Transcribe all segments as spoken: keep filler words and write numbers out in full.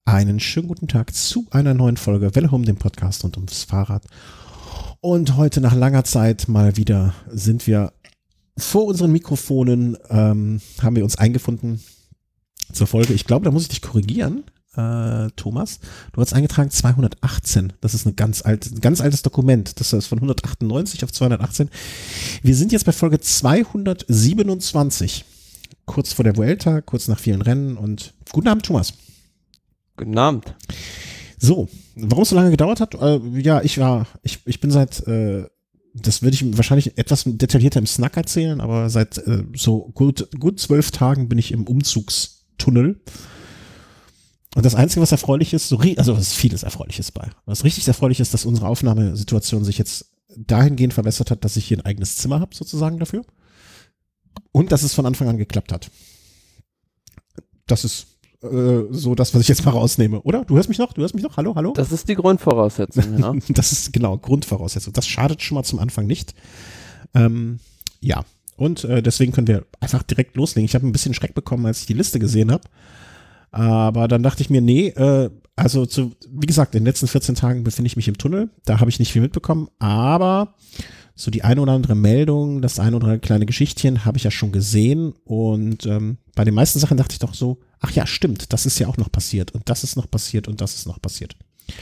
Einen schönen guten Tag zu einer neuen Folge Welle Home, dem Podcast rund ums Fahrrad. Und heute nach langer Zeit mal wieder sind wir vor unseren Mikrofonen, ähm, haben wir uns eingefunden zur Folge. Ich glaube, da muss ich dich korrigieren, äh, Thomas. Du hast eingetragen zweihundertachtzehn. Das ist eine ganz alte, ein ganz altes Dokument. Das ist von hundertachtundneunzig auf zweihundertachtzehn. Wir sind jetzt bei Folge zweihundertsiebenundzwanzig. Kurz vor der Vuelta, kurz nach vielen Rennen und guten Abend, Thomas. Guten Abend. So, warum es so lange gedauert hat? Äh, ja, ich war, ich, ich bin seit, äh, das würde ich wahrscheinlich etwas detaillierter im Snack erzählen, aber seit äh, so gut, gut zwölf Tagen bin ich im Umzugstunnel. Und das Einzige, was erfreulich ist, so, also es ist vieles Erfreuliches bei. Was richtig erfreulich ist, dass unsere Aufnahmesituation sich jetzt dahingehend verbessert hat, dass ich hier ein eigenes Zimmer habe, sozusagen dafür. Und dass es von Anfang an geklappt hat. Das ist so das, was ich jetzt mal rausnehme, oder? Du hörst mich noch? Du hörst mich noch? Hallo, hallo? Das ist die Grundvoraussetzung, ja. Das ist genau, Grundvoraussetzung. Das schadet schon mal zum Anfang nicht. Ähm, ja, und äh, deswegen können wir einfach direkt loslegen. Ich habe ein bisschen Schreck bekommen, als ich die Liste gesehen habe. Aber dann dachte ich mir, nee, äh, also zu, wie gesagt, in den letzten vierzehn Tagen befinde ich mich im Tunnel. Da habe ich nicht viel mitbekommen, aber so die eine oder andere Meldung, das eine oder andere kleine Geschichtchen habe ich ja schon gesehen. Und ähm, bei den meisten Sachen dachte ich doch so, ach ja, stimmt, das ist ja auch noch passiert und das ist noch passiert und das ist noch passiert.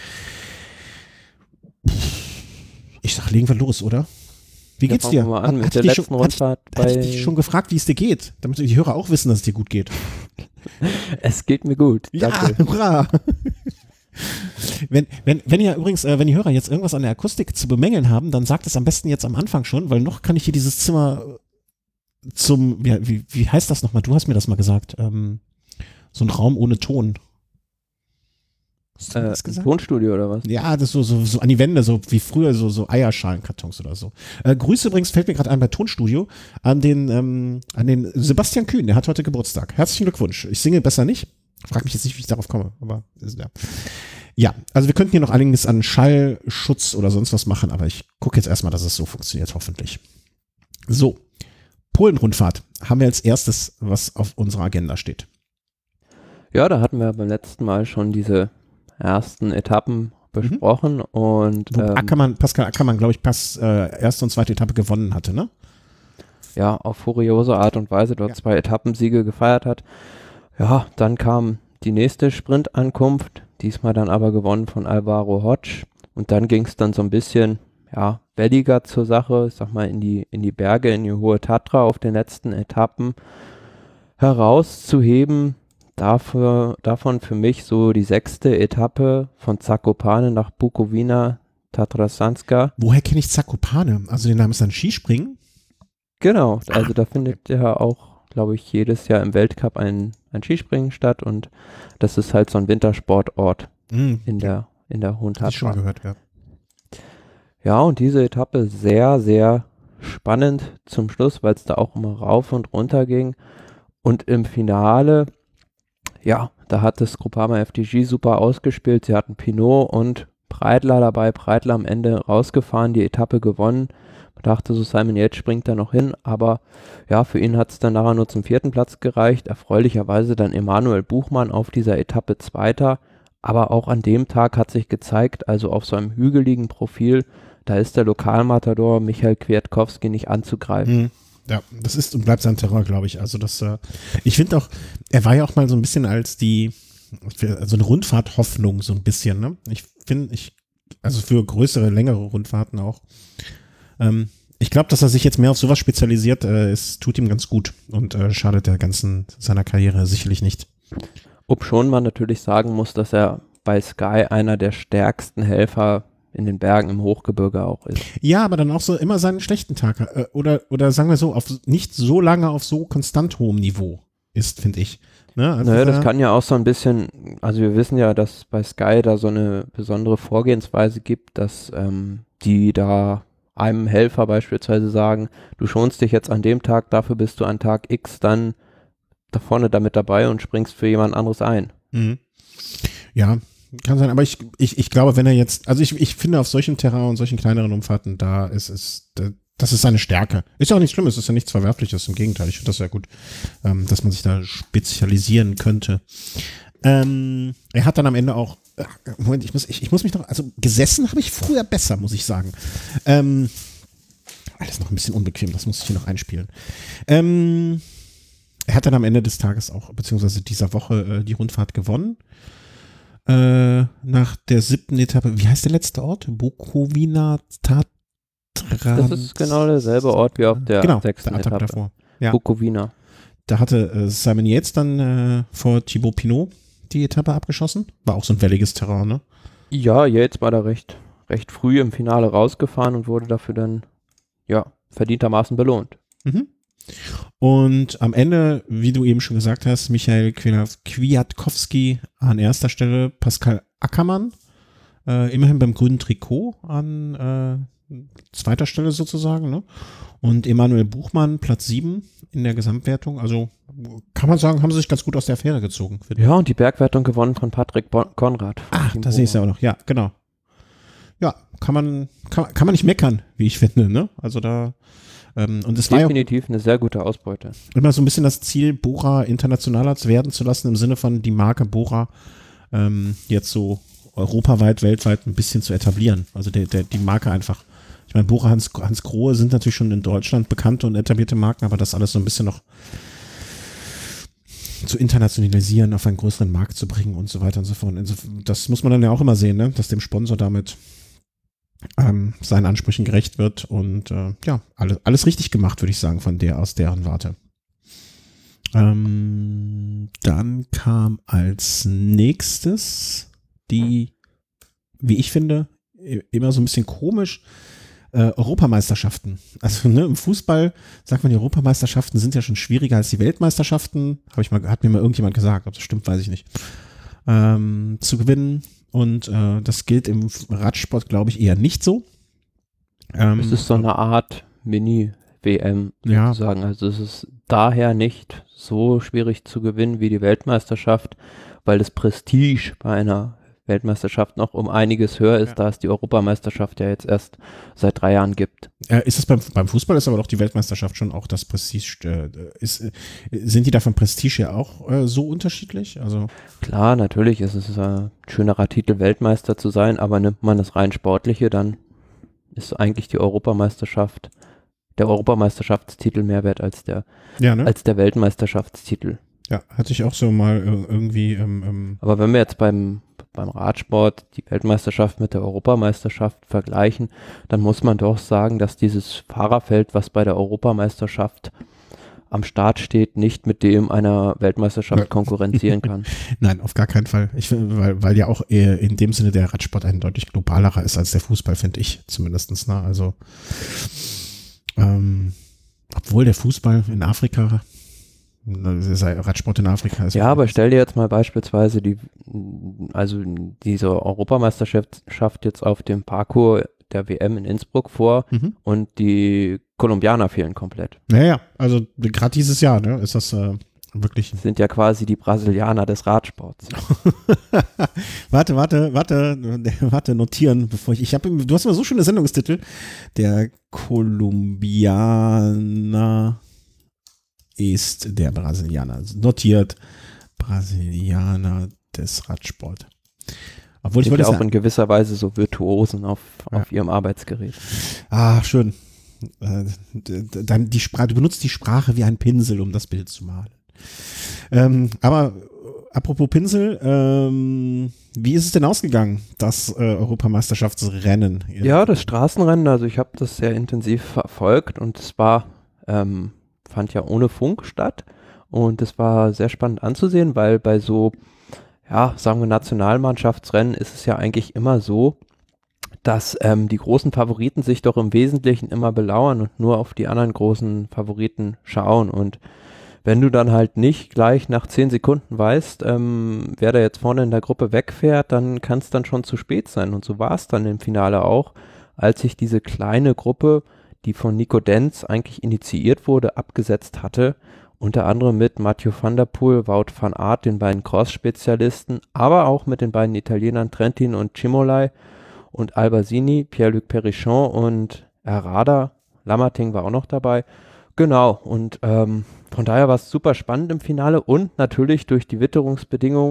Ich sag, legen wir los, oder? Wie geht's dir? Mal an, hat, mit hat, der dich letzten schon, hat, Rundfahrt hat ich dich schon gefragt, wie es dir geht? Damit die Hörer auch wissen, dass es dir gut geht. Es geht mir gut. Danke. Ja, hurra! Wenn, wenn, wenn ihr übrigens, äh, wenn die Hörer jetzt irgendwas an der Akustik zu bemängeln haben, dann sagt es am besten jetzt am Anfang schon, weil noch kann ich hier dieses Zimmer zum, wie, wie, wie heißt das nochmal? Du hast mir das mal gesagt. Ähm, so ein Raum ohne Ton. Hast du äh, das gesagt? Tonstudio oder was? Ja, das so, so, so an die Wände, so wie früher, so, so Eierschalenkartons oder so. Äh, Grüße übrigens, fällt mir gerade ein bei Tonstudio, an den, ähm, an den Sebastian Kühn, der hat heute Geburtstag. Herzlichen Glückwunsch. Ich singe besser nicht. Frag mich jetzt nicht, wie ich darauf komme, aber ja. Ja, also wir könnten hier noch einiges an Schallschutz oder sonst was machen, aber ich gucke jetzt erstmal, dass es so funktioniert, hoffentlich. So, Polen-Rundfahrt haben wir als erstes, was auf unserer Agenda steht. Ja, da hatten wir beim letzten Mal schon diese ersten Etappen besprochen mhm. und Wo ähm, Ackermann, Pascal Ackermann, glaube ich, Pass, äh, erste und zweite Etappe gewonnen hatte, ne? Ja, auf furiose Art und Weise dort ja. zwei Etappensiege gefeiert hat. Ja, dann kam die nächste Sprintankunft, diesmal dann aber gewonnen von Alvaro Hodge. Und dann ging es dann so ein bisschen, ja, welliger zur Sache, ich sag mal, in die, in die Berge, in die Hohe Tatra auf den letzten Etappen herauszuheben. Dafür, davon für mich so die sechste Etappe von Zakopane nach Bukowina Tatrasanska. Woher kenne ich Zakopane? Also den Namen ist dann Skispringen? Genau, also ah, da findet okay. ja auch, glaube ich, jedes Jahr im Weltcup ein, ein Skispringen statt und das ist halt so ein Wintersportort mm, in der in der Hohen Tatra. Hab ich schon gehört, ja. Ja, und diese Etappe sehr, sehr spannend zum Schluss, weil es da auch immer rauf und runter ging. Und im Finale, ja, da hat das Groupama F D J super ausgespielt. Sie hatten Pinot und Breitler dabei. Breitler am Ende rausgefahren, die Etappe gewonnen. Man dachte so, Simon Yates springt da noch hin, aber ja, für ihn hat es dann nachher nur zum vierten Platz gereicht. Erfreulicherweise dann Emanuel Buchmann auf dieser Etappe Zweiter, aber auch an dem Tag hat sich gezeigt, also auf so einem hügeligen Profil, da ist der Lokalmatador Michael Kwiatkowski nicht anzugreifen. Mhm. Ja, das ist und bleibt sein Terror, glaube ich. Also das, äh, ich finde auch, er war ja auch mal so ein bisschen als die, also eine Rundfahrt-Hoffnung so ein bisschen, ne? Ich finde, ich, also für größere, längere Rundfahrten auch. Ähm, ich glaube, dass er sich jetzt mehr auf sowas spezialisiert, äh, es tut ihm ganz gut und äh, schadet der ganzen, seiner Karriere sicherlich nicht. Ob schon man natürlich sagen muss, dass er bei Sky einer der stärksten Helfer in den Bergen im Hochgebirge auch ist. Ja, aber dann auch so immer seinen schlechten Tag äh, oder, oder sagen wir so, auf nicht so lange auf so konstant hohem Niveau ist, finde ich. Ne? Also naja, das kann ja auch so ein bisschen, also wir wissen ja, dass bei Sky da so eine besondere Vorgehensweise gibt, dass ähm, die da einem Helfer beispielsweise sagen, du schonst dich jetzt an dem Tag, dafür bist du an Tag X dann da vorne damit dabei und springst für jemand anderes ein. Mhm. Ja, kann sein, aber ich, ich, ich glaube, wenn er jetzt, also ich, ich finde auf solchem Terrain und solchen kleineren Umfahrten, da ist es, das ist seine Stärke. Ist ja auch nichts Schlimmes, ist ja nichts Verwerfliches, im Gegenteil, ich finde das ja gut, ähm, dass man sich da spezialisieren könnte. Ähm, er hat dann am Ende auch, Moment, ich muss, ich, ich muss mich noch, also gesessen habe ich früher besser, muss ich sagen. Ähm, alles noch ein bisschen unbequem, das muss ich hier noch einspielen. Ähm, er hat dann am Ende des Tages auch, beziehungsweise dieser Woche, äh, die Rundfahrt gewonnen. Äh, nach der siebten Etappe, wie heißt der letzte Ort? Bukovina Tatran. Das ist genau derselbe Ort wie auf der genau, sechsten der Etappe Etappe. davor. Ja. Bukovina. Da hatte äh, Simon Yates dann äh, vor Thibaut Pinot die Etappe abgeschossen. War auch so ein welliges Terrain, ne? Ja, Yates war da recht, recht früh im Finale rausgefahren und wurde dafür dann, ja, verdientermaßen belohnt. Mhm. Und am Ende, wie du eben schon gesagt hast, Michael Kwiatkowski an erster Stelle, Pascal Ackermann, äh, immerhin beim grünen Trikot an äh, zweiter Stelle sozusagen, ne? Und Emanuel Buchmann, Platz sieben in der Gesamtwertung. Also kann man sagen, haben sie sich ganz gut aus der Affäre gezogen. Ja, und die Bergwertung gewonnen von Patrick Bon- Konrad. Ach, da sehe ich es ja auch noch. Ja, genau. Ja, kann man, kann, kann man nicht meckern, wie ich finde, ne? Also da, ähm, und es war ja definitiv eine sehr gute Ausbeute. immer so ein bisschen das Ziel, Bora internationaler werden zu lassen, im Sinne von die Marke Bora ähm, jetzt so europaweit, weltweit ein bisschen zu etablieren. Also der, der, die Marke einfach. Ich meine, Bora, Hans, Hans Grohe sind natürlich schon in Deutschland bekannte und etablierte Marken, aber das alles so ein bisschen noch zu internationalisieren, auf einen größeren Markt zu bringen und so weiter und so fort. Das muss man dann ja auch immer sehen, ne? Dass dem Sponsor damit ähm, seinen Ansprüchen gerecht wird und äh, ja, alles, alles richtig gemacht, würde ich sagen, von der aus deren Warte. Ähm, dann kam als nächstes die, wie ich finde, immer so ein bisschen komisch, Äh, Europameisterschaften. Also ne, im Fußball sagt man, die Europameisterschaften sind ja schon schwieriger als die Weltmeisterschaften. Habe ich mal, hat mir mal irgendjemand gesagt, ob das stimmt, weiß ich nicht. Ähm, zu gewinnen. Und äh, das gilt im Radsport, glaube ich, eher nicht so. Ähm, Es ist so eine Art Mini-W M ja. sozusagen. Also es ist daher nicht so schwierig zu gewinnen wie die Weltmeisterschaft, weil das Prestige bei einer Weltmeisterschaft noch um einiges höher ist, ja. Da es die Europameisterschaft ja jetzt erst seit drei Jahren gibt. Äh, ist es beim, beim Fußball ist aber doch die Weltmeisterschaft schon auch das Prestige, äh, ist, äh, sind die da vom Prestige ja auch äh, so unterschiedlich? Also klar, natürlich ist es ein schönerer Titel, Weltmeister zu sein, aber nimmt man das rein Sportliche, dann ist eigentlich die Europameisterschaft, der Europameisterschaftstitel mehr wert als der, ja, ne? als der Weltmeisterschaftstitel. Ja, hatte ich auch so mal äh, irgendwie. Ähm, ähm Aber wenn wir jetzt beim, beim Radsport die Weltmeisterschaft mit der Europameisterschaft vergleichen, dann muss man doch sagen, dass dieses Fahrerfeld, was bei der Europameisterschaft am Start steht, nicht mit dem einer Weltmeisterschaft ja. konkurrenzieren kann. Nein, auf gar keinen Fall. Ich finde, weil, weil ja auch in dem Sinne der Radsport ein deutlich globalerer ist als der Fußball, finde ich zumindest. Ne? Also, ähm, obwohl der Fußball in Afrika, Radsport in Afrika ist. Ja, aber stell dir jetzt mal beispielsweise die, also diese Europameisterschaft jetzt auf dem Parcours der W M in Innsbruck vor mhm. und die Kolumbianer fehlen komplett. Naja, also gerade dieses Jahr, ne, ist das äh, wirklich. Das sind ja quasi die Brasilianer des Radsports. warte, warte, warte, warte, notieren, bevor ich, ich habe, du hast immer so schöne Sendungstitel. Der Kolumbianer ist der Brasilianer. Notiert, Brasilianer des Radsport. Obwohl ich wollte ja auch sagen, in gewisser Weise so Virtuosen auf, ja. auf ihrem Arbeitsgerät. Ah, schön. Äh, dann die Sprache, du benutzt die Sprache wie ein Pinsel, um das Bild zu malen. Ähm, aber apropos Pinsel, ähm, wie ist es denn ausgegangen, das äh, Europameisterschaftsrennen? Ja, das Straßenrennen, also ich habe das sehr intensiv verfolgt und es war, ähm, fand ja ohne Funk statt und es war sehr spannend anzusehen, weil bei so, ja, sagen wir Nationalmannschaftsrennen ist es ja eigentlich immer so, dass ähm, die großen Favoriten sich doch im Wesentlichen immer belauern und nur auf die anderen großen Favoriten schauen. Und wenn du dann halt nicht gleich nach zehn Sekunden weißt, ähm, wer da jetzt vorne in der Gruppe wegfährt, dann kann es dann schon zu spät sein. Und so war es dann im Finale auch, als sich diese kleine Gruppe, die von Nico Denz eigentlich initiiert wurde, abgesetzt hatte. Unter anderem mit Mathieu van der Poel, Wout van Aert, den beiden Cross-Spezialisten, aber auch mit den beiden Italienern Trentin und Cimolai und Albassini, Pierre-Luc Perichon und Herrada. Lamartine war auch noch dabei. Genau, und ähm, von daher war es super spannend im Finale und natürlich durch die Witterungsbedingungen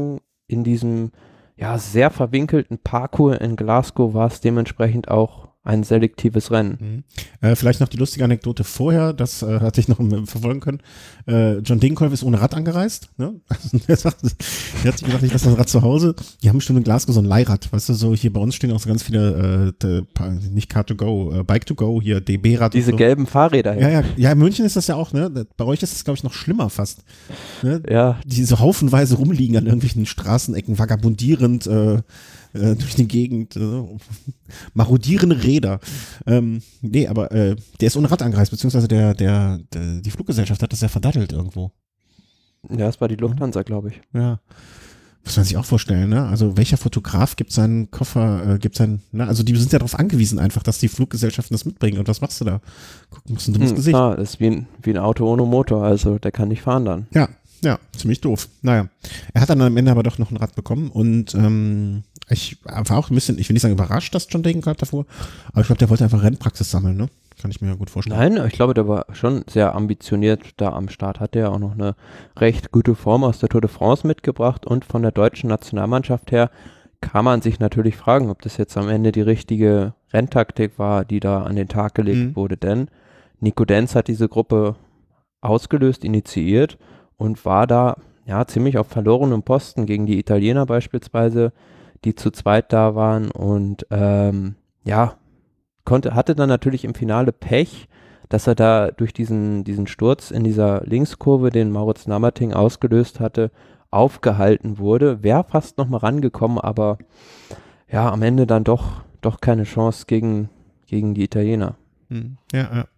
in diesem ja sehr verwinkelten Parcours in Glasgow war es dementsprechend auch ein selektives Rennen. Mhm. Äh, vielleicht noch die lustige Anekdote vorher, das äh, hatte ich noch äh, verfolgen können. Äh, John Degenkolb ist ohne Rad angereist. Ne? Also, der, sagt, der hat sich gesagt, ich lasse das Rad zu Hause. Die haben bestimmt in Glasgow so ein Leihrad. Weißt du, so hier bei uns stehen auch so ganz viele, äh, de, nicht Car to Go, äh, Bike to Go, hier D B-Rad. Diese so. gelben Fahrräder. Ja, ja, ja, in München ist das ja auch, ne? Bei euch ist es, glaube ich, noch schlimmer fast. Ne? Ja. Die so haufenweise rumliegen an irgendwelchen Straßenecken, vagabundierend, äh, durch die Gegend, äh, marodierende Räder. Ähm, nee, aber äh, der ist ohne Rad angereist, beziehungsweise der, der, der, die Fluggesellschaft hat das ja verdattelt irgendwo. Ja, es war die Lufthansa, glaube ich. Ja. Muss man sich auch vorstellen, ne? Also welcher Fotograf gibt seinen Koffer, äh, gibt seinen, ne? Also die sind ja darauf angewiesen einfach, dass die Fluggesellschaften das mitbringen. Und was machst du da? Guck, musst du ins hm, Gesicht. Klar, das ist wie ein, wie ein Auto ohne Motor, also der kann nicht fahren dann. Ja, ja, ziemlich doof. Naja, er hat dann am Ende aber doch noch ein Rad bekommen und ähm, ich war auch ein bisschen, ich will nicht sagen überrascht, dass John Degenkolb davor, aber ich glaube, der wollte einfach Rennpraxis sammeln, ne? Kann ich mir ja gut vorstellen. Nein, ich glaube, der war schon sehr ambitioniert da am Start. Hat er auch noch eine recht gute Form aus der Tour de France mitgebracht und von der deutschen Nationalmannschaft her kann man sich natürlich fragen, ob das jetzt am Ende die richtige Renntaktik war, die da an den Tag gelegt mhm. wurde, denn Nico Denz hat diese Gruppe ausgelöst, initiiert und war da ja ziemlich auf verlorenem Posten gegen die Italiener beispielsweise, die zu zweit da waren und ähm, ja, konnte, hatte dann natürlich im Finale Pech, dass er da durch diesen, diesen Sturz in dieser Linkskurve, den Maurits Namerting ausgelöst hatte, aufgehalten wurde. Wäre fast nochmal rangekommen, aber ja, am Ende dann doch, doch keine Chance gegen, gegen die Italiener. Ja, ja.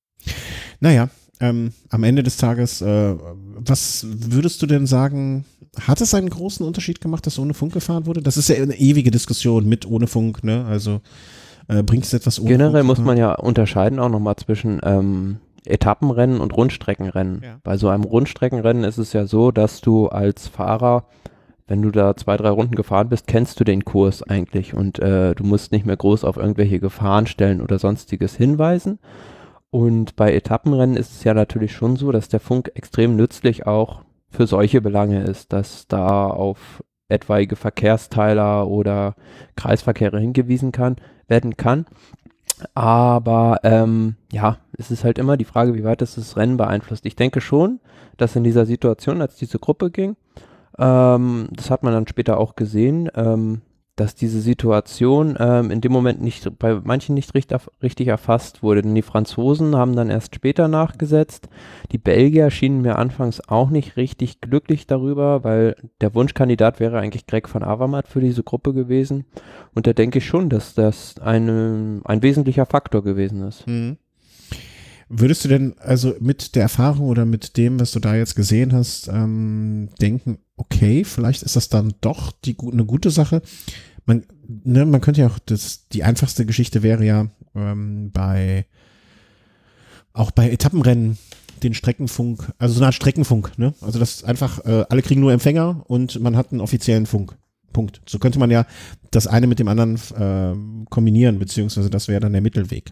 Naja, ähm, am Ende des Tages, äh, was würdest du denn sagen, hat es einen großen Unterschied gemacht, dass ohne Funk gefahren wurde? Das ist ja eine ewige Diskussion mit ohne Funk, ne? Also äh, bringt es etwas ohne Generell Funk? muss man ja unterscheiden auch nochmal zwischen ähm, Etappenrennen und Rundstreckenrennen. Ja. Bei so einem Rundstreckenrennen ist es ja so, dass du als Fahrer, wenn du da zwei, drei Runden gefahren bist, kennst du den Kurs eigentlich und äh, du musst nicht mehr groß auf irgendwelche Gefahrenstellen oder sonstiges hinweisen. Und bei Etappenrennen ist es ja natürlich schon so, dass der Funk extrem nützlich auch für solche Belange ist, dass da auf etwaige Verkehrsteiler oder Kreisverkehre hingewiesen kann, werden kann. Aber ähm, ja, es ist halt immer die Frage, wie weit das das Rennen beeinflusst. Ich denke schon, dass in dieser Situation, als diese Gruppe ging, ähm, das hat man dann später auch gesehen, ähm, dass diese Situation ähm, in dem Moment nicht bei manchen nicht richtig, richtig erfasst wurde. Denn die Franzosen haben dann erst später nachgesetzt. Die Belgier schienen mir anfangs auch nicht richtig glücklich darüber, weil der Wunschkandidat wäre eigentlich Greg van Avermaet für diese Gruppe gewesen. Und da denke ich schon, dass das eine, ein wesentlicher Faktor gewesen ist. Mhm. Würdest du denn also mit der Erfahrung oder mit dem, was du da jetzt gesehen hast, ähm, denken, okay, vielleicht ist das dann doch die, eine gute Sache? Man, ne, man könnte ja auch, das, die einfachste Geschichte wäre ja ähm, bei, auch bei Etappenrennen den Streckenfunk, also so eine Art Streckenfunk, ne? Also das einfach, äh, alle kriegen nur Empfänger und man hat einen offiziellen Funk. Punkt. So könnte man ja das eine mit dem anderen äh, kombinieren, beziehungsweise das wäre dann der Mittelweg.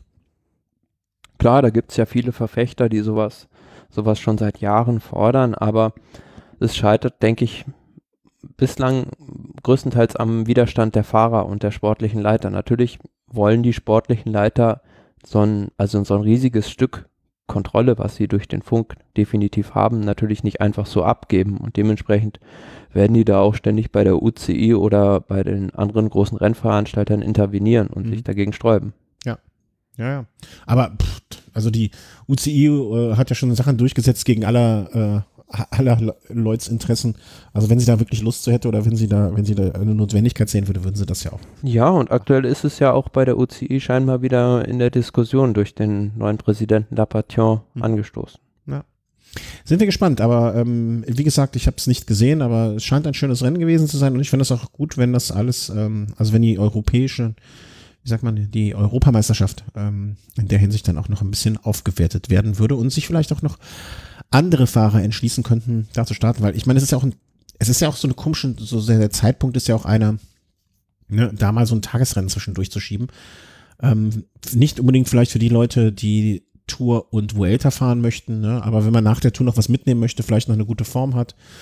Klar, da gibt es ja viele Verfechter, die sowas, sowas schon seit Jahren fordern, aber es scheitert, denke ich, bislang größtenteils am Widerstand der Fahrer und der sportlichen Leiter. Natürlich wollen die sportlichen Leiter so ein, also so ein riesiges Stück Kontrolle, was sie durch den Funk definitiv haben, natürlich nicht einfach so abgeben und dementsprechend werden die da auch ständig bei der U C I oder bei den anderen großen Rennveranstaltern intervenieren und mhm. sich dagegen sträuben. Ja. Ja, ja. Aber pff, also die U C I äh, hat ja schon Sachen durchgesetzt gegen aller, äh, aller Leuts Interessen. Also wenn sie da wirklich Lust zu hätte oder wenn sie da, wenn sie da eine Notwendigkeit sehen würde, würden sie das ja auch. Ja, und aktuell ist es ja auch bei der U C I scheinbar wieder in der Diskussion durch den neuen Präsidenten Lapation mhm. angestoßen. Ja. Sind wir gespannt, aber ähm, wie gesagt, ich habe es nicht gesehen, aber es scheint ein schönes Rennen gewesen zu sein und ich finde es auch gut, wenn das alles, ähm, also wenn die europäische wie sagt man, die Europameisterschaft ähm, in der Hinsicht dann auch noch ein bisschen aufgewertet werden würde und sich vielleicht auch noch andere Fahrer entschließen könnten, da zu starten, weil ich meine, es ist ja auch ein, es ist ja auch so eine komische, so sehr, der Zeitpunkt ist ja auch einer, ne, da mal so ein Tagesrennen zwischendurch zu schieben. Ähm, nicht unbedingt vielleicht für die Leute, die Tour und Vuelta fahren möchten, ne, aber wenn man nach der Tour noch was mitnehmen möchte, vielleicht noch eine gute Form hat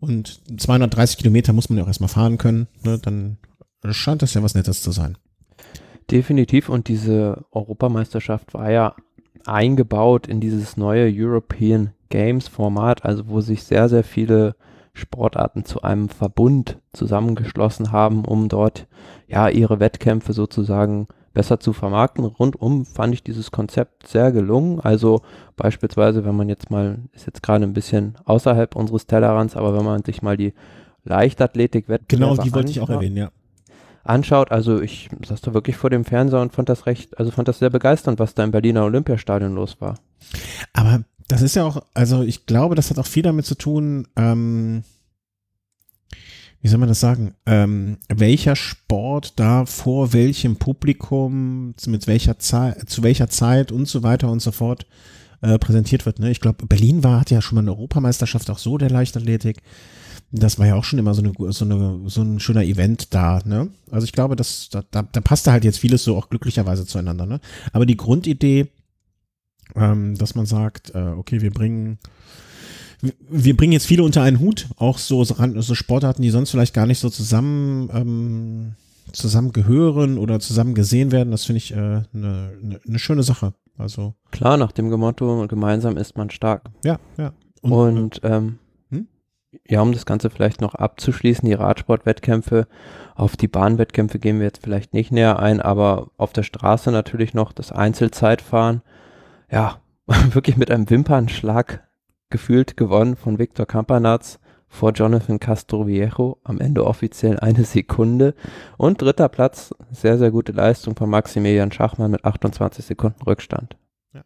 Und zweihundertdreißig Kilometer muss man ja auch erstmal fahren können. Ne? Dann scheint das ja was Nettes zu sein. Definitiv. Und diese Europameisterschaft war ja eingebaut in dieses neue European Games Format, also wo sich sehr, sehr viele Sportarten zu einem Verbund zusammengeschlossen haben, um dort ja ihre Wettkämpfe sozusagen besser zu vermarkten. Rundum fand ich dieses Konzept sehr gelungen. Also beispielsweise, wenn man jetzt mal, ist jetzt gerade ein bisschen außerhalb unseres Tellerrands, aber wenn man sich mal die Leichtathletik-Wettkämpfe Genau, die wollte ich auch erwähnen, ja. anschaut, also ich saß da wirklich vor dem Fernseher und fand das recht, also fand das sehr begeisternd, was da im Berliner Olympiastadion los war. Aber das ist ja auch, also ich glaube, das hat auch viel damit zu tun, ähm, wie soll man das sagen, ähm, welcher Sport da vor welchem Publikum, mit welcher Zeit, zu welcher Zeit und so weiter und so fort äh, präsentiert wird. Ne? Ich glaube, Berlin war, hatte ja schon mal eine Europameisterschaft auch so der Leichtathletik. Das war ja auch schon immer so, eine, so, eine, so ein schöner Event da. Ne? Also ich glaube, das, da, da, da passte halt jetzt vieles so auch glücklicherweise zueinander. Ne? Aber die Grundidee, ähm, dass man sagt, äh, okay, wir bringen wir bringen jetzt viele unter einen Hut, auch so, so Sportarten, die sonst vielleicht gar nicht so zusammen ähm, zusammen gehören oder zusammen gesehen werden. Das finde ich eine äh, ne, ne, ne schöne Sache. Also klar, nach dem Motto, gemeinsam ist man stark. Ja, ja. Und, und ähm, hm? ja, um das Ganze vielleicht noch abzuschließen, die Radsportwettkämpfe, auf die Bahnwettkämpfe gehen wir jetzt vielleicht nicht näher ein, aber auf der Straße natürlich noch das Einzelzeitfahren. Ja, wirklich mit einem Wimpernschlag gefühlt gewonnen von Victor Campenaerts vor Jonathan Castroviejo, am Ende offiziell eine Sekunde. Und dritter Platz, sehr, sehr gute Leistung von Maximilian Schachmann mit achtundzwanzig Sekunden Rückstand. Ja.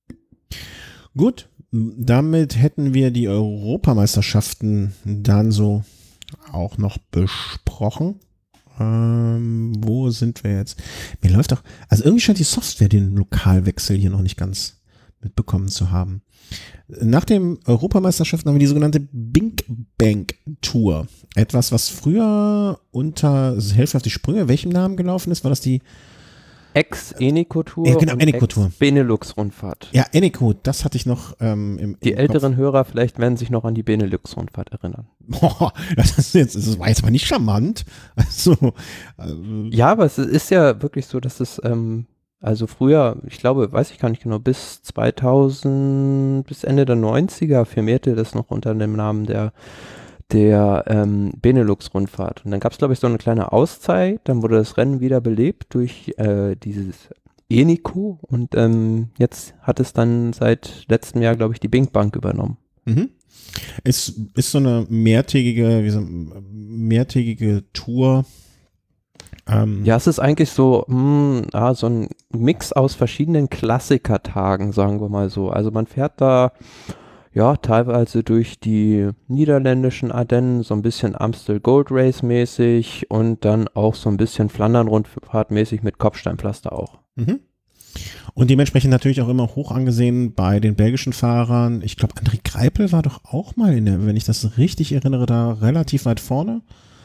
Gut, damit hätten wir die Europameisterschaften dann so auch noch besprochen. Ähm, wo sind wir jetzt? Mir läuft doch, also irgendwie scheint die Software den Lokalwechsel hier noch nicht ganz mitbekommen zu haben. Nach den Europameisterschaften haben wir die sogenannte Big Bang Tour. Etwas, was früher unter, helft auf die Sprünge, welchem Namen gelaufen ist? War das die Ex-Eneco-Tour ja, genau, Eneco-Tour. Benelux-Rundfahrt. Ja, Eneco, das hatte ich noch ähm, im Die im älteren Kopf. Hörer vielleicht werden sich noch an die Benelux-Rundfahrt erinnern. Boah, das, ist jetzt, das war jetzt aber nicht charmant. Also, äh, Ja, aber es ist ja wirklich so, dass es ähm, also früher, ich glaube, weiß ich gar nicht genau, bis zweitausend, bis Ende der neunziger firmierte das noch unter dem Namen der, der ähm, Benelux-Rundfahrt. Und dann gab es, glaube ich, so eine kleine Auszeit, dann wurde das Rennen wieder belebt durch äh, dieses Eneco und ähm, jetzt hat es dann seit letztem Jahr, glaube ich, die Bing Bank übernommen. mhm. Ist, ist so eine mehrtägige, wie so, mehrtägige Tour. Ähm, Ja, es ist eigentlich so, mh, ja, so ein Mix aus verschiedenen Klassikertagen, sagen wir mal so. Also man fährt da ja teilweise durch die niederländischen Ardennen, so ein bisschen Amstel Gold Race mäßig und dann auch so ein bisschen Flandern-Rundfahrt mäßig mit Kopfsteinpflaster auch. Mhm. Und dementsprechend natürlich auch immer hoch angesehen bei den belgischen Fahrern. Ich glaube, André Greipel war doch auch mal, in der, wenn ich das richtig erinnere, da relativ weit vorne.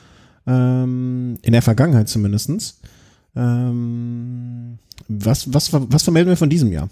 Ähm, in der Vergangenheit zumindest. Ähm, was, was, was vermelden wir von diesem Jahr?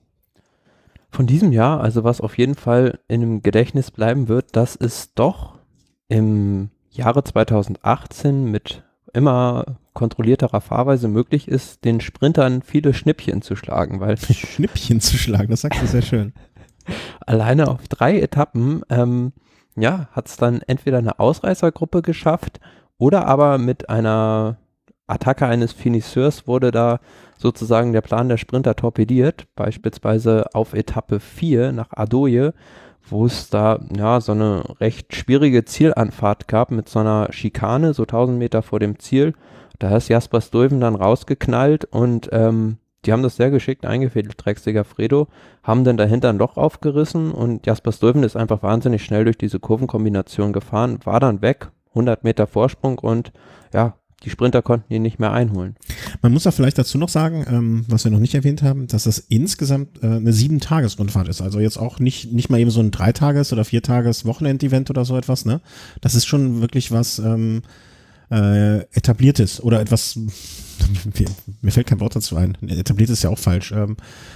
Von diesem Jahr, also was auf jeden Fall in dem Gedächtnis bleiben wird, dass es doch im Jahre zweitausendachtzehn mit immer kontrollierterer Fahrweise möglich ist, den Sprintern viele Schnippchen zu schlagen, weil Schnippchen zu schlagen, das sagst du sehr schön. alleine auf drei Etappen, ähm, ja, hat es dann entweder eine Ausreißergruppe geschafft oder aber mit einer Attacke eines Finisseurs wurde da sozusagen der Plan der Sprinter torpediert, beispielsweise auf Etappe vier nach Adoye, wo es da ja so eine recht schwierige Zielanfahrt gab mit so einer Schikane, so tausend Meter vor dem Ziel. Da ist Jasper Stuyven dann rausgeknallt und ähm, die haben das sehr geschickt eingefädelt, Drecksiger Fredo, haben dann dahinter ein Loch aufgerissen und Jasper Stuyven ist einfach wahnsinnig schnell durch diese Kurvenkombination gefahren, war dann weg, hundert Meter Vorsprung und ja, die Sprinter konnten ihn nicht mehr einholen. Man muss auch vielleicht dazu noch sagen, ähm, was wir noch nicht erwähnt haben, dass das insgesamt äh, eine sieben-Tages-Rundfahrt ist. Also jetzt auch nicht, nicht mal eben so ein Dreitages- oder Viertages-Wochenend-Event oder so etwas, ne? Das ist schon wirklich was ähm, äh, Etabliertes oder etwas, mir fällt kein Wort dazu ein, etabliert ist ja auch falsch. Ähm,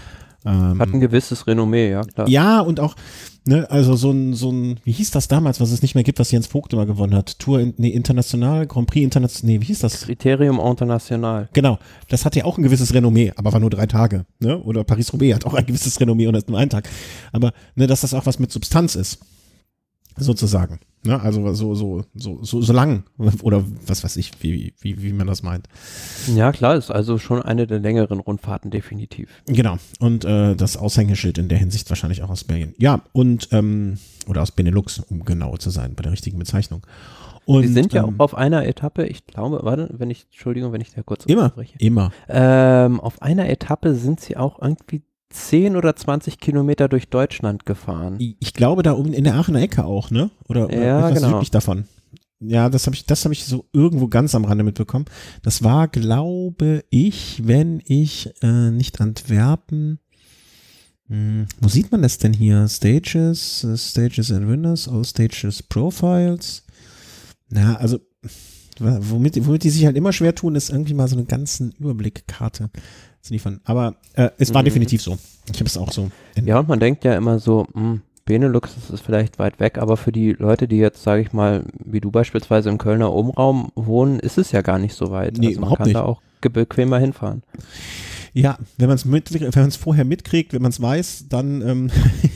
Ähm, Hat ein gewisses Renommee, ja klar. ja, und auch, ne, also so ein, so ein, wie hieß das damals, was es nicht mehr gibt, was Jens Vogt immer gewonnen hat? Tour, in, nee, International, Grand Prix International, nee, wie hieß das? Kriterium International. Genau, das hat ja auch ein gewisses Renommee, aber war nur drei Tage, ne? Oder Paris-Roubaix hat auch ein gewisses Renommee und ist nur ein Tag. Aber, ne, dass das auch was mit Substanz ist, sozusagen. Ne? Also so, so, so, so, so lang, oder was weiß ich, wie, wie, wie man das meint. Ja klar, ist also schon eine der längeren Rundfahrten definitiv. Genau, und äh, das Aushängeschild in der Hinsicht wahrscheinlich auch aus Belgien. Ja, und, ähm, oder aus Benelux, um genau zu sein, bei der richtigen Bezeichnung. Und, Sie sind ja ähm, auch auf einer Etappe, ich glaube, warte, wenn ich, Entschuldigung, wenn ich da kurz immer, unterbreche. immer. Ähm, auf einer Etappe sind Sie auch irgendwie zehn oder zwanzig Kilometer durch Deutschland gefahren. Ich glaube, da oben in der Aachener Ecke auch, ne? Oder Ja, etwas genau. südlich davon. Ja, das habe ich, das habe ich so irgendwo ganz am Rande mitbekommen. Das war, glaube ich, wenn ich äh, nicht Antwerpen. Hm, wo sieht man das denn hier? Stages, äh, Stages and Winners, All Stages Profiles. Na, also womit, womit die sich halt immer schwer tun, ist irgendwie mal so eine ganzen Überblickkarte zu liefern. Aber äh, es war Mhm. definitiv so. Ich habe es auch so. Ja, und man denkt ja immer so, mh, Benelux, das ist vielleicht weit weg, aber für die Leute, die jetzt, sage ich mal, wie du beispielsweise im Kölner Umraum wohnen, ist es ja gar nicht so weit. Nee, also man überhaupt kann nicht. da auch ge- bequemer hinfahren. Ja, wenn man es mit, wenn man es vorher mitkriegt, wenn man es weiß, dann ähm,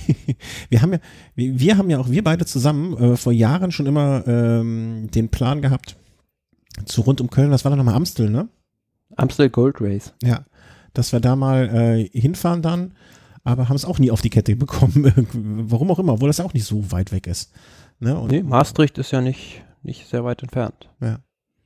wir haben ja, wir, wir haben ja auch wir beide zusammen äh, vor Jahren schon immer ähm, den Plan gehabt zu rund um Köln. Was war da nochmal Amstel, ne? Amstel Gold Race. Ja, dass wir da mal äh, hinfahren dann, aber haben es auch nie auf die Kette bekommen. Warum auch immer, obwohl das ja auch nicht so weit weg ist. Ne? Und, Nee, Maastricht ist ja nicht, nicht sehr weit entfernt. Ja.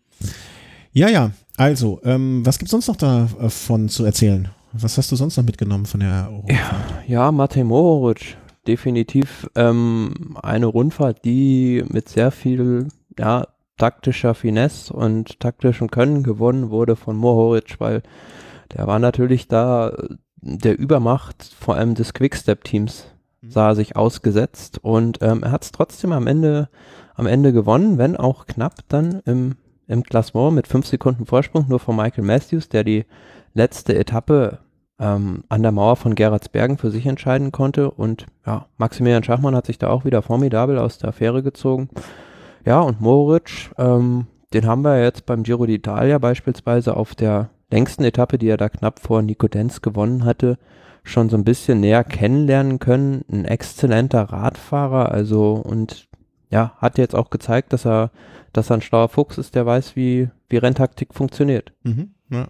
Ja, ja, also, ähm, was gibt es sonst noch davon zu erzählen? Was hast du sonst noch mitgenommen von der Rundfahrt? Ja, Matej Mohoric, definitiv ähm, eine Rundfahrt, die mit sehr viel ja, taktischer Finesse und taktischem Können gewonnen wurde von Mohoric, weil der war natürlich da der Übermacht, vor allem des Quickstep-Teams, sah sich ausgesetzt und ähm, er hat es trotzdem am Ende, am Ende gewonnen, wenn auch knapp dann im im Klassement mit fünf Sekunden Vorsprung nur von Michael Matthews, der die letzte Etappe ähm, an der Mauer von Gerardsbergen für sich entscheiden konnte. Und ja, Maximilian Schachmann hat sich da auch wieder formidabel aus der Affäre gezogen. Ja, und Mohoric, ähm, den haben wir jetzt beim Giro d'Italia beispielsweise auf der längsten Etappe, die er da knapp vor Nico Denz gewonnen hatte, schon so ein bisschen näher kennenlernen können. Ein exzellenter Radfahrer, also und ja, hat jetzt auch gezeigt, dass er dass er ein schlauer Fuchs ist, der weiß, wie, wie Renntaktik funktioniert. Mhm, ja.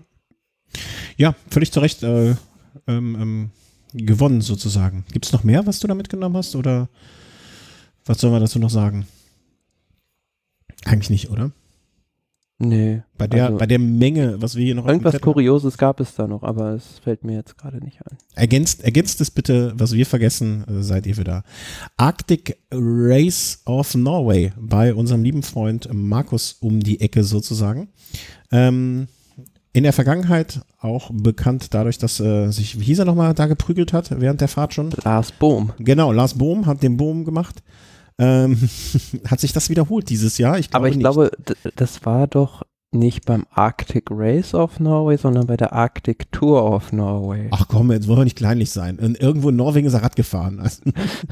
ja, völlig zu Recht äh, ähm, ähm, gewonnen sozusagen. Gibt es noch mehr, was du da mitgenommen hast oder was soll man dazu noch sagen? Eigentlich nicht, oder? Nee. Bei der, also bei der Menge, was wir hier noch irgendwas Zettel- Kurioses gab es da noch, aber es fällt mir jetzt gerade nicht ein. Ergänzt, ergänzt es bitte, was wir vergessen, äh, seid ihr wieder. Arctic Race of Norway bei unserem lieben Freund Markus um die Ecke sozusagen. Ähm, in der Vergangenheit auch bekannt dadurch, dass äh, sich, wie hieß er nochmal, da geprügelt hat während der Fahrt schon? Lars Bohm. Genau, Lars Bohm hat den Bohm gemacht. Ähm, hat sich das wiederholt dieses Jahr? Ich glaube Aber ich nicht. glaube, d- das war doch nicht beim Arctic Race of Norway, sondern bei der Arctic Tour of Norway. Ach komm, jetzt wollen wir nicht kleinlich sein. Und irgendwo in Norwegen ist er Rad gefahren. Also,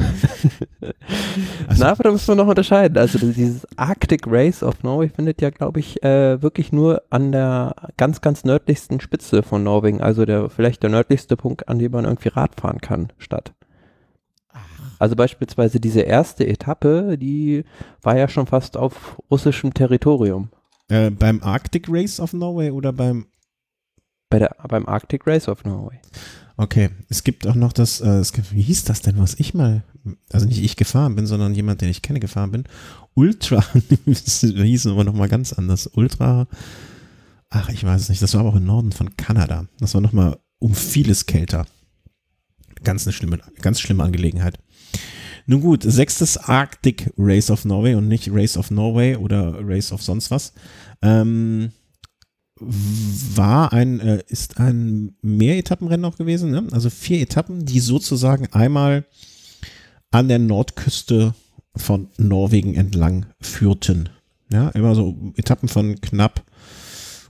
also, Na, aber da muss man noch unterscheiden. Also dieses Arctic Race of Norway findet ja, glaube ich, äh, wirklich nur an der ganz, ganz nördlichsten Spitze von Norwegen, also der vielleicht der nördlichste Punkt, an dem man irgendwie Rad fahren kann, statt. Also beispielsweise diese erste Etappe, die war ja schon fast auf russischem Territorium. äh, beim Arctic Race of Norway oder beim Bei der, beim Arctic Race of Norway. Okay, es gibt auch noch das, äh, es gibt, wie hieß das denn, was ich mal, also nicht ich gefahren bin, sondern jemand, den ich kenne, gefahren bin. Ultra, das hieß aber nochmal ganz anders. Ultra, ach, ich weiß es nicht, das war aber auch im Norden von Kanada. Das war nochmal um vieles kälter. Ganz eine schlimme, ganz schlimme Angelegenheit. Nun gut, sechstes Arctic Race of Norway und nicht Race of Norway oder Race of sonst was. Ähm, war ein, äh, ist ein Mehretappenrennen auch gewesen, ne? Also vier Etappen, die sozusagen einmal an der Nordküste von Norwegen entlang führten. Ja, immer so Etappen von knapp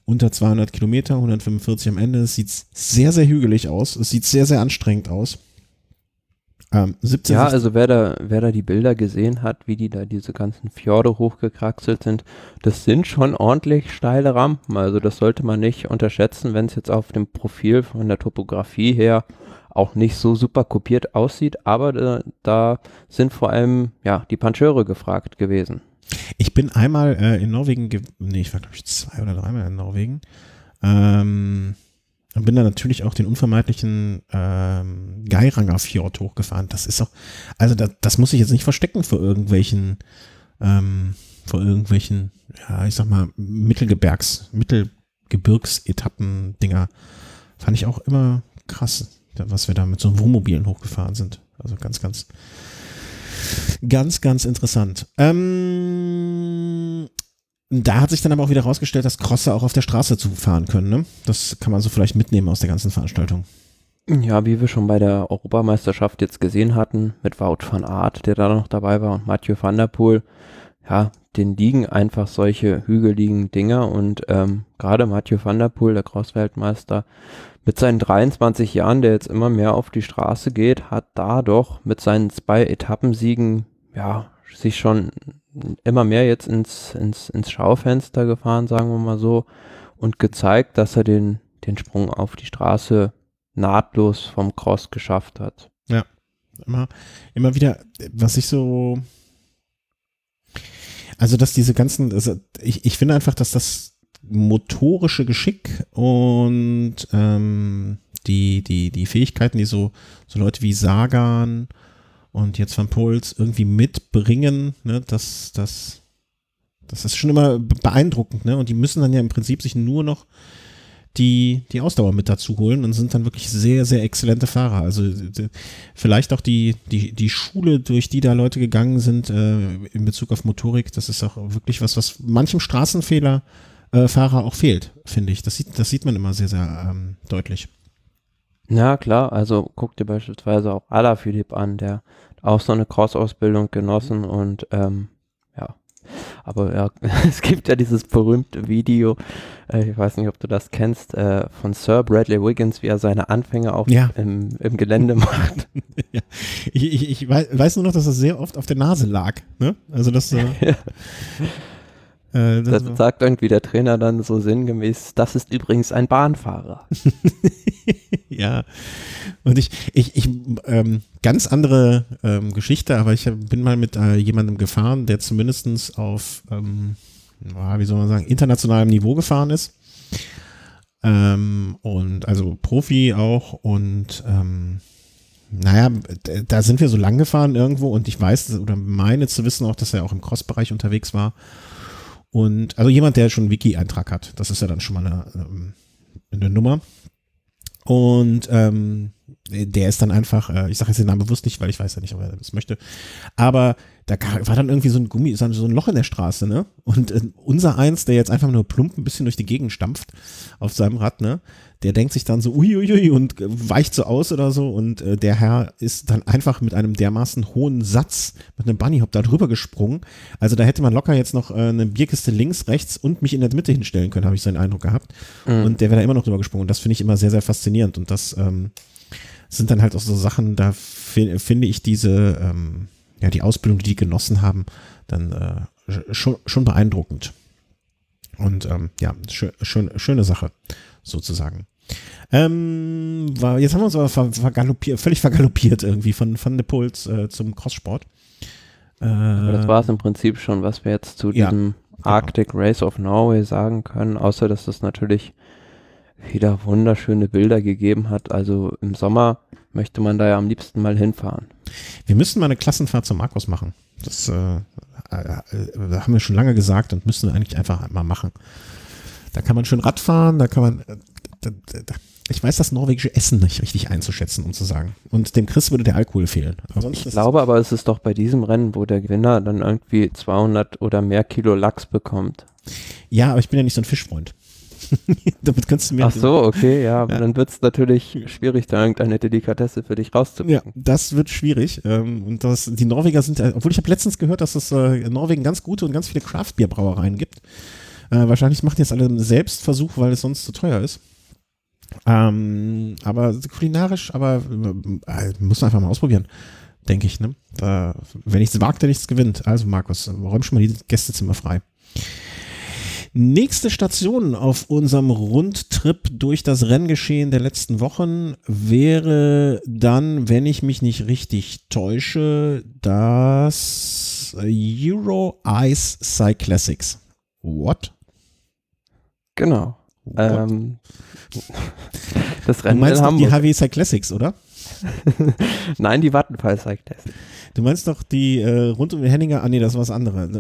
unter zweihundert Kilometer, hundertfünfundvierzig am Ende. Es sieht sehr, sehr hügelig aus. Es sieht sehr, sehr anstrengend aus. Ähm, siebzehn, ja, also wer da, wer da die Bilder gesehen hat, wie die da diese ganzen Fjorde hochgekraxelt sind, das sind schon ordentlich steile Rampen. Also das sollte man nicht unterschätzen, wenn es jetzt auf dem Profil von der Topografie her auch nicht so super kopiert aussieht. Aber da, da sind vor allem ja die Pancheure gefragt gewesen. Ich bin einmal äh, in Norwegen, ge- nee, ich war glaube ich zwei oder dreimal in Norwegen. Ähm, und bin dann natürlich auch den unvermeidlichen ähm, Geiranger Fjord hochgefahren. Das ist auch, also da, das muss ich jetzt nicht verstecken vor irgendwelchen, ähm, vor irgendwelchen, ja, ich sag mal, Mittelgebirgs, Mittelgebirgsetappen-Dinger. Fand ich auch immer krass, was wir da mit so Wohnmobilen hochgefahren sind. Also ganz, ganz, ganz, ganz interessant. Ähm, Da hat sich dann aber auch wieder rausgestellt, dass Crosser auch auf der Straße zu fahren können. Ne? Das kann man so vielleicht mitnehmen aus der ganzen Veranstaltung. Ja, wie wir schon bei der Europameisterschaft jetzt gesehen hatten, mit Wout van Aert, der da noch dabei war, und Mathieu van der Poel, ja, den liegen einfach solche hügeligen Dinger und ähm, gerade Mathieu van der Poel, der Cross-Weltmeister, mit seinen dreiundzwanzig Jahren, der jetzt immer mehr auf die Straße geht, hat da doch mit seinen zwei Etappensiegen, ja, sich schon immer mehr jetzt ins, ins, ins Schaufenster gefahren, sagen wir mal so, und gezeigt, dass er den, den Sprung auf die Straße nahtlos vom Cross geschafft hat. Ja, immer, immer wieder, was ich so, also dass diese ganzen, also ich, ich finde einfach, dass das motorische Geschick und ähm, die, die, die Fähigkeiten, die so, so Leute wie Sagan und jetzt Van Poels irgendwie mitbringen, ne, das, das, das ist schon immer beeindruckend, ne? Und die müssen dann ja im Prinzip sich nur noch die, die Ausdauer mit dazu holen und sind dann wirklich sehr, sehr exzellente Fahrer. Also die, vielleicht auch die, die, die Schule, durch die da Leute gegangen sind äh, in Bezug auf Motorik, das ist auch wirklich was, was manchem Straßenfehler äh, Fahrer auch fehlt, finde ich. Das sieht, das sieht man immer sehr, sehr ähm, deutlich. Ja, klar, also guck dir beispielsweise auch Alaphilippe an, der auch so eine Cross-Ausbildung genossen und ähm, ja, aber ja, es gibt ja dieses berühmte Video, äh, ich weiß nicht, ob du das kennst, äh, von Sir Bradley Wiggins, wie er seine Anfänge auf Ja. im, im Gelände macht. Ja. Ich, ich, ich weiß nur noch, dass das sehr oft auf der Nase lag, ne? Also das, äh, Ja. äh, das, Das sagt irgendwie der Trainer dann so sinngemäß, das ist übrigens ein Bahnfahrer. ja, und ich, ich, ich, ähm, ganz andere ähm, Geschichte, aber ich bin mal mit äh, jemandem gefahren, der zumindest auf, ähm, wie soll man sagen, internationalem Niveau gefahren ist. Ähm, und also Profi auch und ähm, naja, da sind wir so lang gefahren irgendwo und ich weiß oder meine zu wissen auch, dass er auch im Cross-Bereich unterwegs war. Und also jemand, der schon einen Wiki-Eintrag hat, das ist ja dann schon mal eine, eine Nummer. Und ähm, der ist dann einfach, äh, ich sage jetzt den Namen bewusst nicht, weil ich weiß ja nicht, ob er das möchte, aber da war dann irgendwie so ein Gummi, so ein Loch in der Straße, ne? Und äh, unser Eins, der jetzt einfach nur plump ein bisschen durch die Gegend stampft auf seinem Rad, ne? Der denkt sich dann so uiuiui und weicht so aus oder so und äh, der Herr ist dann einfach mit einem dermaßen hohen Satz mit einem Bunnyhop da drüber gesprungen. Also da hätte man locker jetzt noch äh, eine Bierkiste links, rechts und mich in der Mitte hinstellen können, habe ich so einen Eindruck gehabt. Mhm. Und der wäre da immer noch drüber gesprungen. Und das finde ich immer sehr, sehr faszinierend. Und das ähm, sind dann halt auch so Sachen, da f- finde ich diese, ähm, ja, die Ausbildung, die die genossen haben, dann äh, schon, schon beeindruckend. Und ähm, ja, schön, schön, schöne Sache, sozusagen. Ähm, war, jetzt haben wir uns aber ver, vergaloppiert, völlig vergaloppiert irgendwie von, von de Poels äh, zum Crosssport. Äh, aber das war es im Prinzip schon, was wir jetzt zu ja, diesem Arctic genau. Race of Norway sagen können, außer dass es natürlich wieder wunderschöne Bilder gegeben hat. Also im Sommer möchte man da ja am liebsten mal hinfahren. Wir müssen mal eine Klassenfahrt zum Markus machen. Das äh, äh, haben wir schon lange gesagt und müssen wir eigentlich einfach mal machen. Da kann man schön Rad fahren, da kann man, äh, da, da, ich weiß das norwegische Essen nicht richtig einzuschätzen, um zu sagen. Und dem Chris würde der Alkohol fehlen. Aber sonst ich glaube aber, es ist doch bei diesem Rennen, wo der Gewinner dann irgendwie zweihundert oder mehr Kilo Lachs bekommt. Ja, aber ich bin ja nicht so ein Fischfreund. Damit kannst du mir. Ach so, okay, ja, ja. Dann wird es natürlich schwierig, da irgendeine Delikatesse für dich rauszupicken. Ja, das wird schwierig. Ähm, und das, die Norweger sind, obwohl ich habe letztens gehört, dass es äh, in Norwegen ganz gute und ganz viele Craft-Bier-Brauereien gibt. Äh, wahrscheinlich machen die jetzt alle einen Selbstversuch, weil es sonst zu teuer ist. Ähm, aber kulinarisch, aber äh, muss man einfach mal ausprobieren, denke ich. Ne? Da, wenn nichts wagt, der nichts gewinnt. Also Markus, räum schon mal die Gästezimmer frei. Nächste Station auf unserem Rundtrip durch das Renngeschehen der letzten Wochen wäre dann, wenn ich mich nicht richtig täusche, das Euro Ice Cyclassics. What? Genau. What? Ähm, das Du Rennen meinst in doch die Hamburg. H W Cyclassics, oder? Nein, die Vattenfall Cyclassics. Du meinst doch die äh, rund um den Henninger, ah nee, das war was anderes.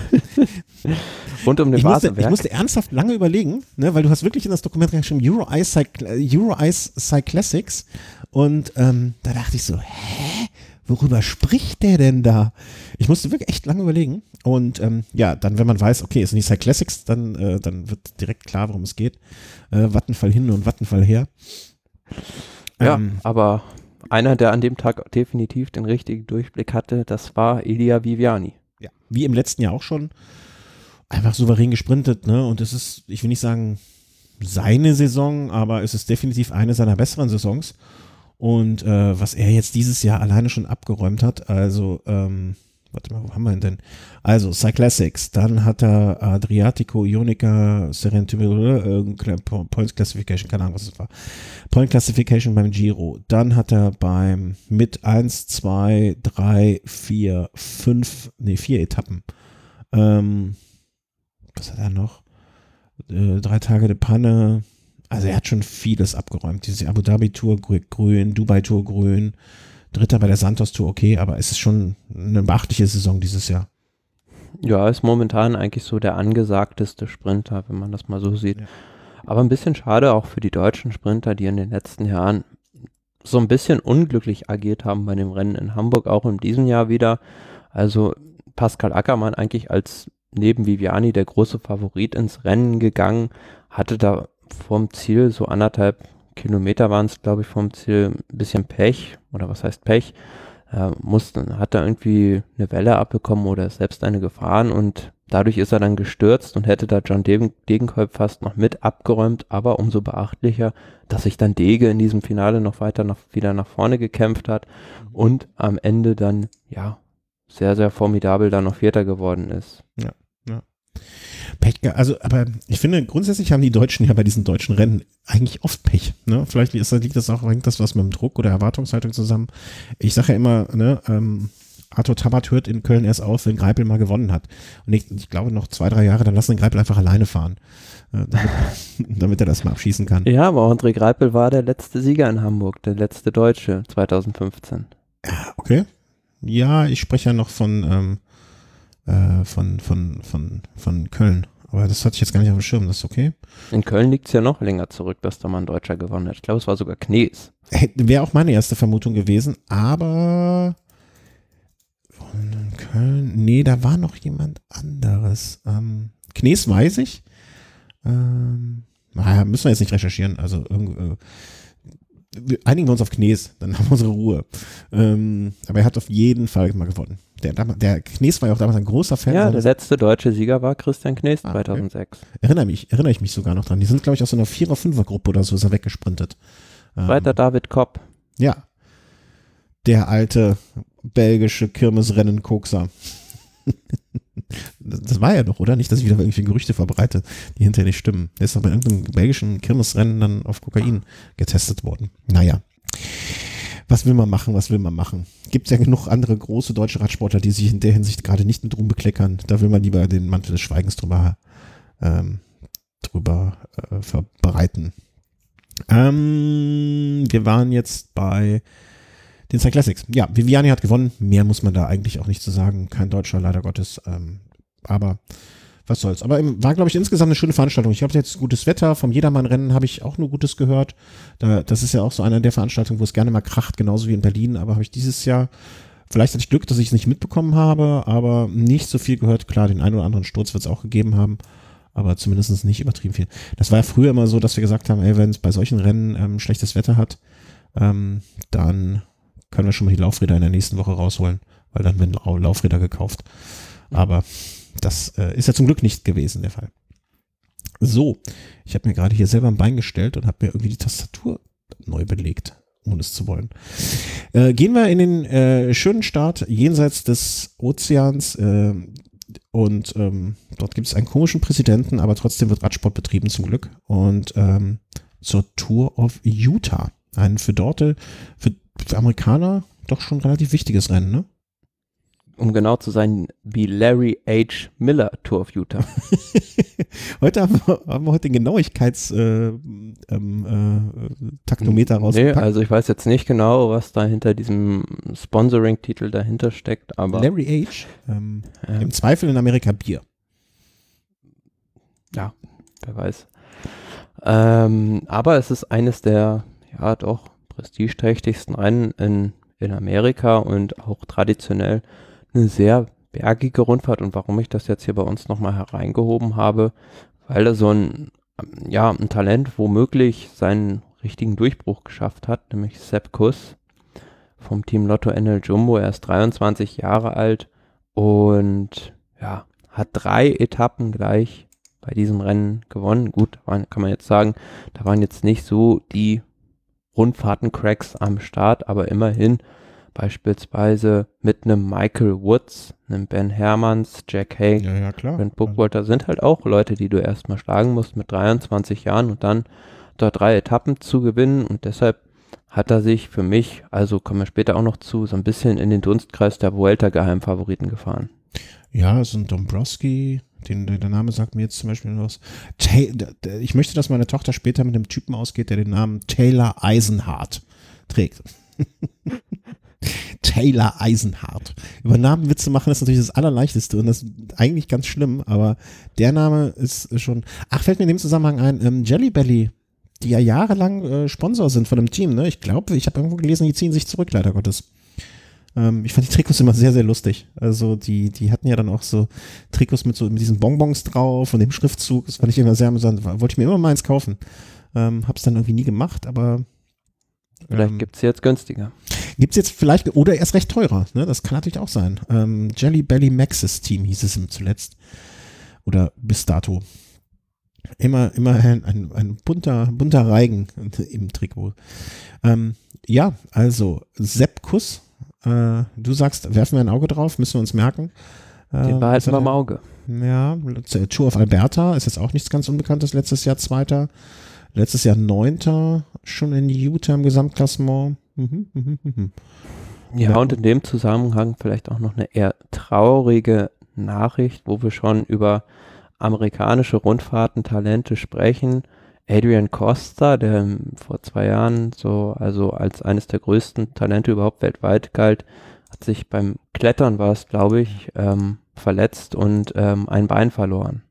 Rund um den Ich musste, ich Basenberg. musste ernsthaft lange überlegen, ne, weil du hast wirklich in das Dokument reingeschrieben, Euro Ice, Cycl Euro Ice Cyclassics und ähm, da dachte ich so, hä? Worüber spricht der denn da? Ich musste wirklich echt lange überlegen und ähm, ja, dann wenn man weiß, okay, es sind die Cyclassics, dann, äh, dann wird direkt klar, worum es geht. Äh, Vattenfall hin und Vattenfall her. Ja, Ähm, aber einer, der an dem Tag definitiv den richtigen Durchblick hatte, das war Elia Viviani. Ja, wie im letzten Jahr auch schon. Einfach souverän gesprintet, ne? Und es ist, ich will nicht sagen, seine Saison, aber es ist definitiv eine seiner besseren Saisons. Und äh, was er jetzt dieses Jahr alleine schon abgeräumt hat, also, ähm, warte mal, wo haben wir ihn denn? Also, Cyclassics, dann hat er Adriatico, Ionica, Serentibile, äh, Points Classification, keine Ahnung, was es war. Point Classification beim Giro. Dann hat er beim mit eins, zwei, drei, vier, fünf, nee, vier Etappen. Ähm, was hat er noch? Äh, drei Tage de Panne. Also er hat schon vieles abgeräumt. Diese Abu Dhabi Tour grün, Dubai Tour grün, Dritter bei der Santos Tour, okay, aber es ist schon eine beachtliche Saison dieses Jahr. Ja, ist momentan eigentlich so der angesagteste Sprinter, wenn man das mal so sieht. Ja. Aber ein bisschen schade auch für die deutschen Sprinter, die in den letzten Jahren so ein bisschen unglücklich agiert haben bei dem Rennen in Hamburg, auch in diesem Jahr wieder. Also Pascal Ackermann eigentlich als neben Viviani der große Favorit ins Rennen gegangen, hatte da vorm Ziel so anderthalb Kilometer waren es, glaube ich, vom Ziel ein bisschen Pech, oder was heißt Pech, äh, musste, hat da irgendwie eine Welle abbekommen oder ist selbst eine gefahren und dadurch ist er dann gestürzt und hätte da John Degen, Degenkolb fast noch mit abgeräumt, aber umso beachtlicher, dass sich dann Dege in diesem Finale noch weiter noch wieder nach vorne gekämpft hat und am Ende dann, ja, sehr, sehr formidabel dann noch Vierter geworden ist. Ja, ja. Pech, also, aber ich finde, grundsätzlich haben die Deutschen ja bei diesen deutschen Rennen eigentlich oft Pech. Ne? Vielleicht ist, liegt das auch, hängt das was mit dem Druck oder Erwartungshaltung zusammen. Ich sage ja immer, ne, ähm, Arthur Tabat hört in Köln erst auf, wenn Greipel mal gewonnen hat. Und ich, ich glaube noch zwei, drei Jahre, dann lassen den Greipel einfach alleine fahren, äh, damit, damit er das mal abschießen kann. Ja, aber André Greipel war der letzte Sieger in Hamburg, der letzte Deutsche zweitausendfünfzehn. Ja, okay. Ja, ich spreche ja noch von, ähm, äh, von, von, von, von Köln. Aber das hatte ich jetzt gar nicht auf dem Schirm, das ist okay. In Köln liegt es ja noch länger zurück, dass da mal ein Deutscher gewonnen hat. Ich glaube, es war sogar Knees. Wäre auch meine erste Vermutung gewesen, aber in Köln, nee, da war noch jemand anderes. Ähm, Knees weiß ich. Ähm, naja, müssen wir jetzt nicht recherchieren. Also irgendwie, äh, einigen wir uns auf Knees, dann haben wir unsere Ruhe. Ähm, aber er hat auf jeden Fall mal gewonnen. Der, der Knees war ja auch damals ein großer Fan. Ja, der letzte deutsche Sieger war Christian Knees Ah, okay. zweitausendsechs. Erinnere mich, erinnere ich mich sogar noch dran. Die sind, glaube ich, aus so einer Vierer-Fünfer-Gruppe oder so ist er weggesprintet. Zweiter Ähm, David Kopp. Ja. Der alte belgische Kirmesrennen-Kokser. das, das war er doch, oder? Nicht, dass ich wieder irgendwie Gerüchte verbreite, die hinterher nicht stimmen. Der ist doch bei irgendeinem belgischen Kirmesrennen dann auf Kokain getestet worden. Naja. Was will man machen, was will man machen? Gibt es ja genug andere große deutsche Radsportler, die sich in der Hinsicht gerade nicht mit Ruhm bekleckern. Da will man lieber den Mantel des Schweigens drüber, ähm, drüber äh, verbreiten. Ähm, wir waren jetzt bei den Cyclassics. Ja, Viviani hat gewonnen. Mehr muss man da eigentlich auch nicht zu sagen. Kein Deutscher, leider Gottes. Ähm, aber was soll's. Aber war, glaube ich, insgesamt eine schöne Veranstaltung. Ich habe jetzt gutes Wetter. Vom Jedermann-Rennen habe ich auch nur Gutes gehört. Da, das ist ja auch so eine der Veranstaltungen, wo es gerne mal kracht, genauso wie in Berlin. Aber habe ich dieses Jahr, vielleicht hatte ich Glück, dass ich es nicht mitbekommen habe, aber nicht so viel gehört. Klar, den einen oder anderen Sturz wird es auch gegeben haben, aber zumindest nicht übertrieben viel. Das war ja früher immer so, dass wir gesagt haben, ey, wenn es bei solchen Rennen ähm, schlechtes Wetter hat, ähm, dann können wir schon mal die Laufräder in der nächsten Woche rausholen, weil dann werden Laufräder gekauft. Aber das äh, ist ja zum Glück nicht gewesen, der Fall. So, ich habe mir gerade hier selber ein Bein gestellt und habe mir irgendwie die Tastatur neu belegt, ohne es zu wollen. Äh, gehen wir in den äh, schönen Staat jenseits des Ozeans äh, und ähm, dort gibt es einen komischen Präsidenten, aber trotzdem wird Radsport betrieben zum Glück und ähm, zur Tour of Utah. Ein für dort, für, für Amerikaner doch schon relativ wichtiges Rennen, ne? Um genau zu sein, die Larry H. Miller Tour of Utah. Heute haben wir, haben wir heute den Genauigkeits-Taktometer äh, ähm, äh, rausgepackt. Nee, also ich weiß jetzt nicht genau, was da hinter diesem Sponsoring-Titel dahinter steckt, aber Larry H. Ähm, ja. Im Zweifel in Amerika Bier. Ja, wer weiß. Ähm, aber es ist eines der, ja doch, prestigeträchtigsten Rennen in, in Amerika und auch traditionell eine sehr bergige Rundfahrt. Und warum ich das jetzt hier bei uns nochmal hereingehoben habe, weil er so ein, ja, ein Talent womöglich seinen richtigen Durchbruch geschafft hat, nämlich Sepp Kuss vom Team Lotto N L Jumbo. Er ist dreiundzwanzig Jahre alt und ja, hat drei Etappen gleich bei diesem Rennen gewonnen. Gut, kann man jetzt sagen, da waren jetzt nicht so die Rundfahrten-Cracks am Start, aber immerhin beispielsweise mit einem Michael Woods, einem Ben Hermans, Jack Haig, Ja, ja, klar. Brent Bookwalter sind halt auch Leute, die du erstmal schlagen musst mit dreiundzwanzig Jahren und dann dort drei Etappen zu gewinnen und deshalb hat er sich für mich, also kommen wir später auch noch zu, so ein bisschen in den Dunstkreis der Vuelta-Geheimfavoriten gefahren. Ja, so ein Dombrowski, den, der Name sagt mir jetzt zum Beispiel was. Ta- ich möchte, dass meine Tochter später mit einem Typen ausgeht, der den Namen Taylor Eisenhardt trägt. Taylor Eisenhardt. Über Namenwitze machen ist natürlich das Allerleichteste und das ist eigentlich ganz schlimm, aber der Name ist schon. Ach, fällt mir in dem Zusammenhang ein, ähm, Jelly Belly, die ja jahrelang äh, Sponsor sind von dem Team, ne? Ich glaube, ich habe irgendwo gelesen, die ziehen sich zurück, leider Gottes. Ähm, ich fand die Trikots immer sehr, sehr lustig. Also die, die hatten ja dann auch so Trikots mit so mit diesen Bonbons drauf und dem Schriftzug. Das fand ich immer sehr amüsant. Wollte ich mir immer mal eins kaufen. Ähm, hab's dann irgendwie nie gemacht, aber Vielleicht ähm, gibt es jetzt günstiger. Gibt's jetzt vielleicht, oder erst recht teurer, ne? Das kann natürlich auch sein. Ähm, Jelly Belly Maxis Team hieß es zuletzt. Oder bis dato. Immer, immer ein, ein, ein bunter, bunter Reigen im Trikot. Ähm, ja, also Sepp Kuss, äh, du sagst, werfen wir ein Auge drauf, müssen wir uns merken. Äh, Den behalten wir im Auge. Ja, Tour of Alberta ist jetzt auch nichts ganz Unbekanntes, letztes Jahr Zweiter. Letztes Jahr Neunter, schon in Utah im Gesamtklassement. Mhm, mhm, mhm. Ja, Ja. und in dem Zusammenhang vielleicht auch noch eine eher traurige Nachricht, wo wir schon über amerikanische Rundfahrten-Talente sprechen. Adrian Costa, der vor zwei Jahren so, also als eines der größten Talente überhaupt weltweit galt, hat sich beim Klettern, war es glaube ich, ähm, verletzt und ähm, ein Bein verloren.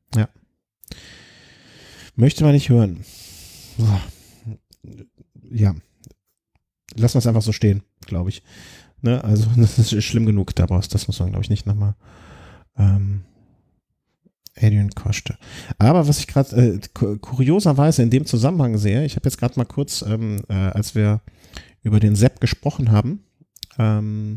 Möchte man nicht hören. Boah. Ja. Lassen wir es einfach so stehen, glaube ich. Ne? Also, das ist schlimm genug daraus. Das muss man, glaube ich, nicht nochmal. Ähm, Adrian Costa. Aber was ich gerade äh, ku- kurioserweise in dem Zusammenhang sehe, ich habe jetzt gerade mal kurz, ähm, äh, als wir über den Sepp gesprochen haben, ähm,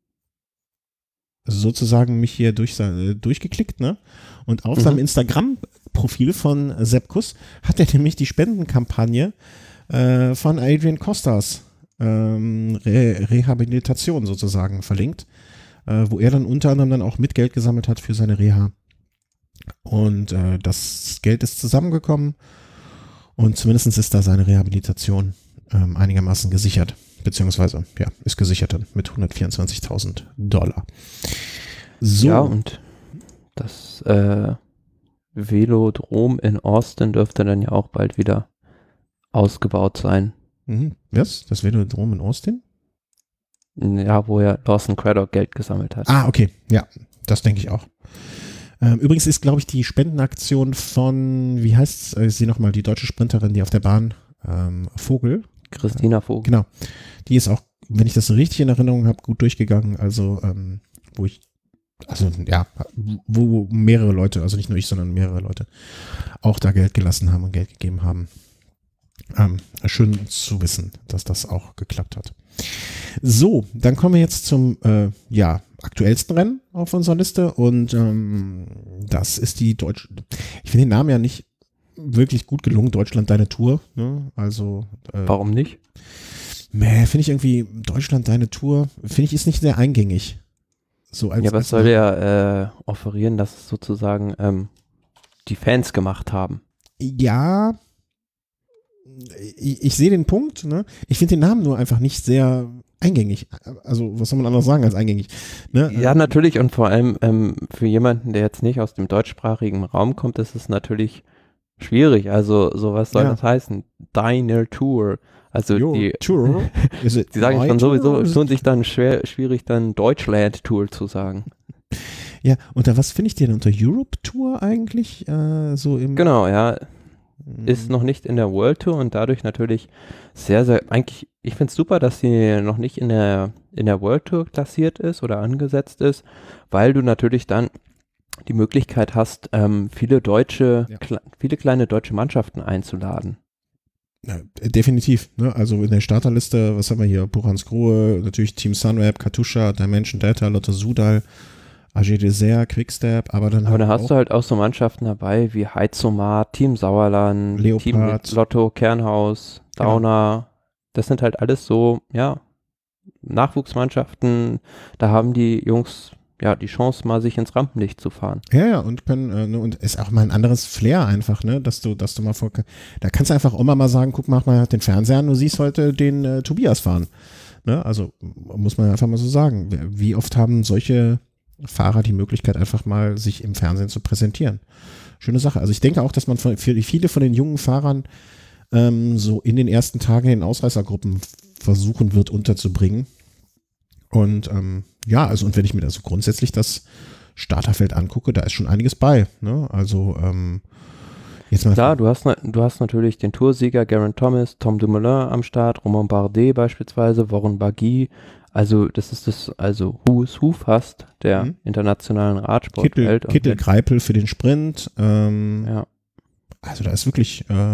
sozusagen mich hier durch, sein- äh, durchgeklickt, ne? Und auf Mhm. seinem Instagram-Profil von Sepp Kuss hat er nämlich die Spendenkampagne äh, von Adrian Costas ähm, Re Rehabilitation sozusagen verlinkt, äh, wo er dann unter anderem dann auch mit Geld gesammelt hat für seine Reha. Und äh, das Geld ist zusammengekommen und zumindest ist da seine Rehabilitation ähm, einigermaßen gesichert, beziehungsweise, ja, ist gesichert dann mit hundertvierundzwanzigtausend Dollar. So. Ja, und das äh, Velodrom in Austin dürfte dann ja auch bald wieder ausgebaut sein. Mhm. Was? Das Velodrom in Austin? Ja, wo ja Lawson Craddock Geld gesammelt hat. Ah, okay. Ja, das denke ich auch. Ähm, übrigens ist, glaube ich, die Spendenaktion von, wie heißt äh, sie nochmal, die deutsche Sprinterin, die auf der Bahn, ähm, Vogel. Christina Vogel. Genau. Die ist auch, wenn ich das richtig in Erinnerung habe, gut durchgegangen. Also, ähm, wo ich, also ja, wo mehrere Leute, also nicht nur ich, sondern mehrere Leute auch da Geld gelassen haben und Geld gegeben haben. Ähm, schön zu wissen, dass das auch geklappt hat. So, dann kommen wir jetzt zum äh, ja, aktuellsten Rennen auf unserer Liste und ähm, das ist die deutsche, ich finde den Namen ja nicht wirklich gut gelungen. Deutschland, deine Tour. Ne? Also äh, warum nicht? Nee, finde ich irgendwie, Deutschland, deine Tour, finde ich, ist nicht sehr eingängig. So als, ja, was soll der äh, offerieren, dass es sozusagen ähm, die Fans gemacht haben? Ja, ich, ich sehe den Punkt. Ne? Ich finde den Namen nur einfach nicht sehr eingängig. Also was soll man anders sagen als eingängig? Ne? Ja, natürlich, und vor allem ähm, für jemanden, der jetzt nicht aus dem deutschsprachigen Raum kommt, ist es natürlich schwierig. Also so was soll ja. das heißen? Deine Tour. Also Your die, Tour? die sagen schon sowieso, es lohnt sich dann schwer, schwierig dann Deutschland Tour zu sagen. Ja, unter was finde ich den? Unter Europe Tour eigentlich? Äh, so im genau, ja. Ist noch nicht in der World Tour und dadurch natürlich sehr, sehr, eigentlich, ich finde es super, dass sie noch nicht in der, in der World Tour klassiert ist oder angesetzt ist, weil du natürlich dann die Möglichkeit hast, ähm, viele deutsche, ja. kle- viele kleine deutsche Mannschaften einzuladen. Ja, definitiv. Ne? Also in der Starterliste, was haben wir hier? Buchans Grohe, natürlich Team Sunweb, Katusha, Dimension Data, Lotte Sudal, A G Dessert, Quickstep, aber dann Aber halt dann hast du halt auch so Mannschaften dabei wie Heizomat, Team Sauerland, Leopard. Team Lotto, Kernhaus, Downer. Genau. Das sind halt alles so, ja, Nachwuchsmannschaften. Da haben die Jungs ja die Chance, mal sich ins Rampenlicht zu fahren. Ja, ja, und können, äh, und ist auch mal ein anderes Flair einfach, ne, dass du, dass du mal vor, da kannst du einfach auch mal sagen, guck, mach mal den Fernseher an, du siehst heute den äh, Tobias fahren. Ne? Also muss man einfach mal so sagen. Wie oft haben solche Fahrer die Möglichkeit, einfach mal sich im Fernsehen zu präsentieren. Schöne Sache. Also ich denke auch, dass man für viele von den jungen Fahrern ähm, so in den ersten Tagen in den Ausreißergruppen versuchen wird unterzubringen. Und ähm, ja, also und wenn ich mir da so grundsätzlich das Starterfeld angucke, da ist schon einiges bei. Ne? Also ähm, jetzt mal. Klar, du hast, du hast natürlich den Toursieger Geraint Thomas, Tom Dumoulin am Start, Romain Bardet beispielsweise, Warren Barguil. Also das ist das, also Who's Who fast der mhm. internationalen Radsportwelt. Kittel, Kittel Greipel für den Sprint. Ähm, ja. Also da ist wirklich, äh,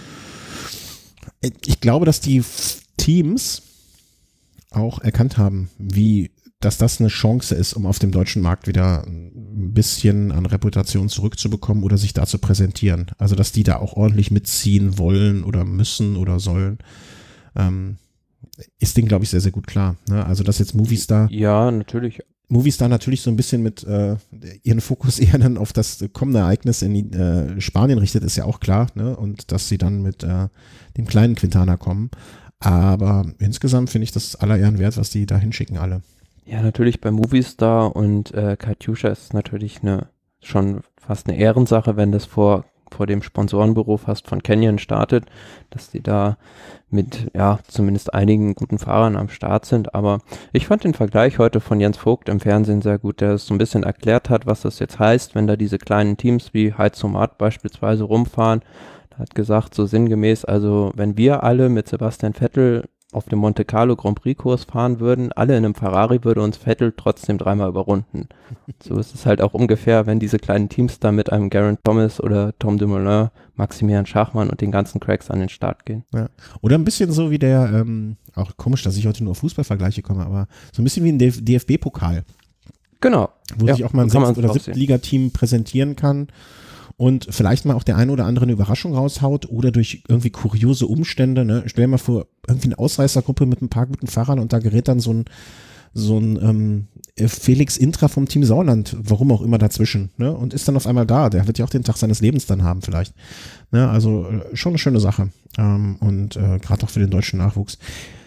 ich glaube, dass die Teams auch erkannt haben, wie, dass das eine Chance ist, um auf dem deutschen Markt wieder ein bisschen an Reputation zurückzubekommen oder sich da zu präsentieren. Also dass die da auch ordentlich mitziehen wollen oder müssen oder sollen. Ähm, ist denen, glaube ich, sehr, sehr gut klar. Ne? Also, dass jetzt Movistar. Ja, natürlich. Movistar natürlich so ein bisschen mit äh, ihren Fokus eher dann auf das kommende Ereignis in äh, Spanien richtet, ist ja auch klar. Ne? Und dass sie dann mit äh, dem kleinen Quintana kommen. Aber insgesamt finde ich das aller Ehren wert, was die da hinschicken, alle. Ja, natürlich bei Movistar und äh, Katusha ist es natürlich eine, schon fast eine Ehrensache, wenn das vor vor dem Sponsorenbüro fast von Canyon startet, dass die da mit, ja, zumindest einigen guten Fahrern am Start sind, aber ich fand den Vergleich heute von Jens Vogt im Fernsehen sehr gut, der es so ein bisschen erklärt hat, was das jetzt heißt, wenn da diese kleinen Teams wie Heizomat beispielsweise rumfahren. Er hat gesagt, so sinngemäß, also wenn wir alle mit Sebastian Vettel auf dem Monte Carlo Grand Prix Kurs fahren würden, alle in einem Ferrari, würde uns Vettel trotzdem dreimal überrunden. So ist es halt auch ungefähr, wenn diese kleinen Teams da mit einem Geraint Thomas oder Tom Dumoulin, Maximilian Schachmann und den ganzen Cracks an den Start gehen. Ja. Oder ein bisschen so wie der, ähm, auch komisch, dass ich heute nur auf Fußballvergleiche komme, aber so ein bisschen wie ein D F B-Pokal. Genau. Wo ja, sich auch mal ein Sechst- oder Siebtliga-Team präsentieren kann. Und vielleicht mal auch der eine oder andere eine Überraschung raushaut oder durch irgendwie kuriose Umstände, ne? Stell dir mal vor, irgendwie eine Ausreißergruppe mit ein paar guten Fahrern und da gerät dann so ein, so ein ähm, Felix Intra vom Team Sauerland, warum auch immer dazwischen, ne? Und ist dann auf einmal da. Der wird ja auch den Tag seines Lebens dann haben vielleicht. Ne? Also äh, schon eine schöne Sache. Ähm, und äh, gerade auch für den deutschen Nachwuchs.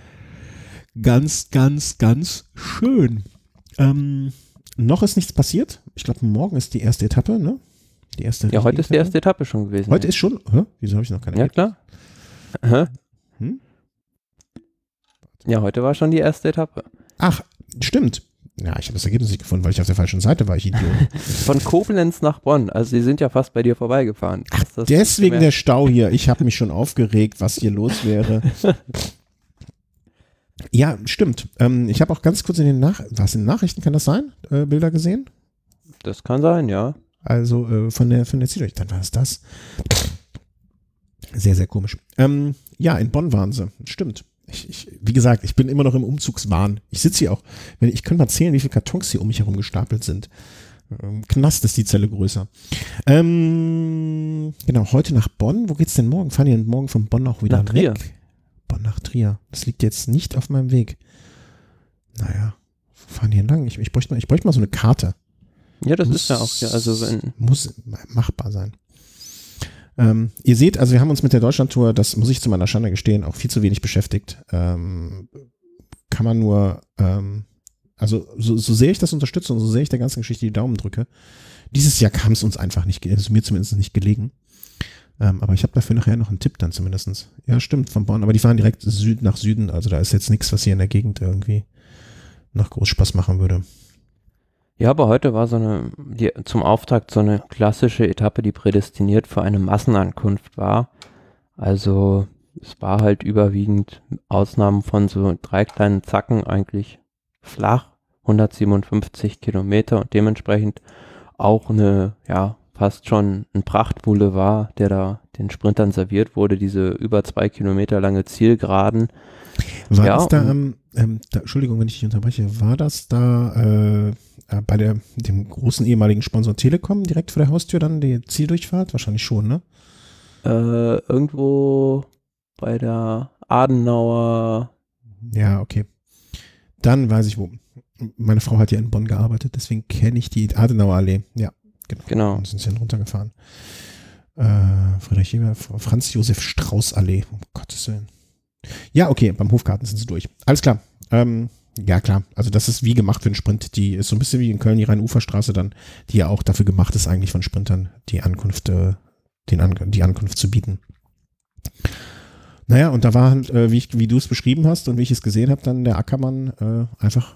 Ganz, ganz, ganz schön. Ähm, noch ist nichts passiert. Ich glaube, morgen ist die erste Etappe, ne? Die erste ja, heute ist die erste Etappe schon gewesen. Heute ja. ist schon? Hä? Wieso habe ich noch keine? Ja, klar. Hä? Hm? Ja, heute war schon die erste Etappe. Ach, stimmt. Ja, ich habe das Ergebnis nicht gefunden, weil ich auf der falschen Seite war, ich Idiot. Von Koblenz nach Bonn. Also sie sind ja fast bei dir vorbeigefahren. Ach, deswegen der Stau hier. Ich habe mich schon aufgeregt, was hier los wäre. Ja, stimmt. Ähm, ich habe auch ganz kurz in den, Nach- was, in den Nachrichten, kann das sein, äh, Bilder gesehen? Das kann sein, ja. Also äh, von der von der Ziel, dann war es das. Sehr, sehr komisch. Ähm, ja, in Bonn waren sie. Stimmt. Ich, ich, wie gesagt, ich bin immer noch im Umzugswahn. Ich sitze hier auch, wenn ich könnte mal zählen, wie viele Kartons hier um mich herum gestapelt sind. Ähm, Knast ist die Zelle größer. Ähm, Ähm, genau, heute nach Bonn. Wo geht's denn morgen? Fahren die denn morgen von Bonn auch wieder Nach Trier. weg? Bonn nach Trier. Das liegt jetzt nicht auf meinem Weg. Naja, wo fahren die denn lang? Ich, ich, bräuchte mal, ich bräuchte mal so eine Karte. Ja, das muss, ist ja auch, ja, also wenn. Muss machbar sein. Ähm, ihr seht, also wir haben uns mit der Deutschlandtour, das muss ich zu meiner Schande gestehen, auch viel zu wenig beschäftigt. Ähm, kann man nur, ähm, also so, so sehr ich das unterstütze und so sehr ich der ganzen Geschichte die Daumen drücke, dieses Jahr kam es uns einfach nicht, also mir zumindest nicht gelegen. Ähm, aber ich habe dafür nachher noch einen Tipp dann zumindest. Ja, stimmt, von Bonn, aber die fahren direkt Süd nach Süden, also da ist jetzt nichts, was hier in der Gegend irgendwie noch groß Spaß machen würde. Ja, aber heute war so eine, die, zum Auftakt so eine klassische Etappe, die prädestiniert für eine Massenankunft war. Also es war halt überwiegend Ausnahmen von so drei kleinen Zacken eigentlich flach, hundertsiebenundfünfzig Kilometer und dementsprechend auch eine, ja, fast schon ein Prachtboulevard, der da den Sprintern serviert wurde, diese über zwei Kilometer lange Zielgeraden. War ja, das da, ähm, ähm, da, Entschuldigung, wenn ich dich unterbreche, war das da äh, bei der, dem großen ehemaligen Sponsor Telekom direkt vor der Haustür dann die Zieldurchfahrt? Wahrscheinlich schon, ne? Äh, irgendwo bei der Adenauer. Ja, okay. Dann weiß ich wo. Meine Frau hat ja in Bonn gearbeitet, deswegen kenne ich die Adenauer Allee. Ja, genau. Genau. Und sind sie dann runtergefahren. Äh, Friedrich Ebert, Franz Josef Strauß Allee, um Gottes Willen. Ja, okay, beim Hofgarten sind sie durch. Alles klar. Ähm, ja, klar. Also das ist wie gemacht für einen Sprint. Die ist so ein bisschen wie in Köln die Rhein-Ufer-Straße dann, die ja auch dafür gemacht ist eigentlich von Sprintern, die Ankunft, äh, den An- die Ankunft zu bieten. Naja, und da war, äh, wie, ich, wie du es beschrieben hast und wie ich es gesehen habe, dann der Ackermann äh, einfach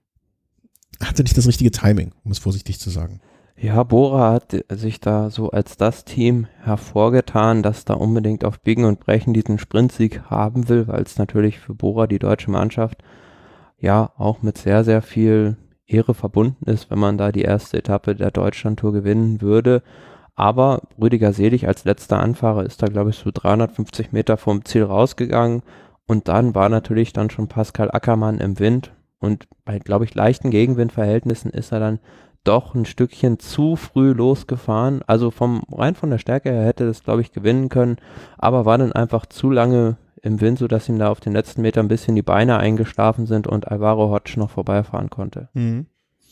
hatte nicht das richtige Timing, um es vorsichtig zu sagen. Ja, Bora hat sich da so als das Team hervorgetan, das da unbedingt auf Biegen und Brechen diesen Sprintsieg haben will, weil es natürlich für Bora, die deutsche Mannschaft, ja auch mit sehr, sehr viel Ehre verbunden ist, wenn man da die erste Etappe der Deutschlandtour gewinnen würde. Aber Rüdiger Selig als letzter Anfahrer ist da, glaube ich, so dreihundertfünfzig Meter vom Ziel rausgegangen und dann war natürlich dann schon Pascal Ackermann im Wind und bei, glaube ich, leichten Gegenwindverhältnissen ist er dann doch ein Stückchen zu früh losgefahren. Also vom rein von der Stärke her hätte das, glaube ich, gewinnen können, aber war dann einfach zu lange im Wind, sodass ihm da auf den letzten Metern ein bisschen die Beine eingeschlafen sind und Alvaro Hodge noch vorbeifahren konnte. Mhm.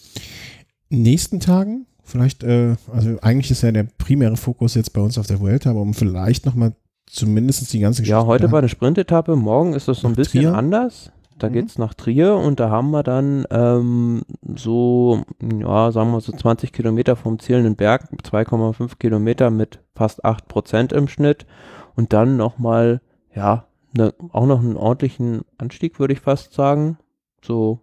Nächsten Tagen, vielleicht, äh, also eigentlich ist ja der primäre Fokus jetzt bei uns auf der Vuelta, aber um vielleicht nochmal zumindest die ganze Geschichte. Ja, heute war eine Sprintetappe, morgen ist das so ein bisschen Trier. anders. Da Mhm. geht's nach Trier und da haben wir dann ähm, so, ja, sagen wir so zwanzig Kilometer vom Ziel einen Berg, zwei Komma fünf Kilometer mit fast acht Prozent im Schnitt und dann nochmal, ja, ne, auch noch einen ordentlichen Anstieg, würde ich fast sagen. So,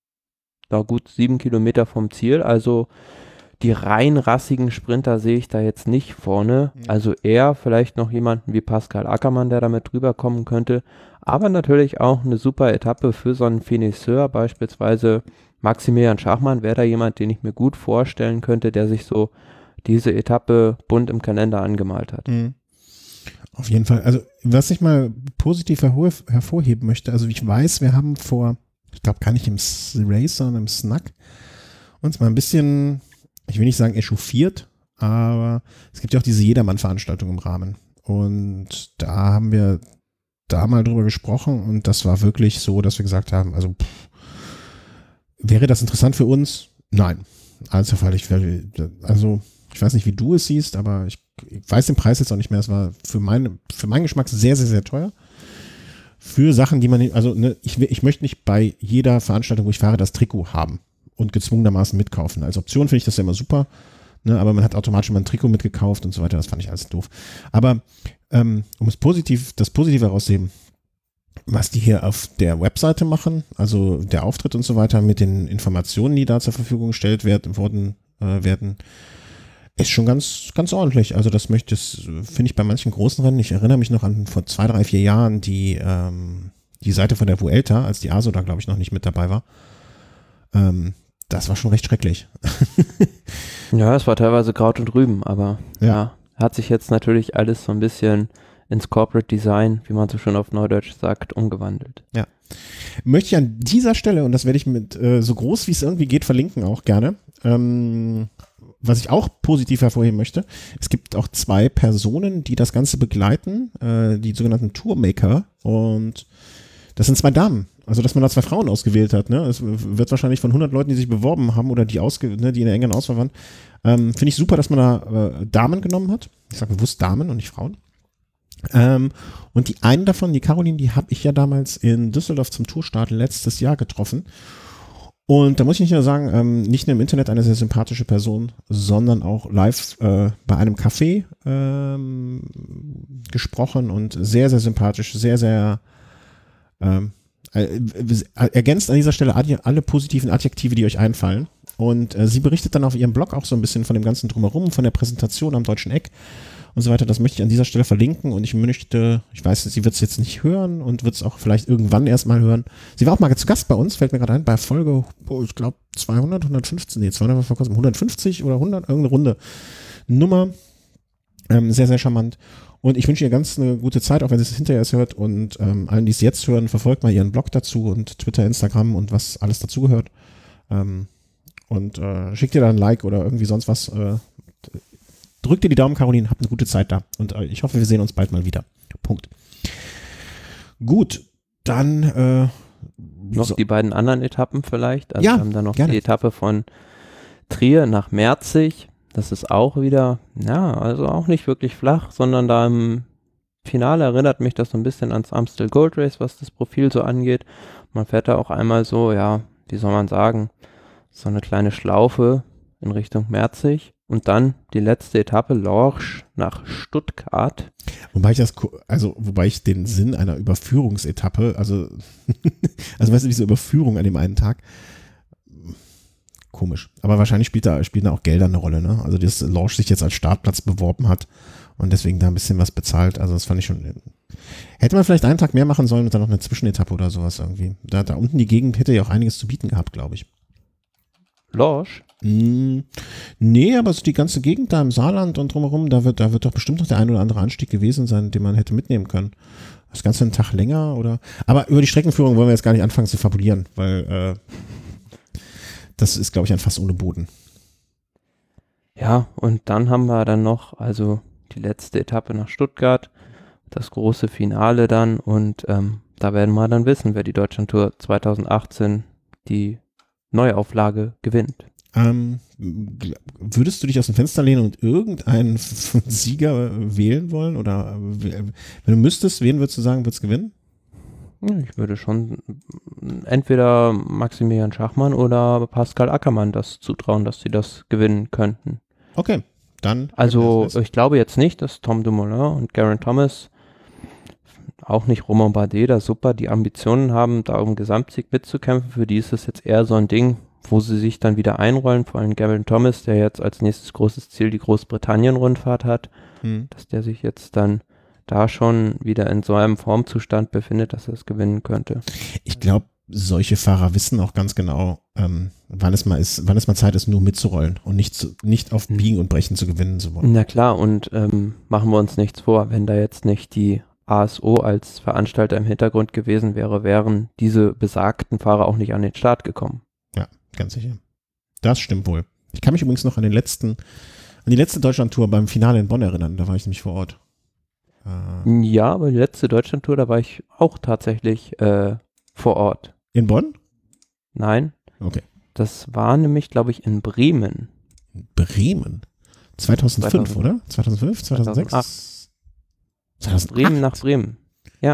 da gut sieben Kilometer vom Ziel, also die rein rassigen Sprinter sehe ich da jetzt nicht vorne. Mhm. Also eher vielleicht noch jemanden wie Pascal Ackermann, der damit drüber kommen könnte. Aber natürlich auch eine super Etappe für so einen Finisseur, beispielsweise Maximilian Schachmann wäre da jemand, den ich mir gut vorstellen könnte, der sich so diese Etappe bunt im Kalender angemalt hat. Mhm. Auf jeden Fall. Also was ich mal positiv hervor- hervorheben möchte, also ich weiß, wir haben vor, ich glaube gar nicht im S- Race, sondern im Snack, uns mal ein bisschen, ich will nicht sagen echauffiert, aber es gibt ja auch diese Jedermann-Veranstaltung im Rahmen. Und da haben wir da mal drüber gesprochen und das war wirklich so, dass wir gesagt haben, also pff, wäre das interessant für uns? Nein. Also, ich, also ich weiß nicht, wie du es siehst, aber ich, ich weiß den Preis jetzt auch nicht mehr. Es war für, meine, für meinen Geschmack sehr, sehr, sehr teuer. Für Sachen, die man, also ne, ich, ich möchte nicht bei jeder Veranstaltung, wo ich fahre, das Trikot haben und gezwungenermaßen mitkaufen. Als Option finde ich das ja immer super, ne, aber man hat automatisch immer ein Trikot mitgekauft und so weiter. Das fand ich alles doof. Aber ähm, um es positiv, das Positive herauszuheben, was die hier auf der Webseite machen, also der Auftritt und so weiter mit den Informationen, die da zur Verfügung gestellt werden, wurden, äh, werden, ist schon ganz, ganz ordentlich. Also das möchte ich, finde ich bei manchen großen Rennen, ich erinnere mich noch an vor zwei, drei, vier Jahren die, ähm, die Seite von der Vuelta, als die A S O da glaube ich noch nicht mit dabei war. Ähm, das war schon recht schrecklich. Ja, es war teilweise Kraut und Rüben, aber ja. ja, hat sich jetzt natürlich alles so ein bisschen ins Corporate Design, wie man so schon auf Neudeutsch sagt, umgewandelt. Ja. Möchte ich an dieser Stelle, und das werde ich mit äh, so groß wie es irgendwie geht verlinken auch gerne, ähm, was ich auch positiv hervorheben möchte, es gibt auch zwei Personen, die das Ganze begleiten, äh, die sogenannten Tourmaker, und das sind zwei Damen. Also, dass man da zwei Frauen ausgewählt hat, ne? Es wird wahrscheinlich von hundert Leuten, die sich beworben haben oder die, ausge, ne, die in der engen Auswahl waren, ähm, finde ich super, dass man da äh, Damen genommen hat. Ich sage bewusst Damen und nicht Frauen. Ähm, und die eine davon, die Caroline, die habe ich ja damals in Düsseldorf zum Tourstart letztes Jahr getroffen. Und da muss ich nicht nur sagen, ähm, nicht nur im Internet eine sehr sympathische Person, sondern auch live äh, bei einem Café ähm, gesprochen und sehr, sehr sympathisch, sehr, sehr ähm, äh, ergänzt an dieser Stelle alle positiven Adjektive, die euch einfallen. Und äh, sie berichtet dann auf ihrem Blog auch so ein bisschen von dem ganzen Drumherum, von der Präsentation am Deutschen Eck und so weiter. Das möchte ich an dieser Stelle verlinken, und ich möchte, ich weiß, sie wird es jetzt nicht hören und wird es auch vielleicht irgendwann erst mal hören. Sie war auch mal zu Gast bei uns, fällt mir gerade ein, bei Folge, oh, ich glaube zweihundert, hundertfünfzehn, nee, zweihundert war vor kurzem, hundertfünfzig oder hundert, irgendeine runde Nummer. Ähm, sehr, sehr charmant. Und ich wünsche ihr ganz eine gute Zeit, auch wenn sie es hinterher erst hört, und ähm, allen, die es jetzt hören, verfolgt mal ihren Blog dazu und Twitter, Instagram und was alles dazugehört. Ähm, und äh, schickt ihr da ein Like oder irgendwie sonst was. Äh, drückt ihr die Daumen, Caroline, habt eine gute Zeit da. Und äh, ich hoffe, wir sehen uns bald mal wieder. Punkt. Gut, dann äh, noch so. die beiden anderen Etappen vielleicht. Also ja, wir haben dann noch gerne. die Etappe von Trier nach Merzig. Das ist auch wieder, ja, also auch nicht wirklich flach, sondern da im Finale erinnert mich das so ein bisschen ans Amstel Gold Race, was das Profil so angeht. Man fährt da auch einmal so, ja, wie soll man sagen, so eine kleine Schlaufe in Richtung Merzig, und dann die letzte Etappe, Lorsch nach Stuttgart. Wobei ich das, also wobei ich den Sinn einer Überführungsetappe, also, also weißt du, diese Überführung an dem einen Tag, komisch. Aber wahrscheinlich spielt da, spielen da auch Gelder eine Rolle, ne? Also, dass Lorsch sich jetzt als Startplatz beworben hat und deswegen da ein bisschen was bezahlt. Also, das fand ich schon. Hätte man vielleicht einen Tag mehr machen sollen und dann noch eine Zwischenetappe oder sowas irgendwie. Da, da unten die Gegend hätte ja auch einiges zu bieten gehabt, glaube ich. Lorsch? Mm, nee, aber so die ganze Gegend da im Saarland und drumherum, da wird, da wird doch bestimmt noch der ein oder andere Anstieg gewesen sein, den man hätte mitnehmen können. Das Ganze einen Tag länger oder. Aber über die Streckenführung wollen wir jetzt gar nicht anfangen zu fabulieren, weil äh, das ist, glaube ich, ein Fass ohne Boden. Ja, und dann haben wir dann noch, also die letzte Etappe nach Stuttgart, das große Finale dann, und ähm, da werden wir dann wissen, wer die Deutschlandtour zwanzig achtzehn, die Neuauflage, gewinnt. Ähm, würdest du dich aus dem Fenster lehnen und irgendeinen Sieger wählen wollen? Oder wenn du müsstest, wen würdest du sagen, wird es gewinnen? Ich würde schon entweder Maximilian Schachmann oder Pascal Ackermann das zutrauen, dass sie das gewinnen könnten. Okay, dann. Also ich glaube jetzt nicht, dass Tom Dumoulin und Geraint Thomas, auch nicht Romain Bardet, da super die Ambitionen haben, da um Gesamtsieg mitzukämpfen. Für die ist es jetzt eher so ein Ding, wo sie sich dann wieder einrollen, vor allem Geraint Thomas, der jetzt als nächstes großes Ziel die Großbritannien-Rundfahrt hat, hm. dass der sich jetzt dann da schon wieder in so einem Formzustand befindet, dass er es gewinnen könnte. Ich glaube, solche Fahrer wissen auch ganz genau, ähm, wann es mal ist, wann es mal Zeit ist, nur mitzurollen und nicht, zu, nicht auf Biegen und Brechen zu gewinnen zu wollen. Na klar, und ähm, machen wir uns nichts vor, wenn da jetzt nicht die A S O als Veranstalter im Hintergrund gewesen wäre, wären diese besagten Fahrer auch nicht an den Start gekommen. Ja, ganz sicher. Das stimmt wohl. Ich kann mich übrigens noch an den letzten, an die letzte Deutschlandtour beim Finale in Bonn erinnern, da war ich nämlich vor Ort. Äh, ja, aber die letzte Deutschlandtour, da war ich auch tatsächlich äh, vor Ort. In Bonn? Nein. Okay. Das war nämlich, glaube ich, in Bremen. Bremen? zweitausendfünf, zweitausend oder? zweitausendfünf, zweitausendsechs? zweitausendacht. zweitausendacht? Bremen nach Bremen. Ja.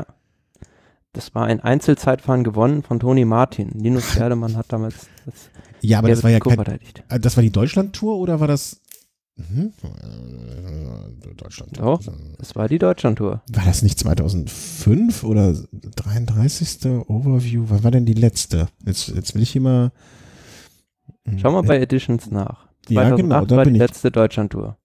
Das war ein Einzelzeitfahren gewonnen von Toni Martin. Linus Gerdemann hat damals das Ja, aber das war ja kein, verteidigt. Das war die Deutschlandtour oder war das Mhm. Deutschland. Doch, das war die Deutschlandtour. War das nicht zweitausendfünf oder dreiunddreißigste Overview? Wann war denn die letzte? Jetzt, jetzt will ich hier mal. Schau mal bei Editions nach. Ja, genau. Da war bin die ich. letzte Deutschlandtour.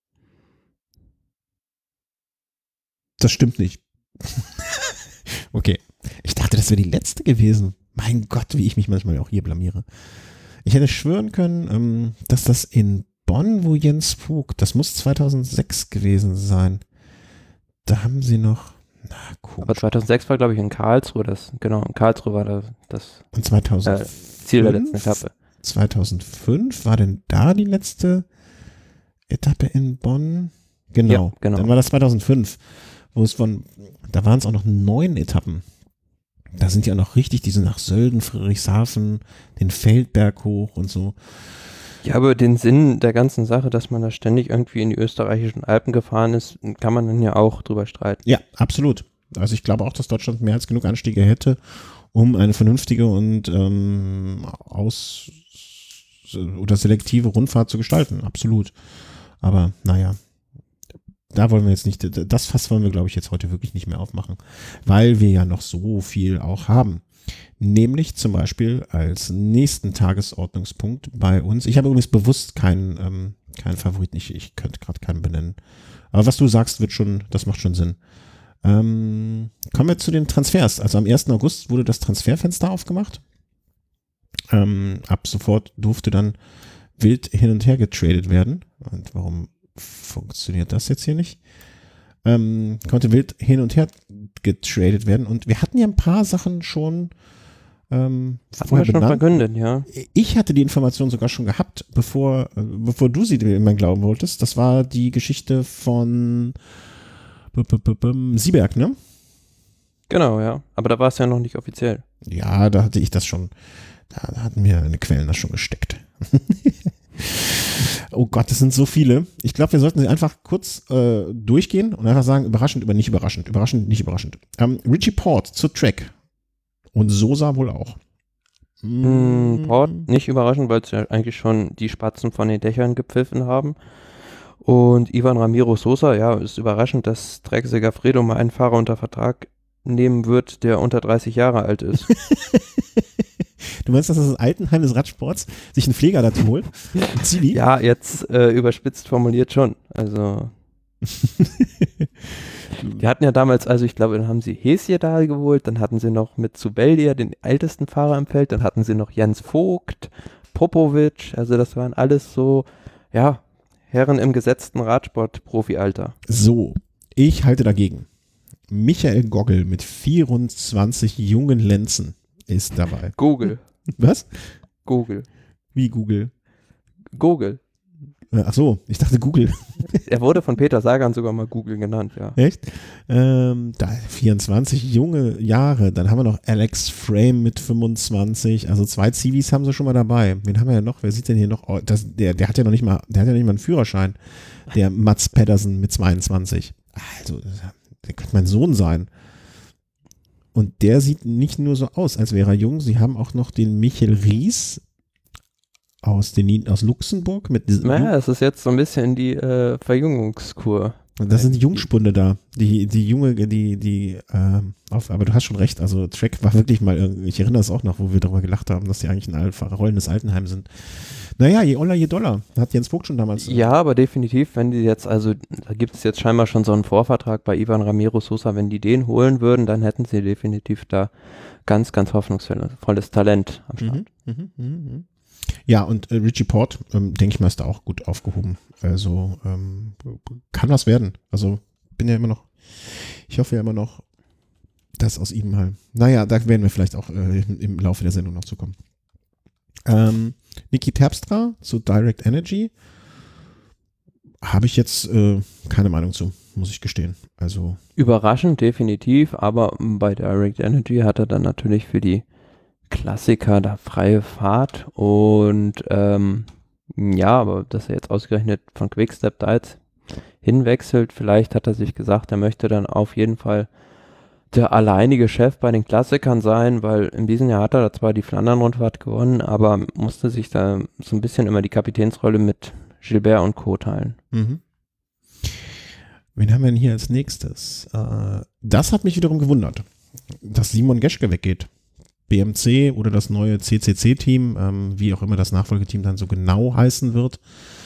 Das stimmt nicht. Okay. Ich dachte, das wäre die letzte gewesen. Mein Gott, wie ich mich manchmal auch hier blamiere. Ich hätte schwören können, ähm, dass das in Bonn, wo Jens Vogt, das muss zweitausendsechs gewesen sein. Da haben sie noch, na komisch. Aber zweitausendsechs war, glaube ich, in Karlsruhe, das, genau, in Karlsruhe war das, das Und zweitausendfünf, äh, Ziel der letzten Etappe. zweitausendfünf war denn da die letzte Etappe in Bonn. Genau. Ja, genau. Dann war das zweitausendfünf, wo es von, da waren es auch noch neun Etappen. Da sind die auch noch richtig, die sind nach Sölden, Friedrichshafen, den Feldberg hoch und so. Ja, aber den Sinn der ganzen Sache, dass man da ständig irgendwie in die österreichischen Alpen gefahren ist, kann man dann ja auch drüber streiten. Ja, absolut. Also ich glaube auch, dass Deutschland mehr als genug Anstiege hätte, um eine vernünftige und ähm, aus oder selektive Rundfahrt zu gestalten. Absolut. Aber naja, da wollen wir jetzt nicht, das Fass wollen wir, glaube ich, jetzt heute wirklich nicht mehr aufmachen, weil wir ja noch so viel auch haben. Nämlich zum Beispiel als nächsten Tagesordnungspunkt bei uns. Ich habe übrigens bewusst keinen, ähm, keinen Favoriten, ich, ich könnte gerade keinen benennen. Aber was du sagst, wird schon, das macht schon Sinn. Ähm, kommen wir zu den Transfers. Also am ersten August wurde das Transferfenster aufgemacht. Ähm, ab sofort durfte dann wild hin und her getradet werden. Und warum funktioniert das jetzt hier nicht? Ähm, konnte wild hin und her getradet werden. Und wir hatten ja ein paar Sachen schon ähm, vorher schon benannt. verkündet, ja. Ich hatte die Information sogar schon gehabt, bevor, äh, bevor du sie immer glauben wolltest. Das war die Geschichte von b -b -b -b Sieberg, ne? Genau, ja. Aber da war es ja noch nicht offiziell. Ja, da hatte ich das schon, da, da hatten mir eine Quellen das schon gesteckt. Oh Gott, das sind so viele. Ich glaube, wir sollten sie einfach kurz äh, durchgehen und einfach sagen, überraschend, über nicht überraschend, überraschend, nicht überraschend. Ähm, Richie Port zu Trek und Sosa wohl auch. Mm, Port, nicht überraschend, weil es ja eigentlich schon die Spatzen von den Dächern gepfiffen haben. Und Ivan Ramiro Sosa, ja, ist überraschend, dass Trek Segafredo mal einen Fahrer unter Vertrag nehmen wird, der unter dreißig Jahre alt ist. Du meinst, dass das Altenheim des Radsports sich einen Pfleger dazu holt? Ein Zivi? Ja, jetzt äh, überspitzt formuliert schon. Also die hatten ja damals, also ich glaube, dann haben sie Hesjedal geholt, dann hatten sie noch mit Zubeldia den ältesten Fahrer im Feld, dann hatten sie noch Jens Vogt, Popovic, also das waren alles so, ja, Herren im gesetzten Radsport-Profi-Alter. So, ich halte dagegen. Michael Goggel mit vierundzwanzig jungen Lenzen ist dabei. Google. Was? Google. Wie Google? Google. Ach so, ich dachte Google. Er wurde von Peter Sagan sogar mal Google genannt, ja. Echt? Ähm, da vierundzwanzig junge Jahre. Dann haben wir noch Alex Frame mit fünfundzwanzig. Also zwei Zivis haben sie schon mal dabei. Wen haben wir ja noch? Wer sieht denn hier noch? Oh, das, der, der hat ja noch nicht mal, der hat ja nicht mal einen Führerschein. Der Mats Pedersen mit zweiundzwanzig. Also, der könnte mein Sohn sein. Und der sieht nicht nur so aus, als wäre er jung. Sie haben auch noch den Michael Ries aus, den, aus Luxemburg. Mit diesem naja, es ist jetzt so ein bisschen die äh, Verjüngungskur. Das sind die Jungspunde da, die, die junge, die, die, äh, auf, aber du hast schon recht, also Trek war wirklich mal, irgendwie, ich erinnere es auch noch, wo wir darüber gelacht haben, dass die eigentlich ein Alpha, rollendes Altenheim sind. Naja, je Oller, je Dollar, hat Jens Vogt schon damals. Ja, aber definitiv, wenn die jetzt, also da gibt es jetzt scheinbar schon so einen Vorvertrag bei Ivan Ramiro Sosa, wenn die den holen würden, dann hätten sie definitiv da ganz, ganz hoffnungsvolles Talent am Start. Mhm, mh, mh. Ja, und äh, Richie Port, ähm, denke ich mal, ist da auch gut aufgehoben. Also ähm, kann was werden. Also bin ja immer noch, ich hoffe ja immer noch, dass aus ihm mal, naja, da werden wir vielleicht auch äh, im, im Laufe der Sendung noch zukommen. Ähm, Niki Terpstra zu Direct Energy habe ich jetzt äh, keine Meinung zu, muss ich gestehen. Also überraschend, definitiv, aber bei Direct Energy hat er dann natürlich für die Klassiker da freie Fahrt und ähm, ja, aber dass er jetzt ausgerechnet von Quickstep da jetzt hinwechselt, vielleicht hat er sich gesagt, er möchte dann auf jeden Fall der alleinige Chef bei den Klassikern sein, weil in diesem Jahr hat er da zwar die Flandern-Rundfahrt gewonnen, aber musste sich da so ein bisschen immer die Kapitänsrolle mit Gilbert und Co. teilen. Mhm. Wen haben wir denn hier als nächstes? Äh, das hat mich wiederum gewundert, dass Simon Geschke weggeht. B M C oder das neue C C C-Team, ähm, wie auch immer das Nachfolgeteam dann so genau heißen wird,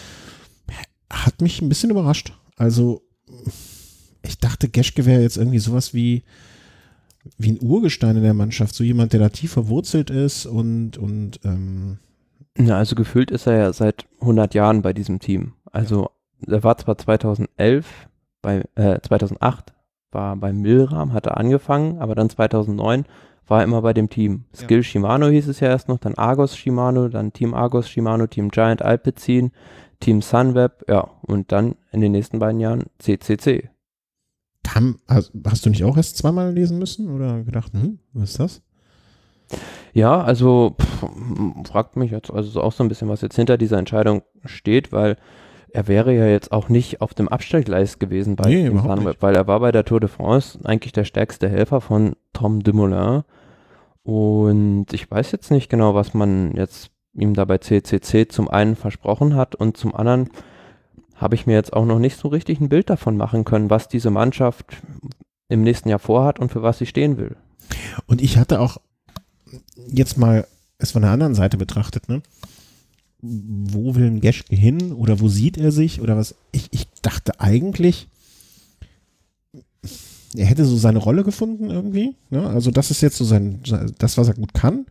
hat mich ein bisschen überrascht. Also ich dachte, Geschke wäre jetzt irgendwie sowas wie, wie ein Urgestein in der Mannschaft, so jemand, der da tief verwurzelt ist und, und ähm ja, also gefühlt ist er ja seit hundert Jahren bei diesem Team. Also er war zwar zweitausendelf, bei, äh, zweitausendacht war bei Milram, hat er angefangen, aber dann zweitausendneun war immer bei dem Team. Skill ja. Shimano hieß es ja erst noch, dann Argos Shimano, dann Team Argos Shimano, Team Giant Alpecin, Team Sunweb, ja, und dann in den nächsten beiden Jahren C C C. Haben, hast, hast du nicht auch erst zweimal lesen müssen oder gedacht, hm, was ist das? Ja, also pff, fragt mich jetzt also auch so ein bisschen, was jetzt hinter dieser Entscheidung steht, weil er wäre ja jetzt auch nicht auf dem Abstellgleis gewesen bei Nee, Team überhaupt Sunweb, nicht. weil er war bei der Tour de France eigentlich der stärkste Helfer von Tom Dumoulin. Und ich weiß jetzt nicht genau, was man jetzt ihm da bei C C C zum einen versprochen hat und zum anderen habe ich mir jetzt auch noch nicht so richtig ein Bild davon machen können, was diese Mannschaft im nächsten Jahr vorhat und für was sie stehen will. Und ich hatte auch jetzt mal es von der anderen Seite betrachtet, ne? Wo will ein Geschke hin oder wo sieht er sich oder was? Ich, ich dachte eigentlich, er hätte so seine Rolle gefunden irgendwie. Ne? Also das ist jetzt so sein, das, was er gut kann.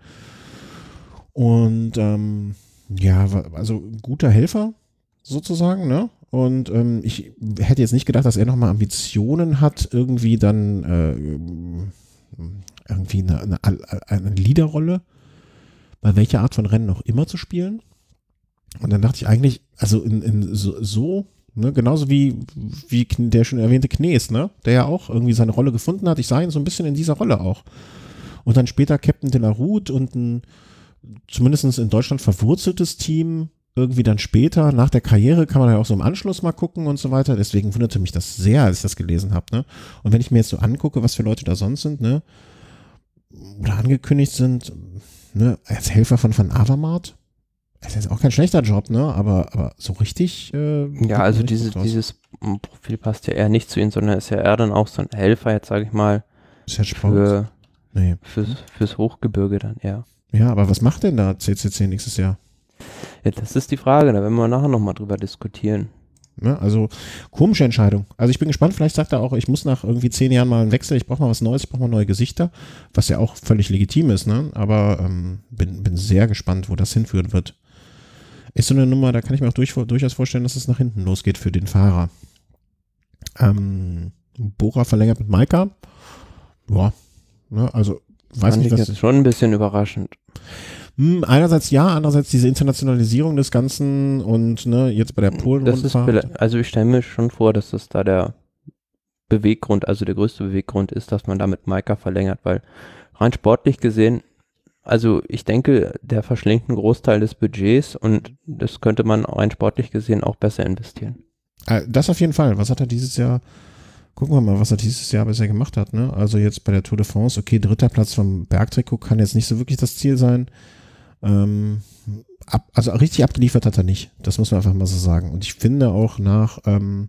Und ähm, ja, also guter Helfer sozusagen. Ne? Und ähm, ich hätte jetzt nicht gedacht, dass er nochmal Ambitionen hat, irgendwie dann äh, irgendwie eine, eine, eine Leaderrolle bei welcher Art von Rennen auch immer zu spielen. Und dann dachte ich eigentlich, also in, in so, so ne, genauso wie, wie der schon erwähnte Knees, ne, der ja auch irgendwie seine Rolle gefunden hat. Ich sah ihn so ein bisschen in dieser Rolle auch. Und dann später Captain de la Route und ein zumindest in Deutschland verwurzeltes Team, irgendwie dann später, nach der Karriere, kann man ja auch so im Anschluss mal gucken und so weiter. Deswegen wunderte mich das sehr, als ich das gelesen habe. Ne? Und wenn ich mir jetzt so angucke, was für Leute da sonst sind, ne, oder angekündigt sind, ne, als Helfer von Van Avermaet, das ist auch kein schlechter Job, ne? Aber, aber so richtig. Äh, ja, also diese, dieses Profil passt ja eher nicht zu ihm, sondern ist ja eher dann auch so ein Helfer, jetzt sage ich mal, für, nee. fürs, fürs Hochgebirge dann eher. Ja, aber was macht denn da C C C nächstes Jahr? Ja, das ist die Frage, da werden wir nachher nochmal drüber diskutieren. Ja, also komische Entscheidung. Also ich bin gespannt, vielleicht sagt er auch, ich muss nach irgendwie zehn Jahren mal einen Wechsel, ich brauche mal was Neues, ich brauche mal neue Gesichter, was ja auch völlig legitim ist, ne? Aber ähm, bin, bin sehr gespannt, wo das hinführen wird. Ist so eine Nummer, da kann ich mir auch durch, durchaus vorstellen, dass es nach hinten losgeht für den Fahrer. Ähm, Bora verlängert mit Maika. Ja, ne, also weiß Fand nicht, ich was. Jetzt schon ein bisschen überraschend. Mh, einerseits ja, andererseits diese Internationalisierung des Ganzen und ne, jetzt bei der Polen-Rundfahrt. Also ich stelle mir schon vor, dass das da der Beweggrund, also der größte Beweggrund ist, dass man damit Maika verlängert, weil rein sportlich gesehen, also ich denke, der verschlingt einen Großteil des Budgets und das könnte man rein sportlich gesehen auch besser investieren. Das auf jeden Fall. Was hat er dieses Jahr, gucken wir mal, was er dieses Jahr bisher gemacht hat, ne? Also jetzt bei der Tour de France, okay, dritter Platz vom Bergtrikot kann jetzt nicht so wirklich das Ziel sein. Ähm, ab, also richtig abgeliefert hat er nicht. Das muss man einfach mal so sagen. Und ich finde auch nach ähm,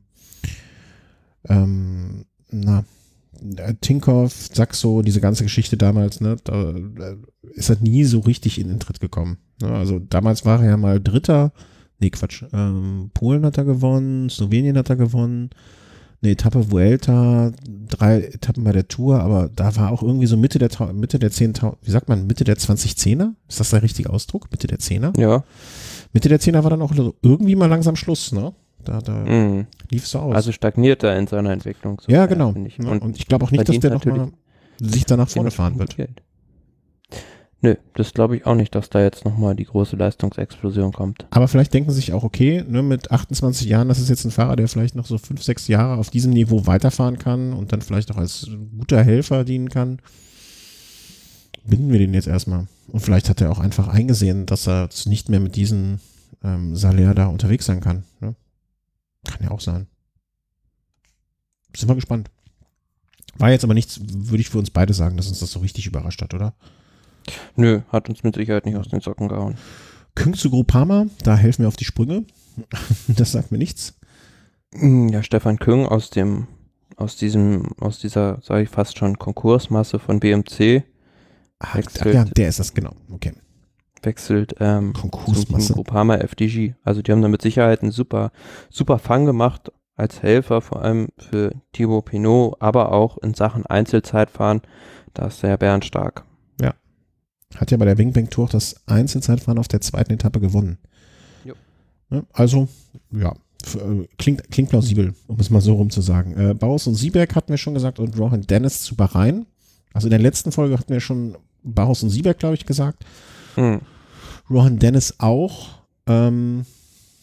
ähm, na, Tinkoff, Saxo, diese ganze Geschichte damals, ne, da, da ist er nie so richtig in den Tritt gekommen. Ne? Also damals war er ja mal Dritter, nee, Quatsch, ähm, Polen hat er gewonnen, Slowenien hat er gewonnen, eine Etappe Vuelta, drei Etappen bei der Tour, aber da war auch irgendwie so Mitte der Mitte der zehn, wie sagt man, Mitte der zwanzig Zehner? Ist das der richtige Ausdruck? Mitte der Zehner? Ja. Mitte der Zehner war dann auch irgendwie mal langsam Schluss, ne? Da, da mm. lief es so aus. Also stagniert er in seiner Entwicklung. So ja, genau. Ich. Und, und ich glaube auch nicht, dass der nochmal sich da nach vorne fahren wird. Geld. Nö, das glaube ich auch nicht, dass da jetzt nochmal die große Leistungsexplosion kommt. Aber vielleicht denken sie sich auch, okay, ne, mit achtundzwanzig Jahren, das ist jetzt ein Fahrer, der vielleicht noch so fünf, sechs Jahre auf diesem Niveau weiterfahren kann und dann vielleicht auch als guter Helfer dienen kann. Binden wir den jetzt erstmal. Und vielleicht hat er auch einfach eingesehen, dass er nicht mehr mit diesem ähm, Salär da unterwegs sein kann. Ne? Kann ja auch sein. Sind wir gespannt. War jetzt aber nichts, würde ich für uns beide sagen, dass uns das so richtig überrascht hat, oder? Nö, hat uns mit Sicherheit nicht aus den Socken gehauen. Küng zu Groupama, da helfen wir auf die Sprünge. Das sagt mir nichts. Ja, Stefan Küng aus dem, aus diesem, aus dieser, sage ich fast schon, Konkursmasse von B M C. Ach, ach ja, der ist das, genau. Okay. Wechselt ähm, Konkursmasse. zum Groupama F D G. Also die haben da mit Sicherheit einen super, super Fang gemacht als Helfer, vor allem für Thibaut Pinot, aber auch in Sachen Einzelzeitfahren. Da ist der Bernd stark. Ja. Hat ja bei der Bing Bang Tour das Einzelzeitfahren auf der zweiten Etappe gewonnen. Jo. Also, ja, klingt, klingt plausibel, um es mal so rum zu sagen. Äh, Bauhaus und Sieberg hatten wir schon gesagt und Rohan Dennis zu Bahrain. Also in der letzten Folge hatten wir schon Bauhaus und Sieberg, glaube ich, gesagt. Hm. Rohan Dennis auch. Ähm,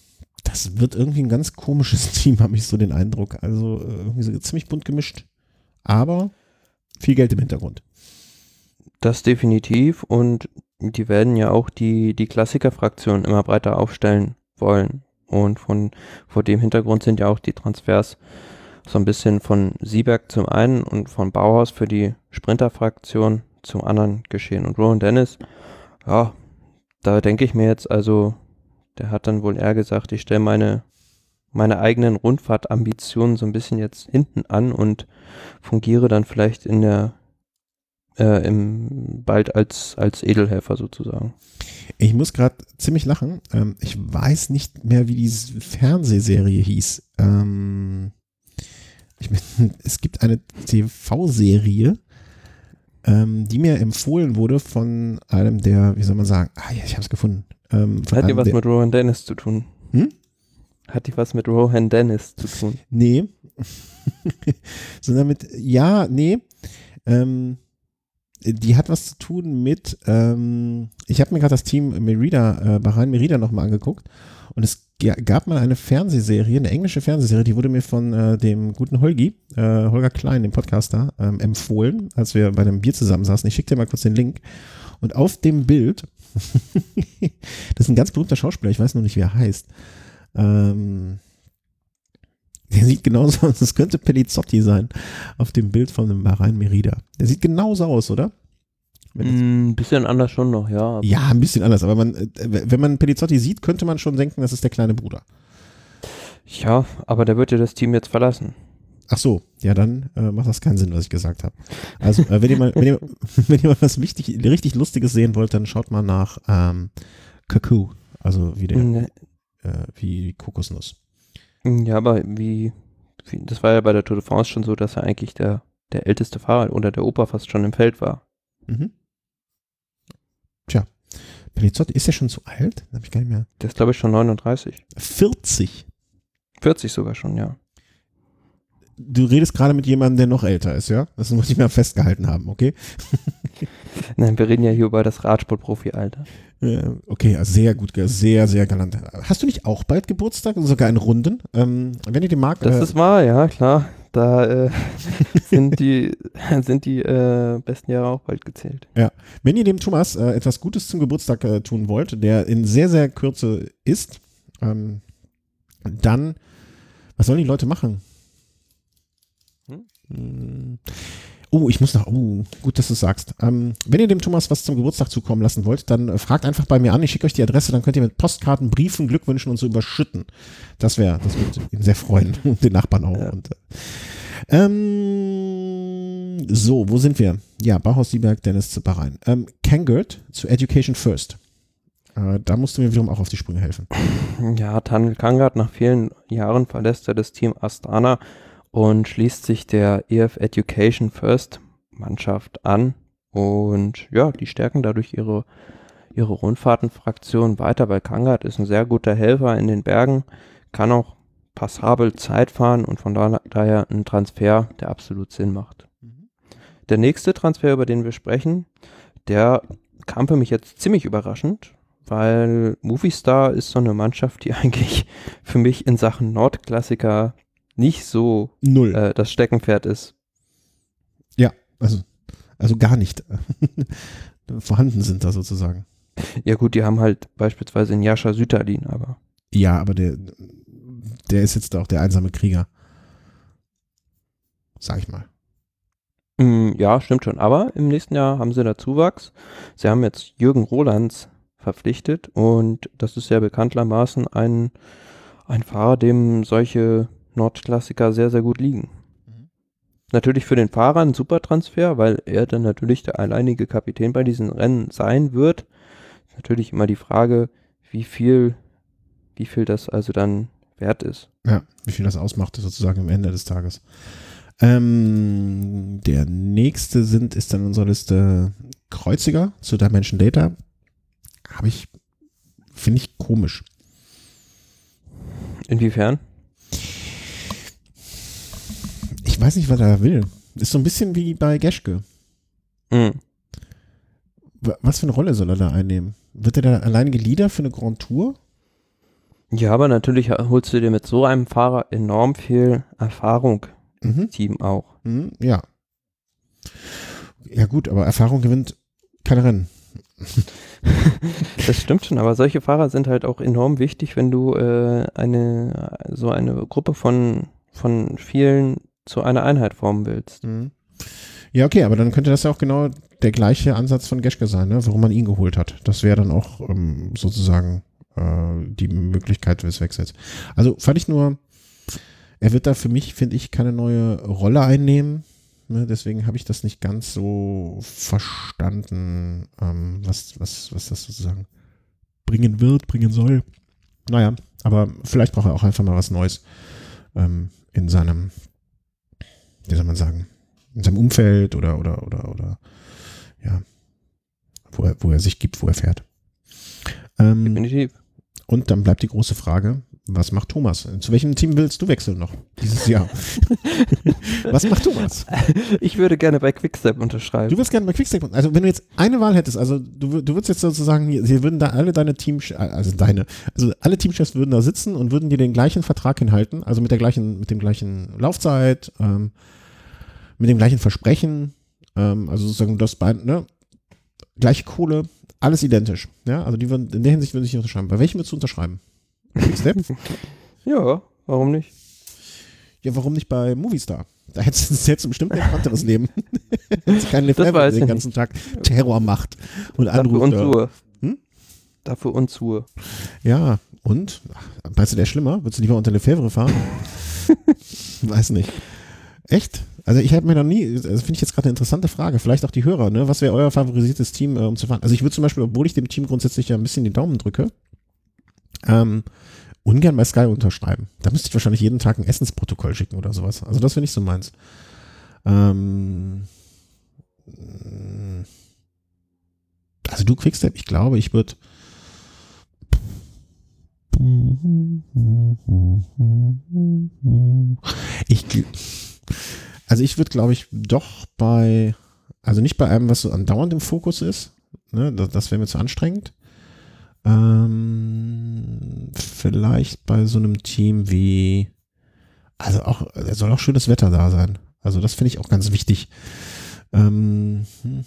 das wird irgendwie ein ganz komisches Team, habe ich so den Eindruck. Also äh, irgendwie so ziemlich bunt gemischt, aber viel Geld im Hintergrund. Das definitiv und die werden ja auch die, die Klassiker-Fraktion immer breiter aufstellen wollen. Und von vor dem Hintergrund sind ja auch die Transfers so ein bisschen von Sieberg zum einen und von Bauhaus für die Sprinter-Fraktion zum anderen geschehen. Und Rowan Dennis, ja, da denke ich mir jetzt, also der hat dann wohl eher gesagt, ich stelle meine, meine eigenen Rundfahrtambitionen so ein bisschen jetzt hinten an und fungiere dann vielleicht in der Äh, im, bald als, als Edelhelfer sozusagen. Ich muss gerade ziemlich lachen. Ähm, ich weiß nicht mehr, wie diese Fernsehserie hieß. Ähm, ich mein, es gibt eine T V-Serie, ähm, die mir empfohlen wurde von einem der, wie soll man sagen, ah ja, ich habe es gefunden. Ähm, Hat die was der, mit Rowan Dennis zu tun? Hm? Hat die was mit Rowan Dennis zu tun? Nee. Sondern mit, ja, nee. Ähm, Die hat was zu tun mit, ähm, ich habe mir gerade das Team Merida, äh, Bahrain Merida nochmal angeguckt und es g- gab mal eine Fernsehserie, eine englische Fernsehserie, die wurde mir von äh, dem guten Holgi, äh, Holger Klein, dem Podcaster, ähm, empfohlen, als wir bei einem Bier zusammensaßen. Ich schicke dir mal kurz den Link und auf dem Bild, das ist ein ganz berühmter Schauspieler, ich weiß noch nicht, wie er heißt, ähm, der sieht genauso aus, das könnte Pelizzotti sein, auf dem Bild von dem Bahrain Merida. Der sieht genauso aus, oder? Ein mm, bisschen anders schon noch, ja. Ja, ein bisschen anders, aber man, wenn man Pelizzotti sieht, könnte man schon denken, das ist der kleine Bruder. Ja, aber der wird ja das Team jetzt verlassen. Ach so, ja, dann äh, macht das keinen Sinn, was ich gesagt habe. Also, äh, wenn, ihr mal, wenn, ihr, wenn ihr mal was wichtig, richtig Lustiges sehen wollt, dann schaut mal nach ähm, Cuckoo, also wie der, Ne. äh, wie Kokosnuss. Ja, aber wie, wie, das war ja bei der Tour de France schon so, dass er eigentlich der, der älteste Fahrer oder der Opa fast schon im Feld war. Mhm. Tja, Pelizzotti, ist der schon zu alt? Hab ich gar nicht mehr. Der ist, glaube ich, schon neununddreißig. vierzig. vierzig sogar schon, ja. Du redest gerade mit jemandem, der noch älter ist, ja? Das muss ich mir festgehalten haben, okay? Nein, wir reden ja hier über das Radsport-Profi-Alter. Ja, okay, sehr gut, sehr, sehr galant. Hast du nicht auch bald Geburtstag, sogar in Runden? Ähm, wenn ihr den mag. Das äh, ist wahr, ja, klar. Da äh, sind die, sind die äh, besten Jahre auch bald gezählt. Ja, wenn ihr dem Thomas äh, etwas Gutes zum Geburtstag äh, tun wollt, der in sehr, sehr Kürze ist, ähm, dann, was sollen die Leute machen? Hm? Oh, ich muss noch, oh, gut, dass du es sagst. Ähm, wenn ihr dem Thomas was zum Geburtstag zukommen lassen wollt, dann äh, fragt einfach bei mir an, ich schicke euch die Adresse, dann könnt ihr mit Postkarten, Briefen, Glückwünschen und so überschütten. Das wäre, das würde ihn sehr freuen und den Nachbarn auch. Ja. Und, äh, ähm, so, wo sind wir? Ja, Bauhaus Sieberg, Dennis zu Bahrain. Ähm, Kangert zu Education First. Äh, da musst du mir wiederum auch auf die Sprünge helfen. Ja, Tanel Kangert, nach vielen Jahren verlässt er das Team Astana und schließt sich der E F Education First Mannschaft an. Und ja, die stärken dadurch ihre, ihre Rundfahrtenfraktion weiter, weil Kangert ist ein sehr guter Helfer in den Bergen, kann auch passabel Zeit fahren und von da, daher ein Transfer, der absolut Sinn macht. Mhm. Der nächste Transfer, über den wir sprechen, der kam für mich jetzt ziemlich überraschend, weil Movistar ist so eine Mannschaft, die eigentlich für mich in Sachen Nordklassiker nicht so Null. Äh, das Steckenpferd ist. Ja, also, also gar nicht. Vorhanden sind da sozusagen. Ja gut, die haben halt beispielsweise einen Jascha Sütterlin, aber. Ja, aber der, der ist jetzt auch der einsame Krieger. Sag ich mal. Mm, ja, stimmt schon. Aber im nächsten Jahr haben sie da Zuwachs. Sie haben jetzt Jürgen Rolands verpflichtet und das ist ja bekanntermaßen ein, ein Fahrer, dem solche Nordklassiker sehr, sehr gut liegen. Mhm. Natürlich für den Fahrer ein super Transfer, weil er dann natürlich der alleinige Kapitän bei diesen Rennen sein wird. Natürlich immer die Frage, wie viel, wie viel das also dann wert ist. Ja, wie viel das ausmacht sozusagen am Ende des Tages. Ähm, der nächste sind, ist dann unsere Liste Kreuziger zu Dimension Data. Habe ich, finde ich komisch. Inwiefern? Ich weiß nicht, was er will. Ist so ein bisschen wie bei Geschke. Mhm. Was für eine Rolle soll er da einnehmen? Wird er da alleinige Leader für eine Grand Tour? Ja, aber natürlich holst du dir mit so einem Fahrer enorm viel Erfahrung Mhm. im Team auch. Mhm, ja. Ja gut, aber Erfahrung gewinnt keine Rennen. Das stimmt schon, aber solche Fahrer sind halt auch enorm wichtig, wenn du äh, eine so eine Gruppe von, von vielen zu einer Einheit formen willst. Mhm. Ja, okay, aber dann könnte das ja auch genau der gleiche Ansatz von Geschke sein, ne? Warum man ihn geholt hat. Das wäre dann auch ähm, sozusagen äh, die Möglichkeit des Wechsels. Also fand ich nur, er wird da für mich, finde ich, keine neue Rolle einnehmen. Ne? Deswegen habe ich das nicht ganz so verstanden, ähm, was, was, was das sozusagen bringen wird, bringen soll. Naja, aber vielleicht braucht er auch einfach mal was Neues ähm, in seinem, wie soll man sagen, in seinem Umfeld oder, oder, oder, oder, ja, wo er, wo er sich gibt, wo er fährt. Ähm, Definitiv. und dann bleibt die große Frage, was macht Thomas? Zu welchem Team willst du wechseln noch dieses Jahr? Was macht Thomas? Ich würde gerne bei Quickstep unterschreiben. Du willst gerne bei Quickstep, also wenn du jetzt eine Wahl hättest, also du, du würdest jetzt sozusagen, sie würden da alle deine Team, also deine, also alle Teamchefs würden da sitzen und würden dir den gleichen Vertrag hinhalten, also mit der gleichen, mit dem gleichen Laufzeit, ähm, mit dem gleichen Versprechen, ähm, also sozusagen das beide, ne, gleiche Kohle, alles identisch, ja, also die würden, in der Hinsicht würde ich nicht unterschreiben. Bei welchem würdest du unterschreiben? Quickstep? Ja, warum nicht? Ja, warum nicht bei Movistar? Da hättest du jetzt bestimmt ein anderes Leben. Hättest keinen Lefebvre, der den ganzen Tag Terror macht und anruft. Dafür Unruhe. Hm? Dafür Unruhe. Ja, und? Weißt du, der ist schlimmer? Würdest du lieber unter Lefebvre fahren? Weiß nicht. Echt? Also ich habe mir noch nie, also finde ich jetzt gerade eine interessante Frage, vielleicht auch die Hörer, ne? Was wäre euer favorisiertes Team, äh, um zu fahren? Also ich würde zum Beispiel, obwohl ich dem Team grundsätzlich ja ein bisschen die Daumen drücke, ähm, ungern bei Sky unterschreiben. Da müsste ich wahrscheinlich jeden Tag ein Essensprotokoll schicken oder sowas. Also das wäre nicht so meins. Ähm, also du Quickstep, ich glaube, ich würde ich also ich würde, glaube ich, doch bei, also nicht bei einem, was so andauernd im Fokus ist, ne, das, das wäre mir zu anstrengend. Ähm, vielleicht bei so einem Team wie, also auch, es soll auch schönes Wetter da sein. Also das finde ich auch ganz wichtig. Ähm, hm.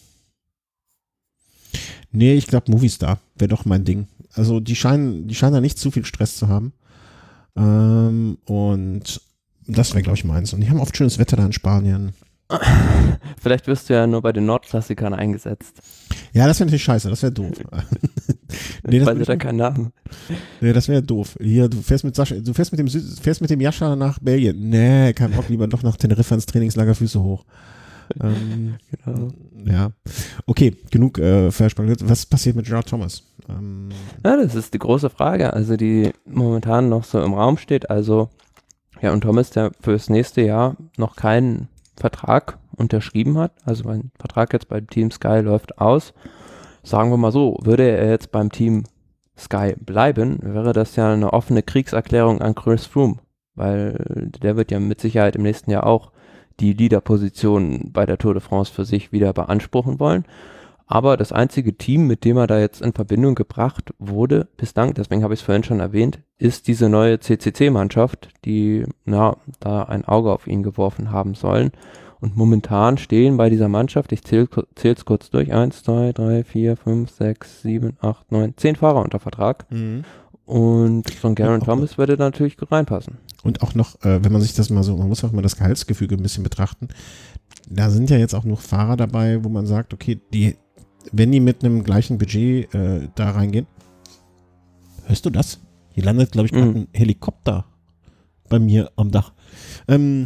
Nee, ich glaube Movistar wäre doch mein Ding. Also die scheinen, die scheinen da nicht zu viel Stress zu haben. Ähm, und das wäre, glaube ich, meins. Und die haben oft schönes Wetter da in Spanien. Vielleicht wirst du ja nur bei den Nordklassikern eingesetzt. Ja, das wäre natürlich scheiße, das wäre doof. nee, das weiß da keinen Namen. Nee, das wäre doof. Hier, du fährst mit Sascha, du fährst mit dem fährst mit dem Jascha nach Belgien. Nee, kein Bock, lieber doch nach Teneriffa ins Trainingslager, Füße hoch. Ähm, genau. Ja. Okay, genug äh, Verspann. Was passiert mit Gerard Thomas? Ähm, ja, das ist die große Frage, also die momentan noch so im Raum steht. Also, ja, und Thomas, der fürs nächste Jahr noch keinen Vertrag unterschrieben hat, also mein Vertrag jetzt beim Team Sky läuft aus. Sagen wir mal so, würde er jetzt beim Team Sky bleiben, wäre das ja eine offene Kriegserklärung an Chris Froome, weil der wird ja mit Sicherheit im nächsten Jahr auch die Leaderposition bei der Tour de France für sich wieder beanspruchen wollen. Aber das einzige Team, mit dem er da jetzt in Verbindung gebracht wurde bislang, deswegen habe ich es vorhin schon erwähnt, ist diese neue C C C-Mannschaft, die na, da ein Auge auf ihn geworfen haben sollen. Und momentan stehen bei dieser Mannschaft, ich zähle es kurz durch, eins, zwei, drei, vier, fünf, sechs, sieben, acht, neun, zehn Fahrer unter Vertrag. Mhm. Und so ein Geraint Thomas würde da natürlich gut reinpassen. Und auch noch, äh, wenn man sich das mal so, man muss auch mal das Gehaltsgefüge ein bisschen betrachten, da sind ja jetzt auch noch Fahrer dabei, wo man sagt, okay, die, wenn die mit einem gleichen Budget äh, da reingehen, hörst du das? Hier landet, glaube ich, gerade mhm. ein Helikopter bei mir am Dach. Ähm,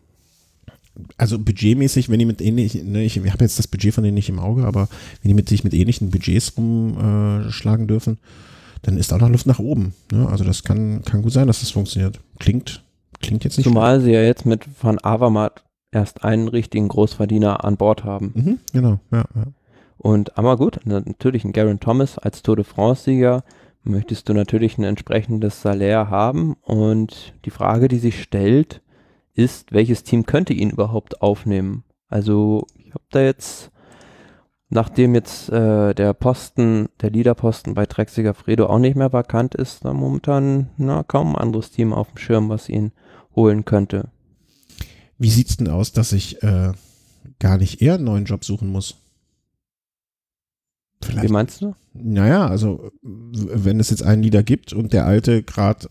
also budgetmäßig, wenn die mit ähnlichen, ne, ich habe jetzt das Budget von denen nicht im Auge, aber wenn die mit sich mit ähnlichen Budgets rumschlagen äh, dürfen, dann ist da auch noch Luft nach oben. Ne? Also das kann, kann gut sein, dass das funktioniert. Klingt, klingt jetzt nicht Zumal schlimm. Sie ja jetzt mit Van Avermaet erst einen richtigen Großverdiener an Bord haben. Mhm, genau, ja, ja. Und aber gut, natürlich ein Geraint Thomas als Tour de France-Sieger möchtest du natürlich ein entsprechendes Salär haben. Und die Frage, die sich stellt, ist, welches Team könnte ihn überhaupt aufnehmen? Also ich habe da jetzt nachdem jetzt äh, der Posten, der Leaderposten bei Trek Segafredo auch nicht mehr vakant ist, da momentan na, kaum ein anderes Team auf dem Schirm, was ihn holen könnte. Wie sieht's denn aus, dass ich äh, gar nicht eher einen neuen Job suchen muss? Vielleicht. Wie meinst du? Naja, also wenn es jetzt einen Leader gibt und der alte gerade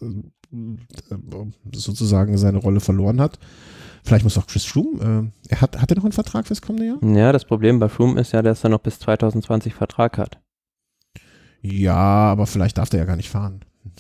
sozusagen seine Rolle verloren hat, vielleicht muss auch Chris Froome, äh, er hat, hat er noch einen Vertrag fürs kommende Jahr? Ja, das Problem bei Froome ist ja, dass er noch bis zwanzig zwanzig Vertrag hat. Ja, aber vielleicht darf der ja gar nicht fahren.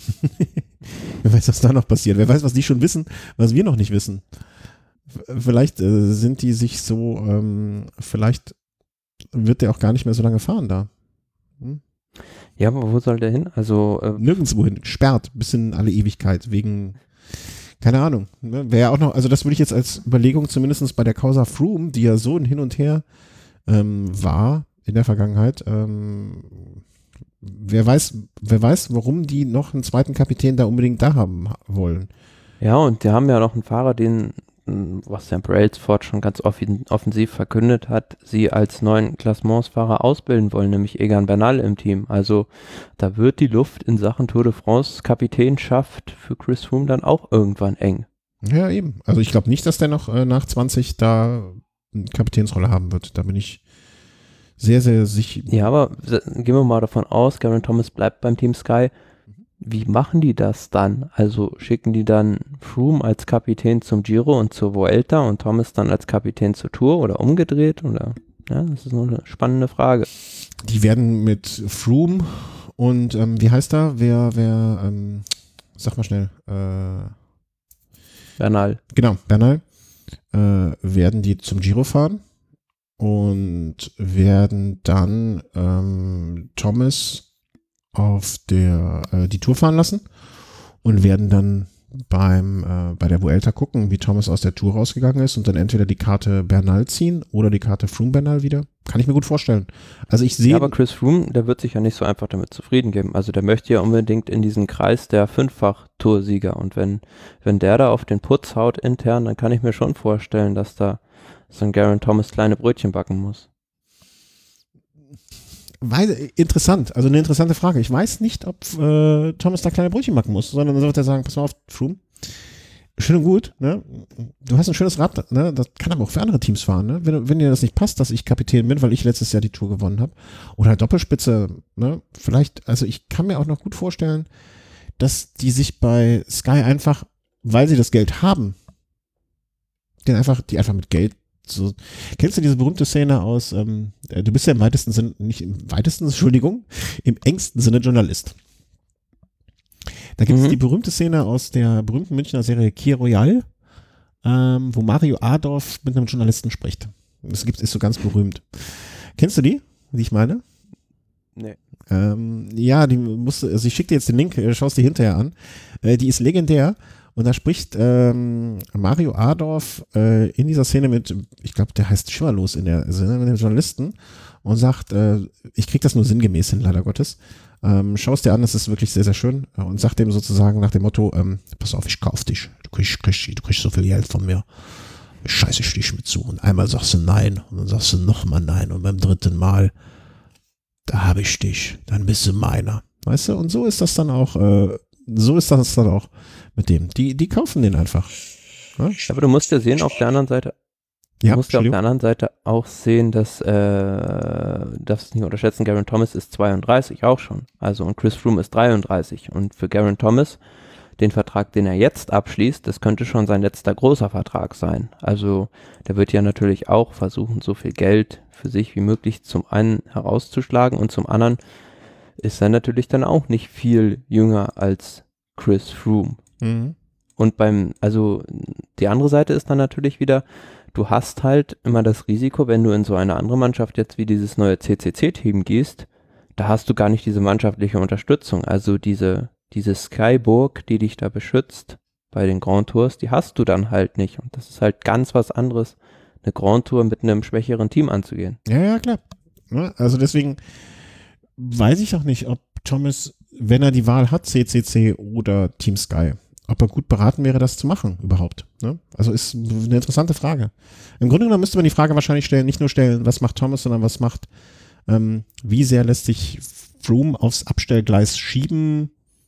Wer weiß, was da noch passiert. Wer weiß, was die schon wissen, was wir noch nicht wissen. Vielleicht äh, sind die sich so, ähm, vielleicht wird der auch gar nicht mehr so lange fahren da. Hm? Ja, aber wo soll der hin? Also äh, nirgendwo hin, gesperrt bis in alle Ewigkeit wegen, keine Ahnung. Ne? Wäre ja auch noch, also das würde ich jetzt als Überlegung zumindest bei der Causa Froome, die ja so ein Hin und Her ähm, war in der Vergangenheit, ähm, wer weiß, wer weiß, warum die noch einen zweiten Kapitän da unbedingt da haben wollen. Ja, und die haben ja noch einen Fahrer, den, was Sam Brailsford schon ganz offen, offensiv verkündet hat, sie als neuen Klassementsfahrer ausbilden wollen, nämlich Egan Bernal im Team. Also da wird die Luft in Sachen Tour de France Kapitänschaft für Chris Froome dann auch irgendwann eng. Ja, eben. Also ich glaube nicht, dass der noch äh, nach zwanzig da eine Kapitänsrolle haben wird. Da bin ich sehr, sehr sicher. Ja, aber gehen wir mal davon aus, Geraint Thomas bleibt beim Team Sky. Wie machen die das dann? Also schicken die dann Froome als Kapitän zum Giro und zur Vuelta und Thomas dann als Kapitän zur Tour oder umgedreht? Oder? Ja, das ist noch eine spannende Frage. Die werden mit Froome und ähm, wie heißt er? Wer, wer, ähm, sag mal schnell. Äh, Bernal. Genau, Bernal. Äh, werden die zum Giro fahren und werden dann ähm, Thomas auf der äh, die Tour fahren lassen und werden dann beim äh, bei der Vuelta gucken, wie Thomas aus der Tour rausgegangen ist und dann entweder die Karte Bernal ziehen oder die Karte Froome Bernal wieder. Kann ich mir gut vorstellen. Also ich sehe. Ja, aber Chris Froome, der wird sich ja nicht so einfach damit zufrieden geben. Also der möchte ja unbedingt in diesen Kreis der Fünffach-Toursieger und wenn wenn der da auf den Putz haut intern, dann kann ich mir schon vorstellen, dass da so ein Geraint Thomas kleine Brötchen backen muss. Weil, interessant, also eine interessante Frage. Ich weiß nicht, ob äh, Thomas da kleine Brötchen backen muss, sondern dann wird er sagen, pass mal auf, Froome, schön und gut, ne? Du hast ein schönes Rad, ne? Das kann aber auch für andere Teams fahren, ne? Wenn, wenn dir das nicht passt, dass ich Kapitän bin, weil ich letztes Jahr die Tour gewonnen habe, oder Doppelspitze, ne? Vielleicht, also ich kann mir auch noch gut vorstellen, dass die sich bei Sky einfach, weil sie das Geld haben, den einfach, die einfach mit Geld so, kennst du diese berühmte Szene aus, ähm, du bist ja im weitesten Sinne, nicht im weitesten, Entschuldigung, im engsten Sinne Journalist. Da gibt es mhm. die berühmte Szene aus der berühmten Münchner Serie Key Royale, ähm, wo Mario Adorf mit einem Journalisten spricht. Das gibt, ist so ganz berühmt. Kennst du die, die ich meine? Nee. Ähm, ja, die musste, also ich schicke dir jetzt den Link, schaust dir hinterher an. Äh, die ist legendär. Und da spricht ähm, Mario Adorf äh, in dieser Szene mit, ich glaube, der heißt Schimmerlos in der Szene mit dem Journalisten und sagt, äh, ich krieg das nur sinngemäß hin, leider Gottes. Ähm, Schau es dir an, das ist wirklich sehr, sehr schön. Und sagt dem sozusagen nach dem Motto, ähm, pass auf, ich kauf dich. Du kriegst, kriegst, du kriegst so viel Geld von mir. Ich scheiße ich dich mit zu. Und einmal sagst du nein und dann sagst du nochmal nein. Und beim dritten Mal, da habe ich dich. Dann bist du meiner. Weißt du? Und so ist das dann auch, äh, so ist das dann auch mit dem. Die, die kaufen den einfach. Ja? Aber du musst ja sehen, auf der anderen Seite, du ja, musst ja auf der anderen Seite auch sehen, dass, äh, das nicht unterschätzen, Geraint Thomas ist zweiunddreißig auch schon. Also und Chris Froome ist dreiunddreißig. Und für Geraint Thomas, den Vertrag, den er jetzt abschließt, das könnte schon sein letzter großer Vertrag sein. Also der wird ja natürlich auch versuchen, so viel Geld für sich wie möglich zum einen herauszuschlagen und zum anderen ist er natürlich dann auch nicht viel jünger als Chris Froome. Mhm. Und beim, also die andere Seite ist dann natürlich wieder, du hast halt immer das Risiko, wenn du in so eine andere Mannschaft jetzt wie dieses neue C C C-Team gehst, da hast du gar nicht diese mannschaftliche Unterstützung. Also diese, diese Skyburg, die dich da beschützt bei den Grand Tours, die hast du dann halt nicht. Und das ist halt ganz was anderes, eine Grand Tour mit einem schwächeren Team anzugehen. Ja, ja, klar. Ja, also deswegen weiß ich auch nicht, ob Thomas, wenn er die Wahl hat, C C C oder Team Sky, ob er gut beraten wäre, das zu machen überhaupt. Ne? Also ist eine interessante Frage. Im Grunde genommen müsste man die Frage wahrscheinlich stellen, nicht nur stellen, was macht Thomas, sondern was macht Ähm, wie sehr lässt sich Froome aufs Abstellgleis schieben?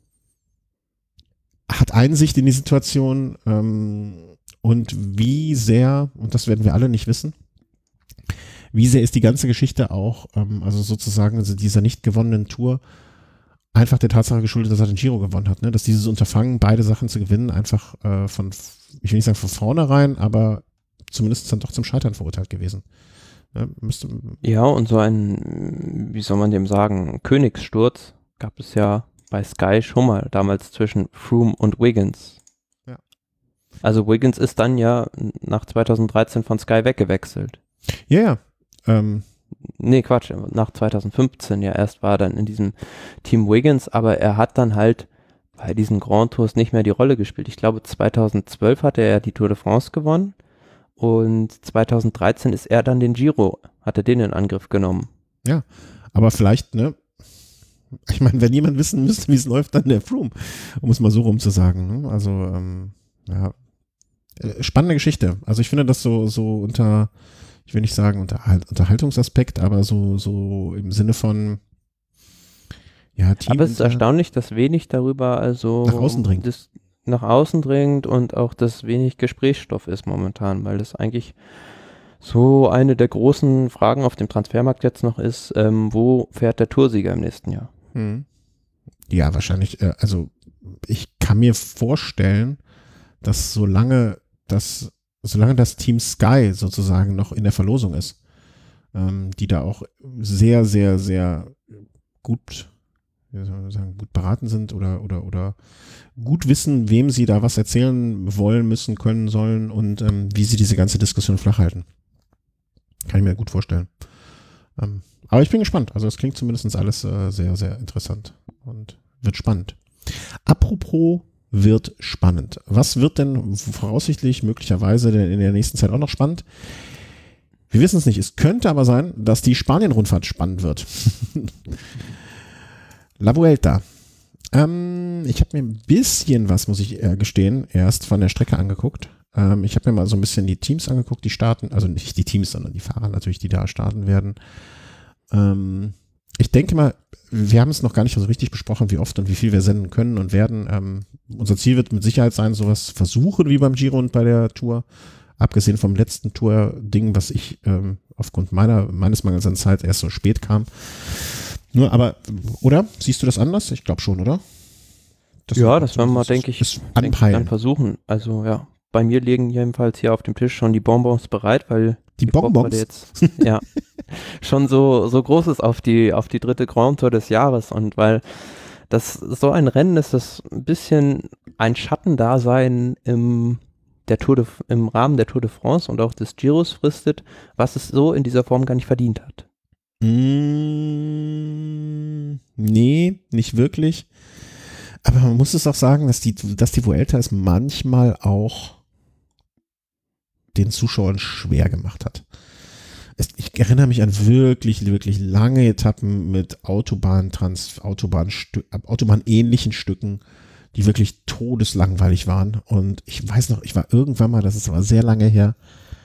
Hat Einsicht in die Situation ähm, und wie sehr, und das werden wir alle nicht wissen, wie sehr ist die ganze Geschichte auch, ähm, also sozusagen also dieser nicht gewonnenen Tour, einfach der Tatsache geschuldet, dass er den Giro gewonnen hat, ne? Dass dieses Unterfangen, beide Sachen zu gewinnen, einfach äh, von, ich will nicht sagen von vornherein, aber zumindest dann doch zum Scheitern verurteilt gewesen. Ja, müsste, Ja, und so ein, wie soll man dem sagen, Königssturz gab es ja bei Sky schon mal, damals zwischen Froome und Wiggins. Ja. Also Wiggins ist dann ja nach zweitausenddreizehn von Sky weggewechselt. Ja, ja. Ähm, Nee, Quatsch, nach zweitausendfünfzehn ja erst war er dann in diesem Team Wiggins, aber er hat dann halt bei diesen Grand Tours nicht mehr die Rolle gespielt. Ich glaube zweitausendzwölf hatte er die Tour de France gewonnen und zweitausenddreizehn ist er dann den Giro, hat er den in Angriff genommen. Ja, aber vielleicht, ne, ich meine, wenn jemand wissen müsste, wie es läuft, dann der Froome, um es mal so rum zu sagen. Ne? Also, ähm, ja, spannende Geschichte. Also ich finde das so, so unter, ich will nicht sagen Unterhalt, Unterhaltungsaspekt, aber so, so im Sinne von, ja, Team. Aber es ist erstaunlich, dass wenig darüber also nach außen dringt. Das, nach außen dringt und auch, dass wenig Gesprächsstoff ist momentan, weil das eigentlich so eine der großen Fragen auf dem Transfermarkt jetzt noch ist, ähm, wo fährt der Toursieger im nächsten Jahr? Hm. Ja, wahrscheinlich, äh, also ich kann mir vorstellen, dass solange das, solange das Team Sky sozusagen noch in der Verlosung ist, ähm, die da auch sehr, sehr, sehr gut, wie soll man sagen, gut beraten sind oder, oder, oder gut wissen, wem sie da was erzählen wollen, müssen, können, sollen und ähm, wie sie diese ganze Diskussion flach halten. Kann ich mir gut vorstellen. Ähm, aber ich bin gespannt. Also es klingt zumindest alles äh, sehr, sehr interessant und wird spannend. Apropos wird spannend. Was wird denn voraussichtlich möglicherweise denn in der nächsten Zeit auch noch spannend? Wir wissen es nicht. Es könnte aber sein, dass die Spanien-Rundfahrt spannend wird. La Vuelta. Ähm, ich habe mir ein bisschen was, muss ich äh, gestehen, erst von der Strecke angeguckt. Ähm, ich habe mir mal so ein bisschen die Teams angeguckt, die starten, also nicht die Teams, sondern die Fahrer natürlich, die da starten werden. Ähm, ich denke mal, wir haben es noch gar nicht so richtig besprochen, wie oft und wie viel wir senden können und werden. Ähm, unser Ziel wird mit Sicherheit sein, sowas versuchen wie beim Giro und bei der Tour. Abgesehen vom letzten Tour-Ding, was ich ähm, aufgrund meiner, meines Mangels an Zeit erst so spät kam. Nur, aber, oder? Siehst du das anders? Ich glaube schon, oder? Das ja, das werden wir, denke ich, ich denk dann versuchen. Also, ja, bei mir liegen jedenfalls hier auf dem Tisch schon die Bonbons bereit, weil die, die Bonbons jetzt, ja, schon so, so groß ist auf die, auf die dritte Grand Tour des Jahres und weil das so ein Rennen ist, das ein bisschen ein Schattendasein im der Tour de, im Rahmen der Tour de France und auch des Giros fristet, was es so in dieser Form gar nicht verdient hat. Mm, nee, nicht wirklich. Aber man muss es auch sagen, dass die, dass die Vuelta es manchmal auch den Zuschauern schwer gemacht hat. Es, ich erinnere mich an wirklich, wirklich lange Etappen mit Autobahn, Trans, Autobahn, Autobahnähnlichen Stücken, die wirklich todeslangweilig waren. Und ich weiß noch, ich war irgendwann mal, das ist aber sehr lange her,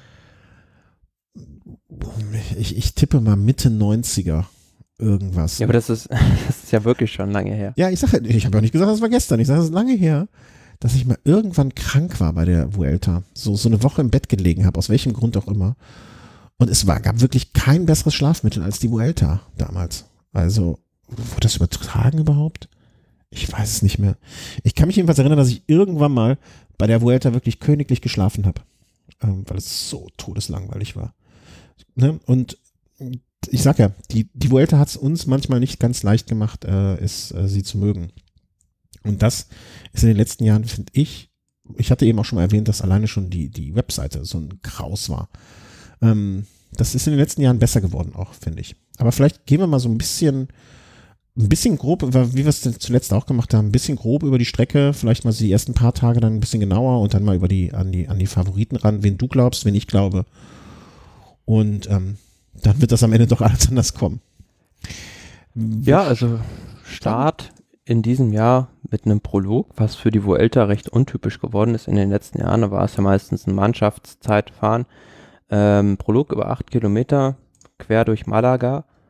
ich, ich tippe mal Mitte neunziger irgendwas. Ja, aber das ist, das ist ja wirklich schon lange her. Ja, ich sage, ich habe ja nicht gesagt, das war gestern. Ich sage, das ist lange her, dass ich mal irgendwann krank war bei der Vuelta. So, so eine Woche im Bett gelegen habe, aus welchem Grund auch immer. Und es war, gab wirklich kein besseres Schlafmittel als die Vuelta damals. Also, wurde das übertragen überhaupt? Ich weiß es nicht mehr. Ich kann mich jedenfalls erinnern, dass ich irgendwann mal bei der Vuelta wirklich königlich geschlafen habe. Ähm, weil es so todeslangweilig war. Ne? Und ich sag ja, die, die Vuelta hat es uns manchmal nicht ganz leicht gemacht, äh, es, äh, sie zu mögen. Und das ist in den letzten Jahren, finde ich, ich hatte eben auch schon mal erwähnt, dass alleine schon die, die Webseite so ein Graus war. Ähm, das ist in den letzten Jahren besser geworden auch, finde ich. Aber vielleicht gehen wir mal so ein bisschen, ein bisschen grob, wie wir es zuletzt auch gemacht haben, ein bisschen grob über die Strecke, vielleicht mal so die ersten paar Tage dann ein bisschen genauer und dann mal über die, an die, an die Favoriten ran, wen du glaubst, wen ich glaube. Und ähm, dann wird das am Ende doch alles anders kommen. Ja, also Start in diesem Jahr mit einem Prolog, was für die Vuelta recht untypisch geworden ist in den letzten Jahren. Da war es ja meistens ein Mannschaftszeitfahren. Ähm, Prolog über acht Kilometer, quer durch Malaga.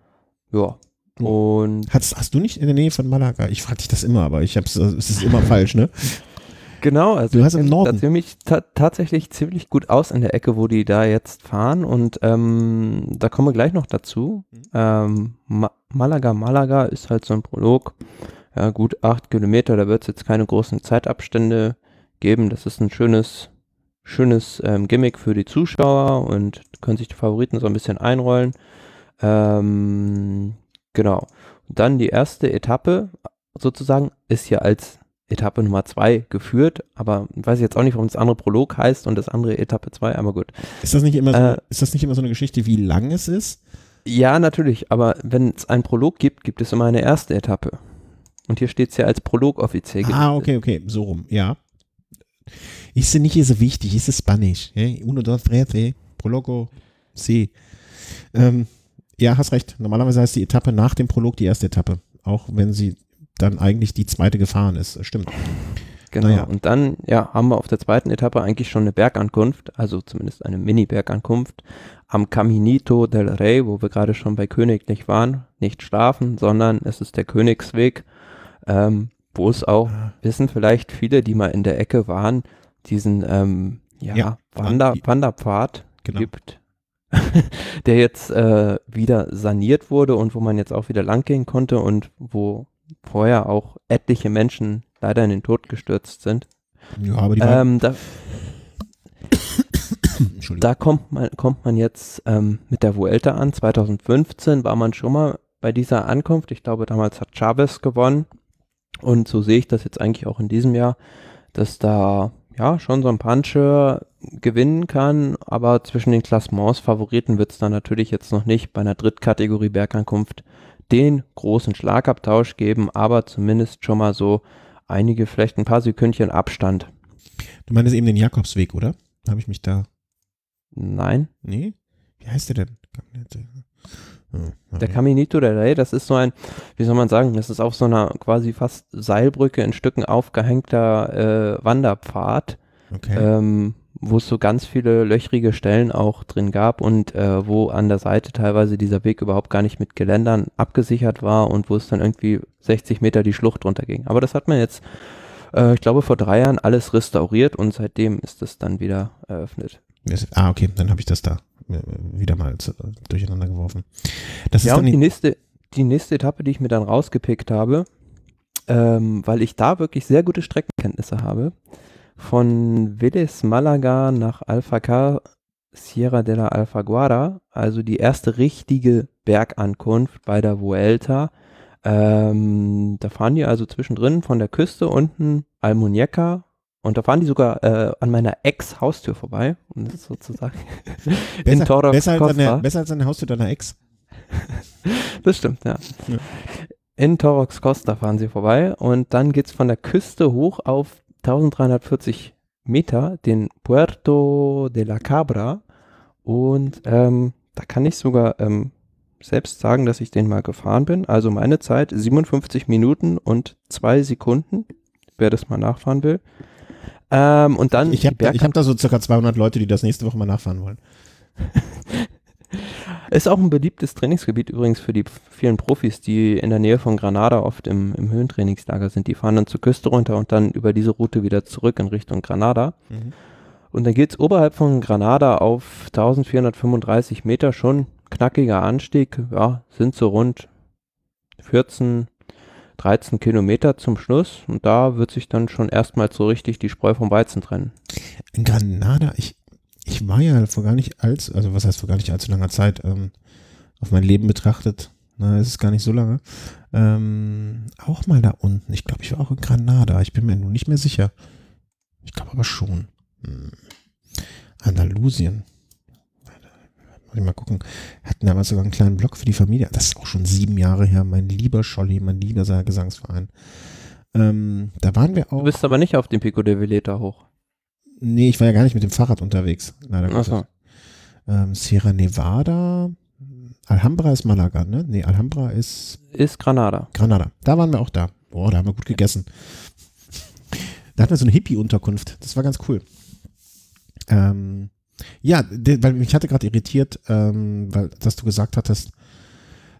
Ja. Und hast, hast du nicht in der Nähe von Malaga? Ich frage dich das immer, aber ich hab's, es ist immer falsch, ne? Genau, also du hast im Norden. Da mich ta- tatsächlich ziemlich gut aus in der Ecke, wo die da jetzt fahren und ähm, da kommen wir gleich noch dazu. Mhm. Ähm, Ma- Malaga, Malaga ist halt so ein Prolog, ja gut acht Kilometer, da wird es jetzt keine großen Zeitabstände geben. Das ist ein schönes, schönes ähm, Gimmick für die Zuschauer und können sich die Favoriten so ein bisschen einrollen. Ähm, genau. Und dann die erste Etappe sozusagen ist hier als Etappe Nummer zwei geführt, aber weiß ich jetzt auch nicht, warum das andere Prolog heißt und das andere Etappe zwei, aber gut. Ist das nicht immer so, äh, ist das nicht immer so eine Geschichte, wie lang es ist? Ja, natürlich, aber wenn es einen Prolog gibt, gibt es immer eine erste Etappe. Und hier steht es ja als Prolog offiziell. Ah, okay, okay, so rum, ja. Ist nicht so wichtig, ist Spanisch. Eh? Uno, dos, tres, eh? Prologo, sí. Ähm, ja, hast recht. Normalerweise heißt die Etappe nach dem Prolog die erste Etappe, auch wenn sie dann eigentlich die zweite gefahren ist. Stimmt. Genau. Naja. Und dann ja, haben wir auf der zweiten Etappe eigentlich schon eine Bergankunft, also zumindest eine Mini-Bergankunft am Caminito del Rey, wo wir gerade schon bei Königlich waren. Nicht schlafen, sondern es ist der Königsweg, ähm, wo es auch, ah. wissen vielleicht viele, die mal in der Ecke waren, diesen ähm, ja, ja, Wander, Wanderpfad genau. gibt, der jetzt äh, wieder saniert wurde und wo man jetzt auch wieder lang gehen konnte und wo vorher auch etliche Menschen leider in den Tod gestürzt sind. Ja, aber die ähm, da, da kommt man, kommt man jetzt ähm, mit der Vuelta an. zwanzig fünfzehn war man schon mal bei dieser Ankunft. Ich glaube, damals hat Chavez gewonnen. Und so sehe ich das jetzt eigentlich auch in diesem Jahr, dass da ja schon so ein Puncher gewinnen kann. Aber zwischen den Klassements-Favoriten wird es dann natürlich jetzt noch nicht bei einer Drittkategorie Bergankunft den großen Schlagabtausch geben, aber zumindest schon mal so einige, vielleicht ein paar Sekündchen Abstand. Du meinst eben den Jakobsweg, oder? Habe ich mich da... Nein. Nee? Wie heißt der denn? Oh, okay. Der Caminito del Rey, das ist so ein, wie soll man sagen, das ist auf so einer quasi fast Seilbrücke in Stücken aufgehängter äh, Wanderpfad, okay. ähm, wo es so ganz viele löchrige Stellen auch drin gab und äh, wo an der Seite teilweise dieser Weg überhaupt gar nicht mit Geländern abgesichert war und wo es dann irgendwie sechzig Meter die Schlucht runterging. Aber das hat man jetzt, äh, ich glaube vor drei Jahren alles restauriert und seitdem ist es dann wieder eröffnet. Ah, okay, dann habe ich das da wieder mal durcheinander geworfen. Das ja, ist und dann die nächste, die nächste Etappe, die ich mir dann rausgepickt habe, ähm, weil ich da wirklich sehr gute Streckenkenntnisse habe, von Vélez Málaga nach Alfacar, Sierra de la Alfaguara, also die erste richtige Bergankunft bei der Vuelta. Ähm, da fahren die also zwischendrin von der Küste unten Almuñécar und da fahren die sogar äh, an meiner Ex-Haustür vorbei, um das sozusagen in besser, Torrox besser, als Costa. eine, besser als eine Haustür deiner Ex. Das stimmt, ja. ja. In Torrox Costa fahren sie vorbei und dann geht es von der Küste hoch auf dreizehnhundertvierzig Meter, den Puerto de la Cabra und ähm, da kann ich sogar ähm, selbst sagen, dass ich den mal gefahren bin. Also meine Zeit siebenundfünfzig Minuten und zwei Sekunden, wer das mal nachfahren will. Ähm, und dann ich habe da, hab da so circa zweihundert Leute, die das nächste Woche mal nachfahren wollen. Ist auch ein beliebtes Trainingsgebiet übrigens für die vielen Profis, die in der Nähe von Granada oft im, im Höhentrainingslager sind. Die fahren dann zur Küste runter und dann über diese Route wieder zurück in Richtung Granada. Mhm. Und dann geht es oberhalb von Granada auf eintausendvierhundertfünfunddreißig Meter, schon knackiger Anstieg. Ja, sind so rund vierzehn, dreizehn Kilometer zum Schluss. Und da wird sich dann schon erstmal so richtig die Spreu vom Weizen trennen. In Granada, ich Ich war ja vor gar nicht allzu, also was heißt vor gar nicht allzu langer Zeit, ähm, auf mein Leben betrachtet, na, es ist gar nicht so lange, ähm, auch mal da unten. Ich glaube, ich war auch in Granada. Ich bin mir nur nicht mehr sicher. Ich glaube aber schon. Hm. Andalusien. Muss ich mal gucken. Wir hatten damals sogar einen kleinen Blog für die Familie. Das ist auch schon sieben Jahre her. Mein lieber Scholli, mein lieber Gesangsverein. Ähm, da waren wir auch. Du bist aber nicht auf dem Pico de Veleta hoch. Nee, ich war ja gar nicht mit dem Fahrrad unterwegs. Leider Ach so. ähm, Sierra Nevada. Alhambra ist Malaga, ne? Nee, Alhambra ist... Ist Granada. Granada. Da waren wir auch da. Boah, da haben wir gut gegessen. Da hatten wir so eine Hippie-Unterkunft. Das war ganz cool. Ähm, ja, de, weil mich hatte gerade irritiert, ähm, weil, dass du gesagt hattest,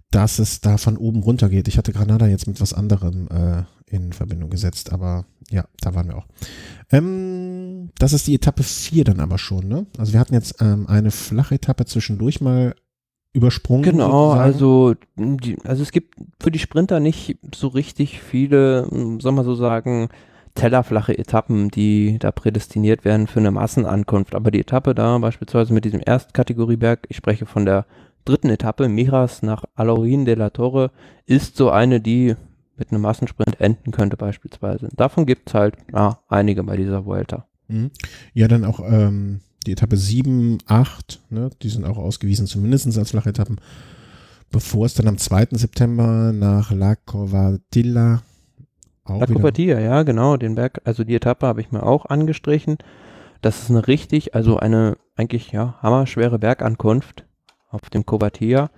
dass es da von oben runter geht. Ich hatte Granada jetzt mit was anderem äh, in Verbindung gesetzt, aber ja, da waren wir auch. Ähm, das ist die Etappe vier dann aber schon, ne? Also wir hatten jetzt ähm, eine flache Etappe zwischendurch mal übersprungen. Genau, sozusagen. also, die, also es gibt für die Sprinter nicht so richtig viele, soll man so sagen, tellerflache Etappen, die da prädestiniert werden für eine Massenankunft. Aber die Etappe da beispielsweise mit diesem Erstkategorieberg, ich spreche von der dritten Etappe, Mijas nach Alaurín de la Torre, ist so eine, die mit einem Massensprint enden könnte beispielsweise. Davon gibt es halt ja, einige bei dieser Vuelta. Mhm. Ja, dann auch ähm, die Etappe sieben, acht, ne, die sind auch ausgewiesen, zumindest als flache Etappen, bevor es dann am zweiten September nach La Covatilla auch La wieder... Covatilla, ja genau, den Berg, also die Etappe habe ich mir auch angestrichen. Das ist eine richtig, also eine eigentlich ja hammerschwere Bergankunft auf dem Covatilla.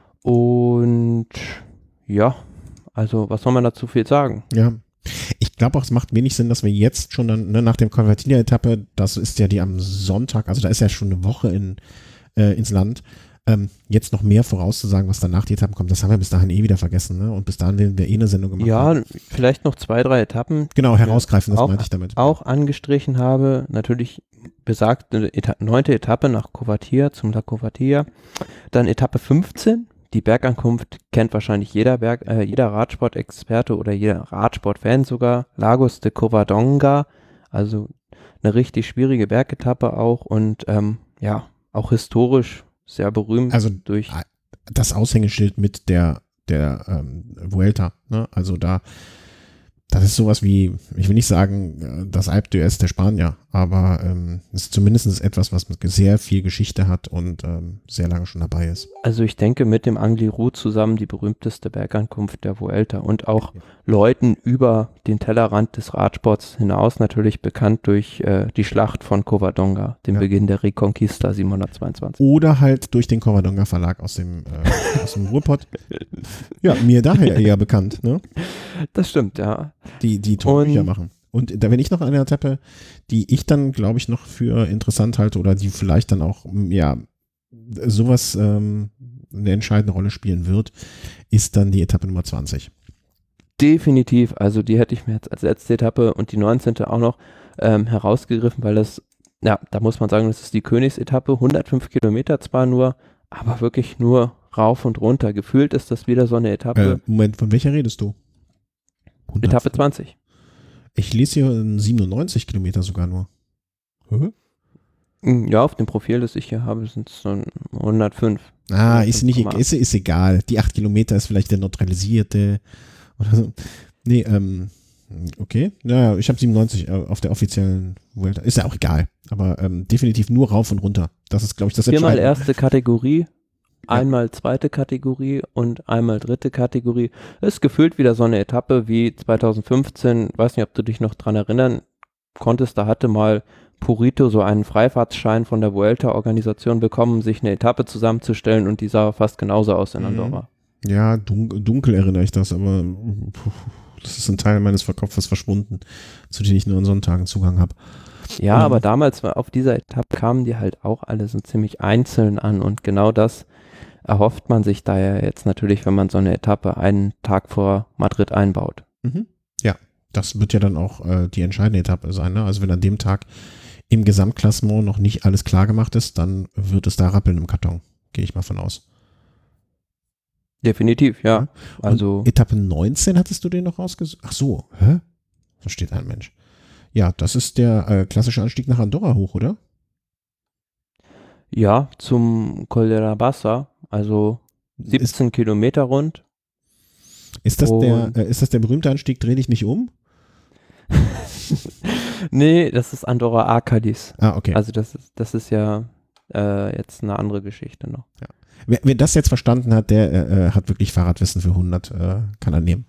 Und ja, also was soll man dazu viel sagen? Ja, ich glaube auch, es macht wenig Sinn, dass wir jetzt schon dann, ne, nach dem Covatilla-Etappe, das ist ja die am Sonntag, also da ist ja schon eine Woche in, äh, ins Land, ähm, jetzt noch mehr vorauszusagen, was danach die Etappen kommt, das haben wir bis dahin eh wieder vergessen, ne? Und bis dahin werden wir eh eine Sendung gemacht Ja, haben. vielleicht noch zwei, drei Etappen. Genau, herausgreifen, das auch, meinte ich damit. Auch angestrichen habe, natürlich besagte Eta- neunte Etappe nach Covatilla zum La Covatilla. Dann Etappe fünfzehn. Die Bergankunft kennt wahrscheinlich jeder Berg, äh, jeder Radsportexperte oder jeder Radsportfan sogar. Lagos de Covadonga, also eine richtig schwierige Bergetappe auch und ähm, ja, auch historisch sehr berühmt Also durch. das Aushängeschild mit der, der ähm, Vuelta, ne? Also da, das ist sowas wie, ich will nicht sagen, das Alpe d'Huez der Spanier, aber ähm, es ist zumindest etwas, was mit sehr viel Geschichte hat und ähm, sehr lange schon dabei ist. Also ich denke mit dem Angliru zusammen die berühmteste Bergankunft der Vuelta und auch ja. Leuten über den Tellerrand des Radsports hinaus natürlich bekannt durch äh, die Schlacht von Covadonga, dem ja. Beginn der Reconquista siebenhundertzweiundzwanzig. Oder halt durch den Covadonga Verlag aus dem, äh, aus dem Ruhrpott. Ja, mir daher eher bekannt, ne? Das stimmt, ja. Die, die Tonbücher machen. Und da bin ich noch eine Etappe, die ich dann, glaube ich, noch für interessant halte oder die vielleicht dann auch, ja, sowas ähm, eine entscheidende Rolle spielen wird, ist dann die Etappe Nummer zwanzig. Definitiv, also die hätte ich mir jetzt als letzte Etappe und die neunzehnte auch noch ähm, herausgegriffen, weil das, ja, da muss man sagen, das ist die Königsetappe, hundertfünf Kilometer zwar nur, aber wirklich nur rauf und runter. Gefühlt ist das wieder so eine Etappe. Äh, Moment, von welcher redest du? hundert Etappe zwanzig. Ich lese hier siebenundneunzig Kilometer sogar nur. Hä? Ja, auf dem Profil, das ich hier habe, sind es so hundertfünf. Ah, ist nicht, ist, ist egal. Die acht Kilometer ist vielleicht der neutralisierte oder so. Nee, ähm, okay. Naja, ich habe siebenundneunzig auf der offiziellen Vuelta. Ist ja auch egal. Aber ähm, definitiv nur rauf und runter. Das ist, glaube ich, das Entscheidende. Viermal erste Kategorie. Einmal zweite Kategorie und einmal dritte Kategorie. Ist gefühlt wieder so eine Etappe wie zweitausendfünfzehn. Weiß nicht, ob du dich noch dran erinnern konntest. Da hatte mal Purito so einen Freifahrtsschein von der Vuelta-Organisation bekommen, sich eine Etappe zusammenzustellen und die sah fast genauso aus in Andorra. Ja, dunkel, dunkel erinnere ich das, aber puh, das ist ein Teil meines Kopfes verschwunden, zu dem ich nur an Sonntagen Zugang habe. Ja, um, aber damals auf dieser Etappe kamen die halt auch alle so ziemlich einzeln an und genau das erhofft man sich da ja jetzt natürlich, wenn man so eine Etappe einen Tag vor Madrid einbaut. Mhm. Ja, das wird ja dann auch äh, die entscheidende Etappe sein. Ne? Also wenn an dem Tag im Gesamtklassement noch nicht alles klar gemacht ist, dann wird es da rappeln im Karton. Gehe ich mal von aus. Definitiv, ja. ja. Also Etappe neunzehn hattest du den noch rausgesucht? Ach so, hä? Versteht ein Mensch. Ja, das ist der äh, klassische Anstieg nach Andorra hoch, oder? Ja, zum Col de la Bassa, also siebzehn ist, Kilometer rund. Ist das, der, äh, ist das der berühmte Anstieg, dreh dich nicht um? Nee, das ist Andorra Arcadis. Ah, okay. Also das ist, das ist ja äh, jetzt eine andere Geschichte noch. Ja. Wer, wer das jetzt verstanden hat, der äh, hat wirklich Fahrradwissen für hundert, äh, kann er nehmen.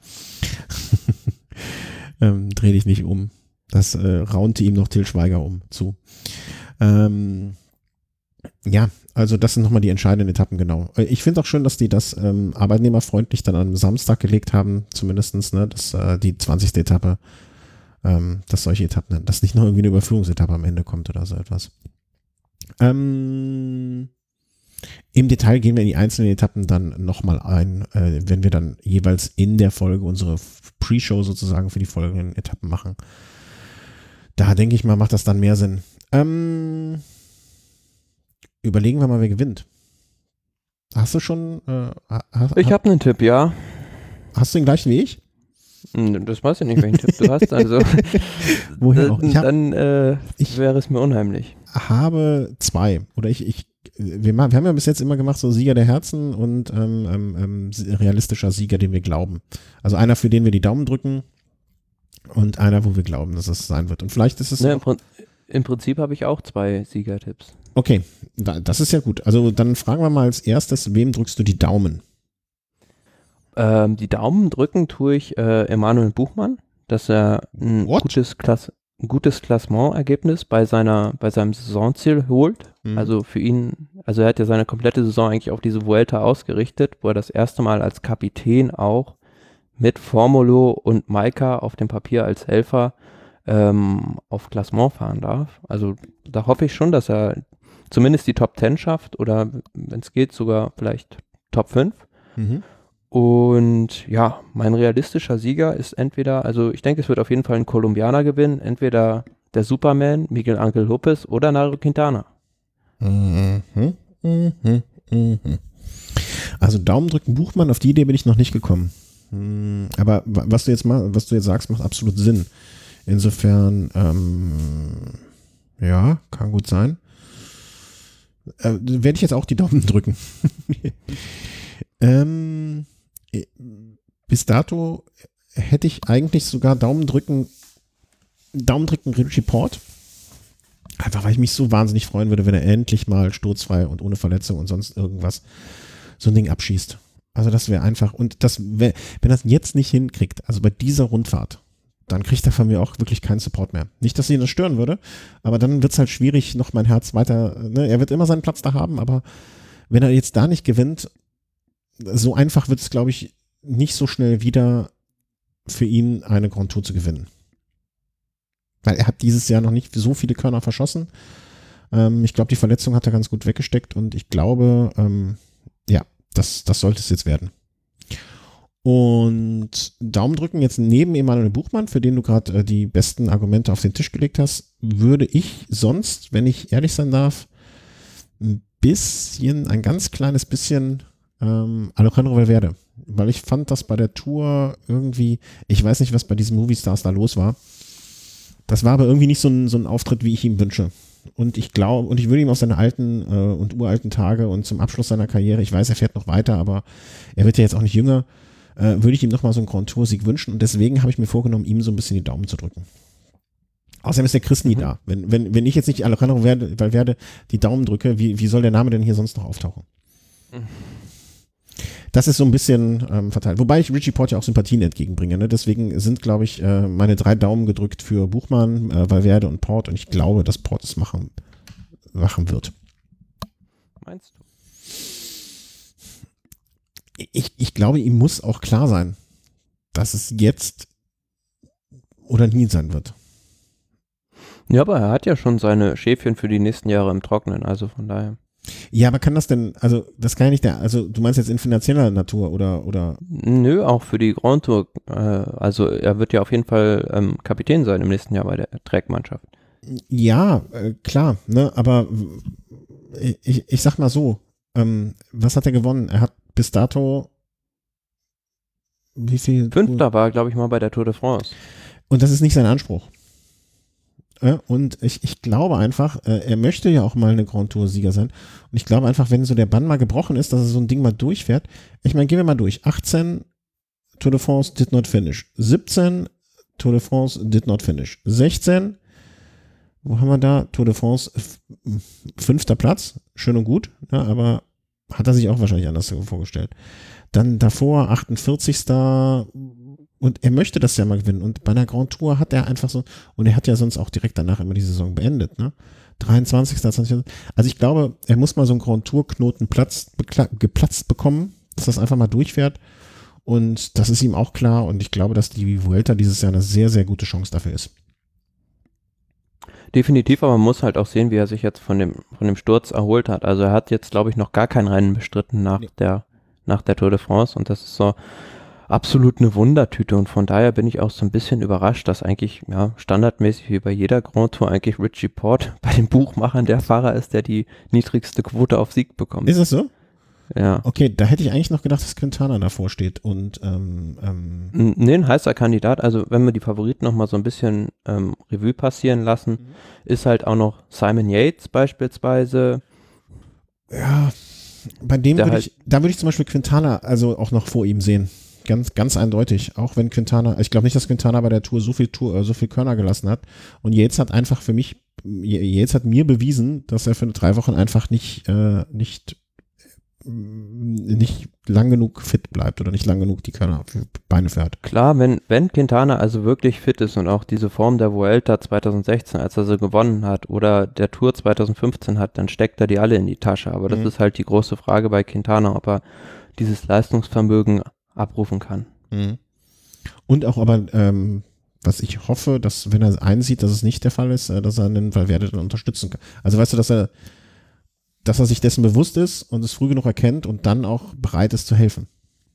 ähm, dreh dich nicht um. Das äh, raunte ihm noch Til Schweiger um zu. Ähm, ja, also das sind nochmal die entscheidenden Etappen, genau. Ich finde auch schön, dass die das ähm, arbeitnehmerfreundlich dann am Samstag gelegt haben, zumindestens, ne, dass äh, die zwanzigste Etappe, ähm, dass solche Etappen, dass nicht noch irgendwie eine Überführungsetappe am Ende kommt oder so etwas. Ähm, Im Detail gehen wir in die einzelnen Etappen dann nochmal ein, äh, wenn wir dann jeweils in der Folge unsere Pre-Show sozusagen für die folgenden Etappen machen. Da denke ich mal, macht das dann mehr Sinn. Ähm, überlegen wir mal, wer gewinnt. Hast du schon... Äh, hast, Ich habe einen Tipp, ja. Hast du den gleichen wie ich? Das weiß ich nicht, welchen Tipp du hast. Also Woher auch? Ich hab, dann äh, ich wäre es mir unheimlich. habe zwei. Oder ich... ich wir, wir haben ja bis jetzt immer gemacht, so Sieger der Herzen und ähm, ähm, realistischer Sieger, den wir glauben. Also einer, für den wir die Daumen drücken und einer, wo wir glauben, dass es sein wird. Und vielleicht ist es... Ne, im, Prin- Im Prinzip habe ich auch zwei Siegertipps. Okay, da, das ist ja gut. Also dann fragen wir mal als erstes, wem drückst du die Daumen? Ähm, die Daumen drücken tue ich äh, Emanuel Buchmann, dass er ein What? gutes, Klass- ein gutes Klassementergebnis bei seiner, bei seinem Saisonziel holt. Mhm. Also für ihn, also er hat ja seine komplette Saison eigentlich auf diese Vuelta ausgerichtet, wo er das erste Mal als Kapitän auch mit Formulo und Maika auf dem Papier als Helfer ähm, auf Klassement fahren darf. Also da hoffe ich schon, dass er zumindest die Top zehn schafft oder wenn es geht sogar vielleicht Top fünf. Mhm. Und ja, mein realistischer Sieger ist entweder, also ich denke, es wird auf jeden Fall ein Kolumbianer gewinnen, entweder der Superman, Miguel Ángel López oder Nairo Quintana. Mhm. Mhm. Mhm. Also Daumen drücken Buchmann, auf die Idee bin ich noch nicht gekommen. Mhm. Aber was du jetzt mal, was du jetzt sagst, macht absolut Sinn. Insofern, ähm, ja, kann gut sein. Äh, werde ich jetzt auch die Daumen drücken. ähm, bis dato hätte ich eigentlich sogar Daumen drücken, Daumen drücken Richie Porte. Einfach, weil ich mich so wahnsinnig freuen würde, wenn er endlich mal sturzfrei und ohne Verletzung und sonst irgendwas so ein Ding abschießt. Also das wäre einfach, und das wär, wenn er es jetzt nicht hinkriegt, also bei dieser Rundfahrt, dann kriegt er von mir auch wirklich keinen Support mehr. Nicht, dass ihn das stören würde, aber dann wird es halt schwierig, noch mein Herz weiter, ne? Er wird immer seinen Platz da haben, aber wenn er jetzt da nicht gewinnt, so einfach wird es, glaube ich, nicht so schnell wieder für ihn eine Grand Tour zu gewinnen. Weil er hat dieses Jahr noch nicht so viele Körner verschossen. Ähm, ich glaube, die Verletzung hat er ganz gut weggesteckt und ich glaube, ähm, ja, das, das sollte es jetzt werden. Und Daumen drücken jetzt neben Emanuel Buchmann, für den du gerade äh, die besten Argumente auf den Tisch gelegt hast, würde ich sonst, wenn ich ehrlich sein darf, ein bisschen, ein ganz kleines bisschen ähm, Alejandro Valverde. Weil ich fand, dass bei der Tour irgendwie, ich weiß nicht, was bei diesen Moviestars da los war. Das war aber irgendwie nicht so ein, so ein Auftritt, wie ich ihm wünsche. Und ich glaube, und ich würde ihm aus seinen alten äh, und uralten Tage und zum Abschluss seiner Karriere, ich weiß, er fährt noch weiter, aber er wird ja jetzt auch nicht jünger, äh, würde ich ihm nochmal so einen Grand Tour-Sieg wünschen. Und deswegen habe ich mir vorgenommen, ihm so ein bisschen die Daumen zu drücken. Außerdem ist der Chris nie mhm. da. Wenn, wenn, wenn ich jetzt nicht Alejandro Valverde die Daumen drücke, wie, wie soll der Name denn hier sonst noch auftauchen? Mhm. Das ist so ein bisschen ähm, verteilt. Wobei ich Richie Porte ja auch Sympathien entgegenbringe. Ne? Deswegen sind, glaube ich, äh, meine drei Daumen gedrückt für Buchmann, äh, Valverde und Porte. Und ich glaube, dass Porte es machen, machen wird. Meinst du? Ich, ich glaube, ihm muss auch klar sein, dass es jetzt oder nie sein wird. Ja, aber er hat ja schon seine Schäfchen für die nächsten Jahre im Trocknen. Also von daher. Ja, aber kann das denn, also das kann ja nicht der, also du meinst jetzt in finanzieller Natur oder, oder? Nö, auch für die Grand Tour. Äh, also er wird ja auf jeden Fall ähm, Kapitän sein im nächsten Jahr bei der Trackmannschaft. Ja, äh, klar, ne, aber ich, ich sag mal so, ähm, was hat er gewonnen? Er hat bis dato wie viel? Fünfter war, glaube ich, mal bei der Tour de France. Und das ist nicht sein Anspruch. Und ich, ich glaube einfach, er möchte ja auch mal eine Grand Tour-Sieger sein. Und ich glaube einfach, wenn so der Bann mal gebrochen ist, dass er so ein Ding mal durchfährt. Ich meine, gehen wir mal durch. achtzehn Tour de France did not finish. siebzehn Tour de France did not finish. sechzehn, wo haben wir da? Tour de France, fünfter Platz. Schön und gut. Ja, aber hat er sich auch wahrscheinlich anders vorgestellt. Dann davor achtundvierzigster Und er möchte das ja mal gewinnen. Und bei einer Grand Tour hat er einfach so, und er hat ja sonst auch direkt danach immer die Saison beendet, ne? dreiundzwanzigster Also ich glaube, er muss mal so einen Grand Tour-Knoten Platz, geplatzt bekommen, dass das einfach mal durchfährt. Und das ist ihm auch klar. Und ich glaube, dass die Vuelta dieses Jahr eine sehr, sehr gute Chance dafür ist. Definitiv, aber man muss halt auch sehen, wie er sich jetzt von dem, von dem Sturz erholt hat. Also er hat jetzt, glaube ich, noch gar kein Rennen bestritten nach Nee. der, nach der Tour de France und das ist so absolut eine Wundertüte und von daher bin ich auch so ein bisschen überrascht, dass eigentlich, ja, standardmäßig wie bei jeder Grand Tour eigentlich Richie Porte bei den Buchmachern der Fahrer ist, der die niedrigste Quote auf Sieg bekommt. Ist das so? Ja. Okay, da hätte ich eigentlich noch gedacht, dass Quintana davor steht und ähm, ähm, N- Nee, ein heißer Kandidat. Also wenn wir die Favoriten noch mal so ein bisschen ähm, Revue passieren lassen, Mhm. ist halt auch noch Simon Yates beispielsweise. ja, bei dem Der würde halt- ich, da würde ich zum Beispiel Quintana also auch noch vor ihm sehen. Ganz, ganz eindeutig. Auch wenn Quintana, ich glaube nicht, dass Quintana bei der Tour so viel Tour, äh, so viel Körner gelassen hat. Und Yates hat einfach für mich, Yates hat mir bewiesen, dass er für drei Wochen einfach nicht, äh, nicht nicht lang genug fit bleibt oder nicht lang genug die Körner für Beine fährt. Klar, wenn, wenn Quintana also wirklich fit ist und auch diese Form der Vuelta zwanzig sechzehn, als er sie gewonnen hat, oder der Tour zwanzig fünfzehn hat, dann steckt er die alle in die Tasche. Aber das Mhm. ist halt die große Frage bei Quintana, ob er dieses Leistungsvermögen abrufen kann. Mhm. Und auch aber, ähm, was ich hoffe, dass wenn er einsieht, dass es nicht der Fall ist, äh, dass er einen Valverde dann unterstützen kann. Also weißt du, dass er dass er sich dessen bewusst ist und es früh genug erkennt und dann auch bereit ist zu helfen.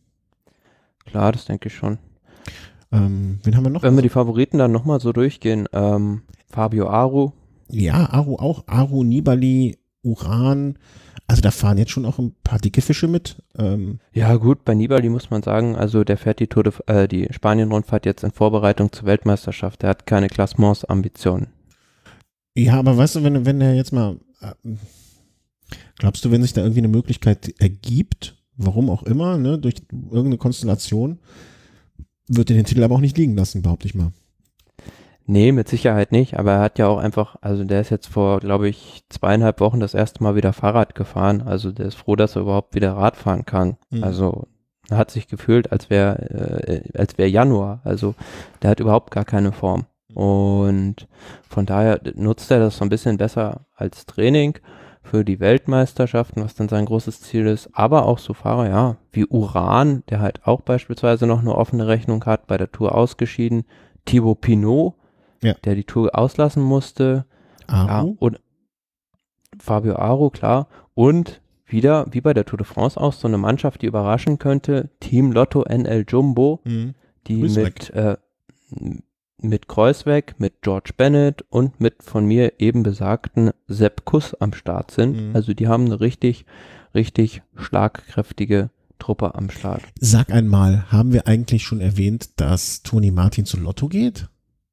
Klar, das denke ich schon. Ähm, wen haben wir noch? Wenn wir die Favoriten dann nochmal so durchgehen, ähm, Fabio Aru, Ja, Aru auch. Aru, Nibali, Uran. Also da fahren jetzt schon auch ein paar dicke Fische mit. Ähm, ja gut, bei Nibali muss man sagen, also der fährt die Tour de, äh, die Spanien-Rundfahrt jetzt in Vorbereitung zur Weltmeisterschaft. Der hat keine Klassements-Ambitionen. ja, aber weißt du, wenn, wenn er jetzt mal, äh, glaubst du, wenn sich da irgendwie eine Möglichkeit ergibt, warum auch immer, ne, durch irgendeine Konstellation, wird er den Titel aber auch nicht liegen lassen, behaupte ich mal. Nee, mit Sicherheit nicht, aber er hat ja auch einfach, also der ist jetzt vor, glaube ich, zweieinhalb Wochen das erste Mal wieder Fahrrad gefahren. Also der ist froh, dass er überhaupt wieder Rad fahren kann. Mhm. Also er hat sich gefühlt, als wäre äh, als wäre Januar. Also der hat überhaupt gar keine Form. Und von daher nutzt er das so ein bisschen besser als Training für die Weltmeisterschaften, was dann sein großes Ziel ist. Aber auch so Fahrer, ja, wie Uran, der halt auch beispielsweise noch eine offene Rechnung hat, bei der Tour ausgeschieden. Thibaut Pinot, Ja. der die Tour auslassen musste. Ja, Aru? und Fabio Aru, klar. Und wieder, wie bei der Tour de France auch, so eine Mannschaft, die überraschen könnte. Team Lotto N L Jumbo, Mhm. die Kruijswijk. mit, äh, mit Kruijswijk, mit George Bennett und mit von mir eben besagten Sepp Kuss am Start sind. Mhm. Also die haben eine richtig, richtig schlagkräftige Truppe am Start. Sag einmal, haben wir eigentlich schon erwähnt, dass Toni Martin zu Lotto geht?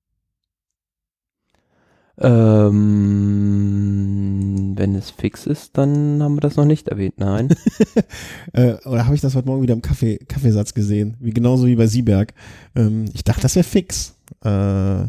Ähm, wenn es fix ist, dann haben wir das noch nicht erwähnt, nein. äh, oder habe ich das heute Morgen wieder im Kaffee, Kaffeesatz gesehen? Wie genauso wie bei Sieberg. Ähm, ich dachte, das wäre fix. Äh,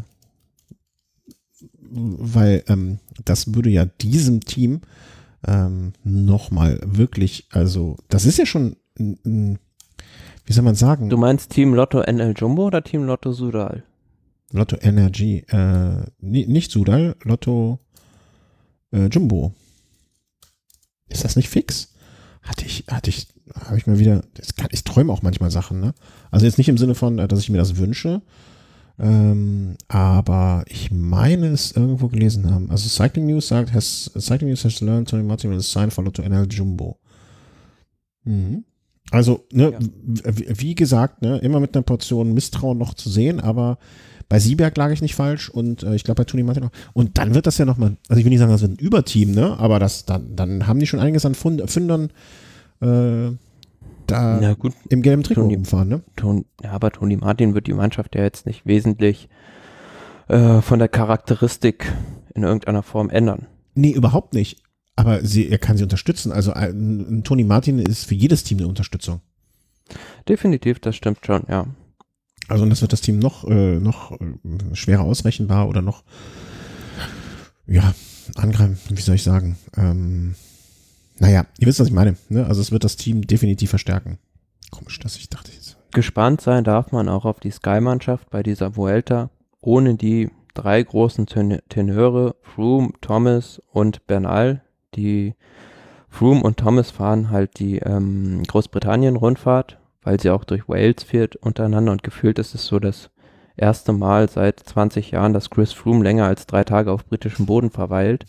weil ähm, das würde ja diesem Team ähm, nochmal wirklich, also das ist ja schon, ein, ein, wie soll man sagen? Du meinst Team Lotto N L Jumbo oder Team Lotto Sudal? Lotto Energy, äh, ni- nicht Sudal, Lotto äh, Jumbo. Ist das nicht fix? Hatte ich, hatte ich, habe ich mal wieder, das kann, ich träume auch manchmal Sachen, ne? Also jetzt nicht im Sinne von, äh, dass ich mir das wünsche, ähm, aber ich meine es irgendwo gelesen haben. Also Cycling News sagt, has, Cycling News has learned Tony Martin will sign for Lotto N L Jumbo. Mhm. Also, ne, Ja. wie, wie gesagt, ne, immer mit einer Portion Misstrauen noch zu sehen, aber bei Sieberg lag ich nicht falsch und äh, ich glaube bei Toni Martin auch. Und dann wird das ja nochmal, also ich will nicht sagen, das wird ein Überteam, ne? Aber das, dann, dann haben die schon einiges an Fund, Fündern äh, da Na gut, im gelben Trikot Toni- rumfahren, ne? Ton, ja, aber Toni Martin wird die Mannschaft ja jetzt nicht wesentlich äh, von der Charakteristik in irgendeiner Form ändern. Nee, überhaupt nicht. Aber sie, er kann sie unterstützen. Also ein, ein Toni Martin ist für jedes Team eine Unterstützung. Definitiv, das stimmt schon, ja. Also und das wird das Team noch, äh, noch äh, schwerer ausrechenbar oder noch ja, angreifen, wie soll ich sagen. Ähm, naja, ihr wisst, was ich meine. Ne? Also es wird das Team definitiv verstärken. Komisch, dass ich dachte jetzt. Gespannt sein darf man auch auf die Sky-Mannschaft bei dieser Vuelta, ohne die drei großen Ten Tenöre, Froome, Thomas und Bernal. Die Froome und Thomas fahren halt die ähm, Großbritannien-Rundfahrt, weil sie auch durch Wales fährt untereinander und gefühlt ist es so das erste Mal seit zwanzig Jahren, dass Chris Froome länger als drei Tage auf britischem Boden verweilt.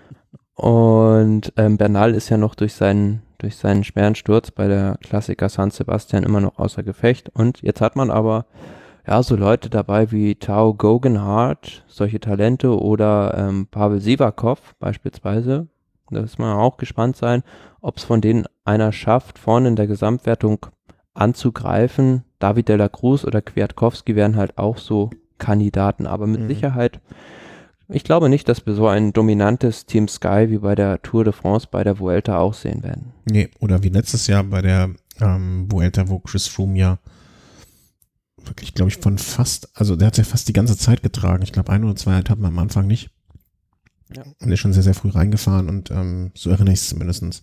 Und ähm, Bernal ist ja noch durch seinen, durch seinen schweren Sturz bei der Klassiker San Sebastian immer noch außer Gefecht. Und jetzt hat man aber ja so Leute dabei wie Tao Geoghegan, solche Talente, oder ähm, Pavel Sivakov beispielsweise. Da muss man auch gespannt sein, ob es von denen einer schafft, vorne in der Gesamtwertung anzugreifen. David de la Cruz oder Kwiatkowski wären halt auch so Kandidaten, aber mit mhm. Sicherheit, ich glaube nicht, dass wir so ein dominantes Team Sky wie bei der Tour de France, bei der Vuelta auch sehen werden. Nee, oder wie letztes Jahr bei der ähm, Vuelta, wo Chris Froome ja wirklich, glaube ich, von fast, also der hat ja fast die ganze Zeit getragen. Ich glaube, ein oder zwei Etappen am Anfang nicht. Ja. Und ist schon sehr, sehr früh reingefahren und ähm, so erinnere ich es zumindest.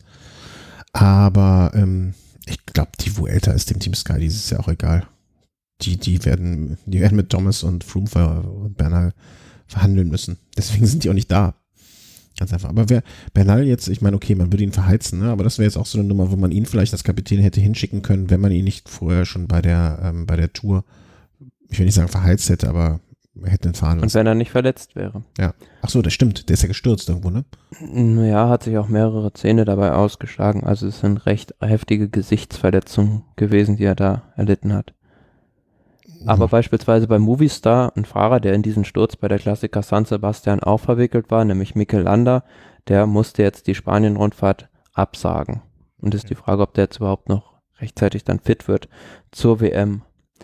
Aber ähm, ich glaube, die Vuelta ist dem Team Sky dieses Jahr auch egal. Die, die werden, die werden mit Thomas und Froome und Bernal verhandeln müssen. Deswegen sind die auch nicht da. Ganz einfach. Aber wer Bernal jetzt, ich meine, okay, man würde ihn verheizen, ne? Aber das wäre jetzt auch so eine Nummer, wo man ihn vielleicht als Kapitän hätte hinschicken können, wenn man ihn nicht vorher schon bei der, ähm, bei der Tour, ich will nicht sagen verheizt hätte, aber hätte ihn fahren lassen. Und wenn er nicht verletzt wäre. Ja. Ach so, das stimmt. Der ist ja gestürzt irgendwo, ne? Ja, hat sich auch mehrere Zähne dabei ausgeschlagen. Also es sind recht heftige Gesichtsverletzungen gewesen, die er da erlitten hat. Aber mhm. beispielsweise bei Movistar, ein Fahrer, der in diesen Sturz bei der Klassiker San Sebastian auch verwickelt war, nämlich Mikel Landa, der musste jetzt die Spanien-Rundfahrt absagen. Und ist die Frage, ob der jetzt überhaupt noch rechtzeitig dann fit wird zur W M.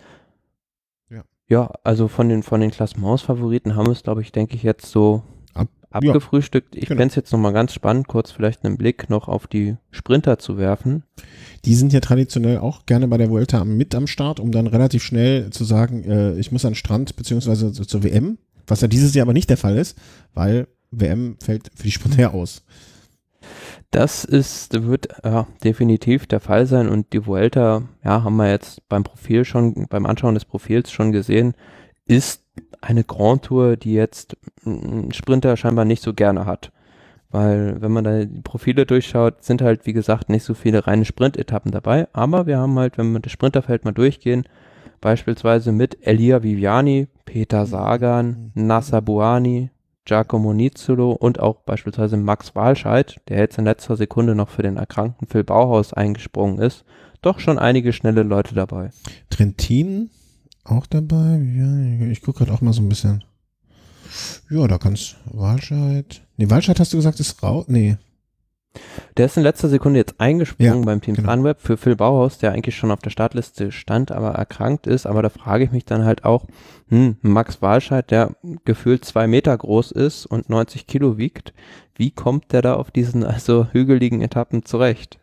Ja, ja, also von den, von den Klassements-Favoriten haben wir es, glaube ich, denke ich, jetzt so Ab, abgefrühstückt. Ja, ich genau. fände es jetzt nochmal ganz spannend, kurz vielleicht einen Blick noch auf die Sprinter zu werfen. Die sind ja traditionell auch gerne bei der Vuelta mit am Start, um dann relativ schnell zu sagen, äh, ich muss an den Strand beziehungsweise zu, zur W M, was ja dieses Jahr aber nicht der Fall ist, weil W M fällt für die Sprinter aus. Das ist, wird ja, definitiv der Fall sein und die Vuelta, ja, haben wir jetzt beim Profil schon, beim Anschauen des Profils schon gesehen, ist eine Grand Tour, die jetzt ein Sprinter scheinbar nicht so gerne hat. Weil, wenn man da die Profile durchschaut, sind halt, wie gesagt, nicht so viele reine Sprintetappen dabei. Aber wir haben halt, wenn wir das Sprinterfeld mal durchgehen, beispielsweise mit Elia Viviani, Peter Sagan, Nacer Bouhanni, Giacomo Nizzolo und auch beispielsweise Max Walscheid, der jetzt in letzter Sekunde noch für den erkrankten Phil Bauhaus eingesprungen ist, doch schon einige schnelle Leute dabei. Trentin auch dabei? Ja, ich gucke gerade auch mal so ein bisschen. Ja, da kann's Walscheid. Nee, Walscheid hast du gesagt, ist raus? Nee. Der ist in letzter Sekunde jetzt eingesprungen ja, beim Team genau. Sunweb für Phil Bauhaus, der eigentlich schon auf der Startliste stand, aber erkrankt ist. Aber da frage ich mich dann halt auch, hm, Max Walscheid, der gefühlt zwei Meter groß ist und neunzig Kilo wiegt, wie kommt der da auf diesen also hügeligen Etappen zurecht?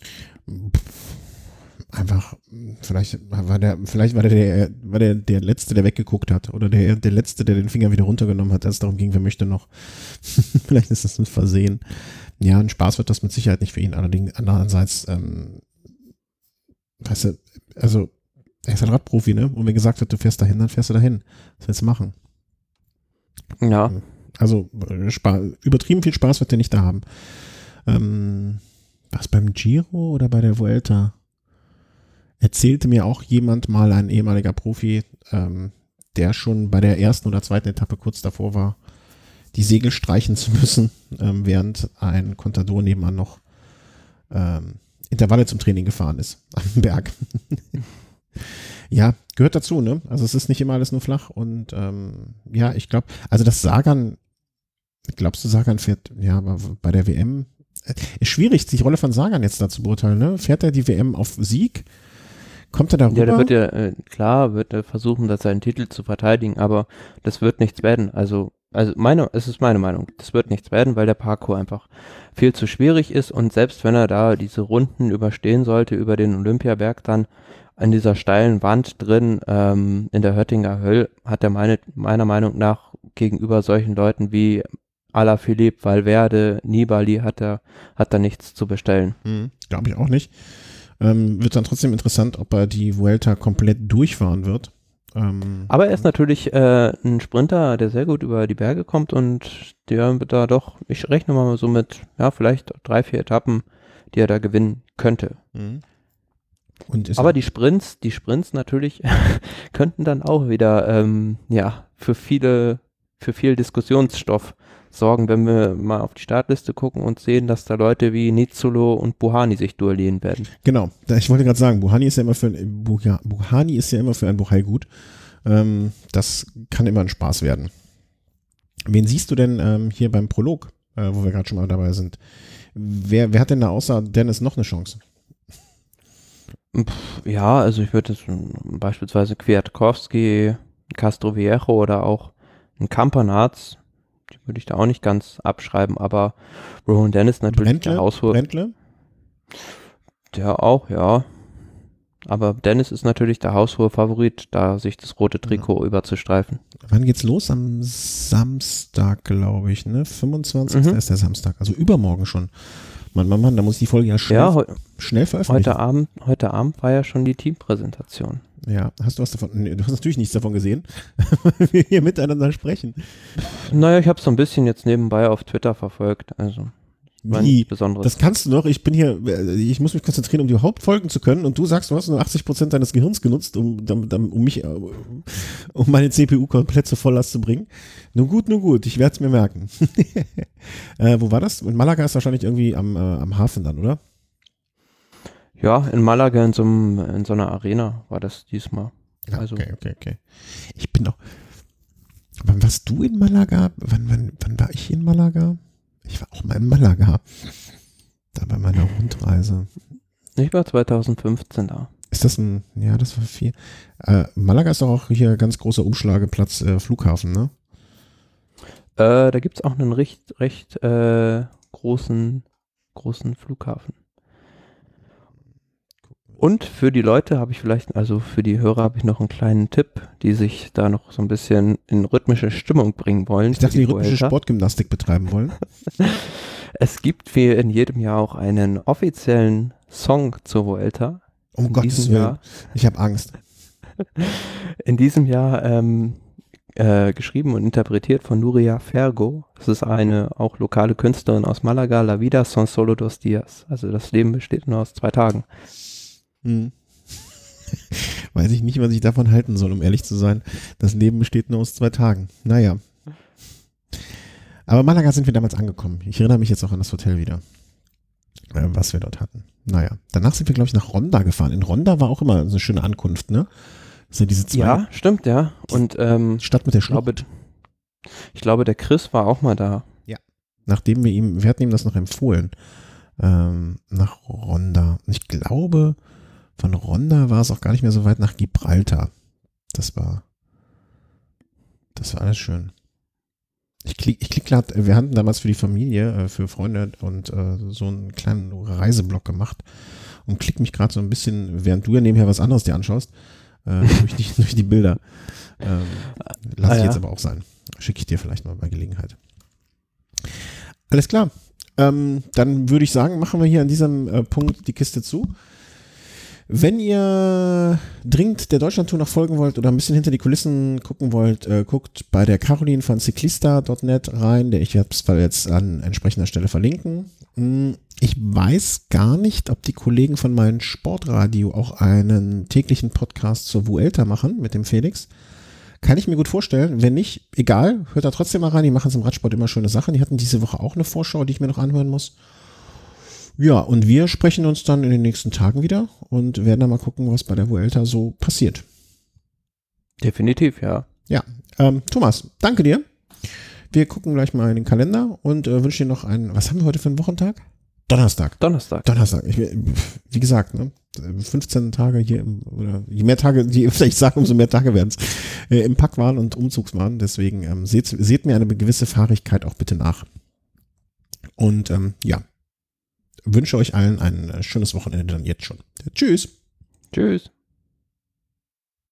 Einfach, vielleicht war der, vielleicht war der, der, war der, der Letzte, der weggeguckt hat oder der, der Letzte, der den Finger wieder runtergenommen hat, als es darum ging, wer möchte noch. Vielleicht ist das ein Versehen. Ja, ein Spaß wird das mit Sicherheit nicht für ihn. Allerdings, andererseits, ähm, weißt du, also, er ist ein Radprofi, ne? Und wenn gesagt hat, du fährst dahin, dann fährst du dahin. Was willst du machen? Ja. Also, Spaß, übertrieben viel Spaß wird der nicht da haben. Ähm, was beim Giro oder bei der Vuelta? Erzählte mir auch jemand mal, ein ehemaliger Profi, ähm, der schon bei der ersten oder zweiten Etappe kurz davor war, die Segel streichen zu müssen, ähm, während ein Contador nebenan noch ähm, Intervalle zum Training gefahren ist am Berg. Ja, gehört dazu, ne? Also es ist nicht immer alles nur flach und ähm, ja, ich glaube, also das Sagan, glaubst du, Sagan fährt, ja, aber bei der W M, äh, ist schwierig, die Rolle von Sagan jetzt da zu beurteilen, ne? Fährt er die W M auf Sieg? Kommt er da rüber? Ja, der wird ja, äh, klar, wird er versuchen, das seinen Titel zu verteidigen, aber das wird nichts werden. Also, also meine, es ist meine Meinung, das wird nichts werden, weil der Parcours einfach viel zu schwierig ist und selbst wenn er da diese Runden überstehen sollte, über den Olympiaberg dann an dieser steilen Wand drin, ähm, in der Höttinger Höll, hat er meine, meiner Meinung nach gegenüber solchen Leuten wie Alaphilippe, Valverde, Nibali hat er, hat er nichts zu bestellen. Mhm, glaube ich auch nicht. Ähm, wird dann trotzdem interessant, ob er die Vuelta komplett durchfahren wird. Ähm, Aber er ist natürlich äh, ein Sprinter, der sehr gut über die Berge kommt und der wird da doch, ich rechne mal so mit, ja, vielleicht drei, vier Etappen, die er da gewinnen könnte. Mhm. Und ist Aber die Sprints, die Sprints natürlich könnten dann auch wieder ähm, ja für viele, für viel Diskussionsstoff sorgen, wenn wir mal auf die Startliste gucken und sehen, dass da Leute wie Nizzolo und Buhani sich duellieren werden. Genau, ich wollte gerade sagen, Buhani ist ja immer für ein, Buhani ist ja immer für ein Buchai gut. Ähm, das kann immer ein Spaß werden. Wen siehst du denn ähm, hier beim Prolog, äh, wo wir gerade schon mal dabei sind? Wer, wer hat denn da außer Dennis noch eine Chance? Pff, ja, also ich würde jetzt beispielsweise Kwiatkowski, Castroviejo oder auch ein Campanaz, die würde ich da auch nicht ganz abschreiben, aber Rowan Dennis natürlich Brändle? der Haushof. Brändle? Der auch, ja. Aber Dennis ist natürlich der haushohe Favorit, da sich das rote Trikot ja. überzustreifen. Wann geht's los? Am Samstag, glaube ich, ne? fünfundzwanzigsten Mhm. ist der Samstag, also übermorgen schon. Mann, Mann, Mann, da muss ich die Folge ja schnell, ja, heu- schnell veröffentlichen. Heute Abend, heute Abend war ja schon die Teampräsentation. Ja, hast du was davon? Nee, du hast natürlich nichts davon gesehen, weil wir hier miteinander sprechen. Naja, ich habe so ein bisschen jetzt nebenbei auf Twitter verfolgt, also war Wie? nichts Besonderes. Das kannst du doch. Ich bin hier, ich muss mich konzentrieren, um die überhaupt folgen zu können. Und du sagst, du hast nur achtzig Prozent deines Gehirns genutzt, um, um mich, um meine C P U komplett zur Volllast zu bringen. Nun gut, nun gut. Ich werde es mir merken. äh, wo war das? In Malaga ist wahrscheinlich irgendwie am, äh, am Hafen dann, oder? Ja, in Malaga in so, einem, in so einer Arena war das diesmal. Ja, also, okay, okay, okay. Ich bin doch. Wann warst du in Malaga? Wann, wann, wann war ich in Malaga? Ich war auch mal in Malaga. Da bei meiner Rundreise. Ich war zwanzig fünfzehn da. Ist das ein, ja, das war viel. Äh, Malaga ist doch auch hier ganz großer Umschlageplatz, äh, Flughafen, ne? Äh, da gibt es auch einen recht, recht äh, großen, großen Flughafen. Und für die Leute habe ich vielleicht, also für die Hörer habe ich noch einen kleinen Tipp, die sich da noch so ein bisschen in rhythmische Stimmung bringen wollen. Ich dachte, die, die rhythmische Sportgymnastik betreiben wollen. Es gibt wie in jedem Jahr auch einen offiziellen Song zur Vuelta. Um in Gottes Willen, Jahr, ich habe Angst. In diesem Jahr ähm, äh, geschrieben und interpretiert von Nuria Fergo. Das ist eine auch lokale Künstlerin aus Malaga. La vida son solo dos días. Also das Leben besteht nur aus zwei Tagen. Hm. Weiß ich nicht, was ich davon halten soll, um ehrlich zu sein. Das Leben besteht nur aus zwei Tagen. Naja. Aber Malaga sind wir damals angekommen. Ich erinnere mich jetzt auch an das Hotel wieder, äh, was wir dort hatten. Naja, danach sind wir, glaube ich, nach Ronda gefahren. In Ronda war auch immer eine schöne Ankunft, ne? Das sind diese zwei ja, stimmt, ja. Und ähm, Stadt mit der Schlucht. Glaube, ich glaube, der Chris war auch mal da. Ja. Nachdem wir ihm, wir hatten ihm das noch empfohlen, ähm, nach Ronda. Und ich glaube, von Ronda war es auch gar nicht mehr so weit nach Gibraltar. Das war, das war alles schön. Ich klick, ich klick gerade, wir hatten damals für die Familie, äh, für Freunde und äh, so einen kleinen Reiseblock gemacht und klick mich gerade so ein bisschen, während du ja nebenher was anderes dir anschaust, äh, durch, die, durch die Bilder. Ähm, lass ah, ich ja. jetzt aber auch sein. Schicke ich dir vielleicht mal bei Gelegenheit. Alles klar. Ähm, dann würde ich sagen, machen wir hier an diesem äh, Punkt die Kiste zu. Wenn ihr dringend der Deutschlandtour noch folgen wollt oder ein bisschen hinter die Kulissen gucken wollt, äh, guckt bei der Caroline von cyclista punkt net rein. Der ich werde es jetzt an entsprechender Stelle verlinken. Ich weiß gar nicht, ob die Kollegen von meinem Sportradio auch einen täglichen Podcast zur Vuelta machen mit dem Felix. Kann ich mir gut vorstellen. Wenn nicht, egal, hört da trotzdem mal rein. Die machen es im Radsport immer schöne Sachen. Die hatten diese Woche auch eine Vorschau, die ich mir noch anhören muss. Ja, und wir sprechen uns dann in den nächsten Tagen wieder und werden dann mal gucken, was bei der Vuelta so passiert. Definitiv, ja. Ja, ähm, Thomas, danke dir. Wir gucken gleich mal in den Kalender und äh, wünschen dir noch einen, was haben wir heute für einen Wochentag? Donnerstag. Donnerstag. Donnerstag. Ich, wie gesagt, ne, fünfzehn Tage hier, im, oder je mehr Tage, je öfter ich sage, umso mehr Tage werden es, äh, im Packwahn und Umzugswahn. Deswegen ähm, seht, seht mir eine gewisse Fahrigkeit auch bitte nach. Und ähm, ja, wünsche euch allen ein schönes Wochenende dann jetzt schon. Tschüss. Tschüss.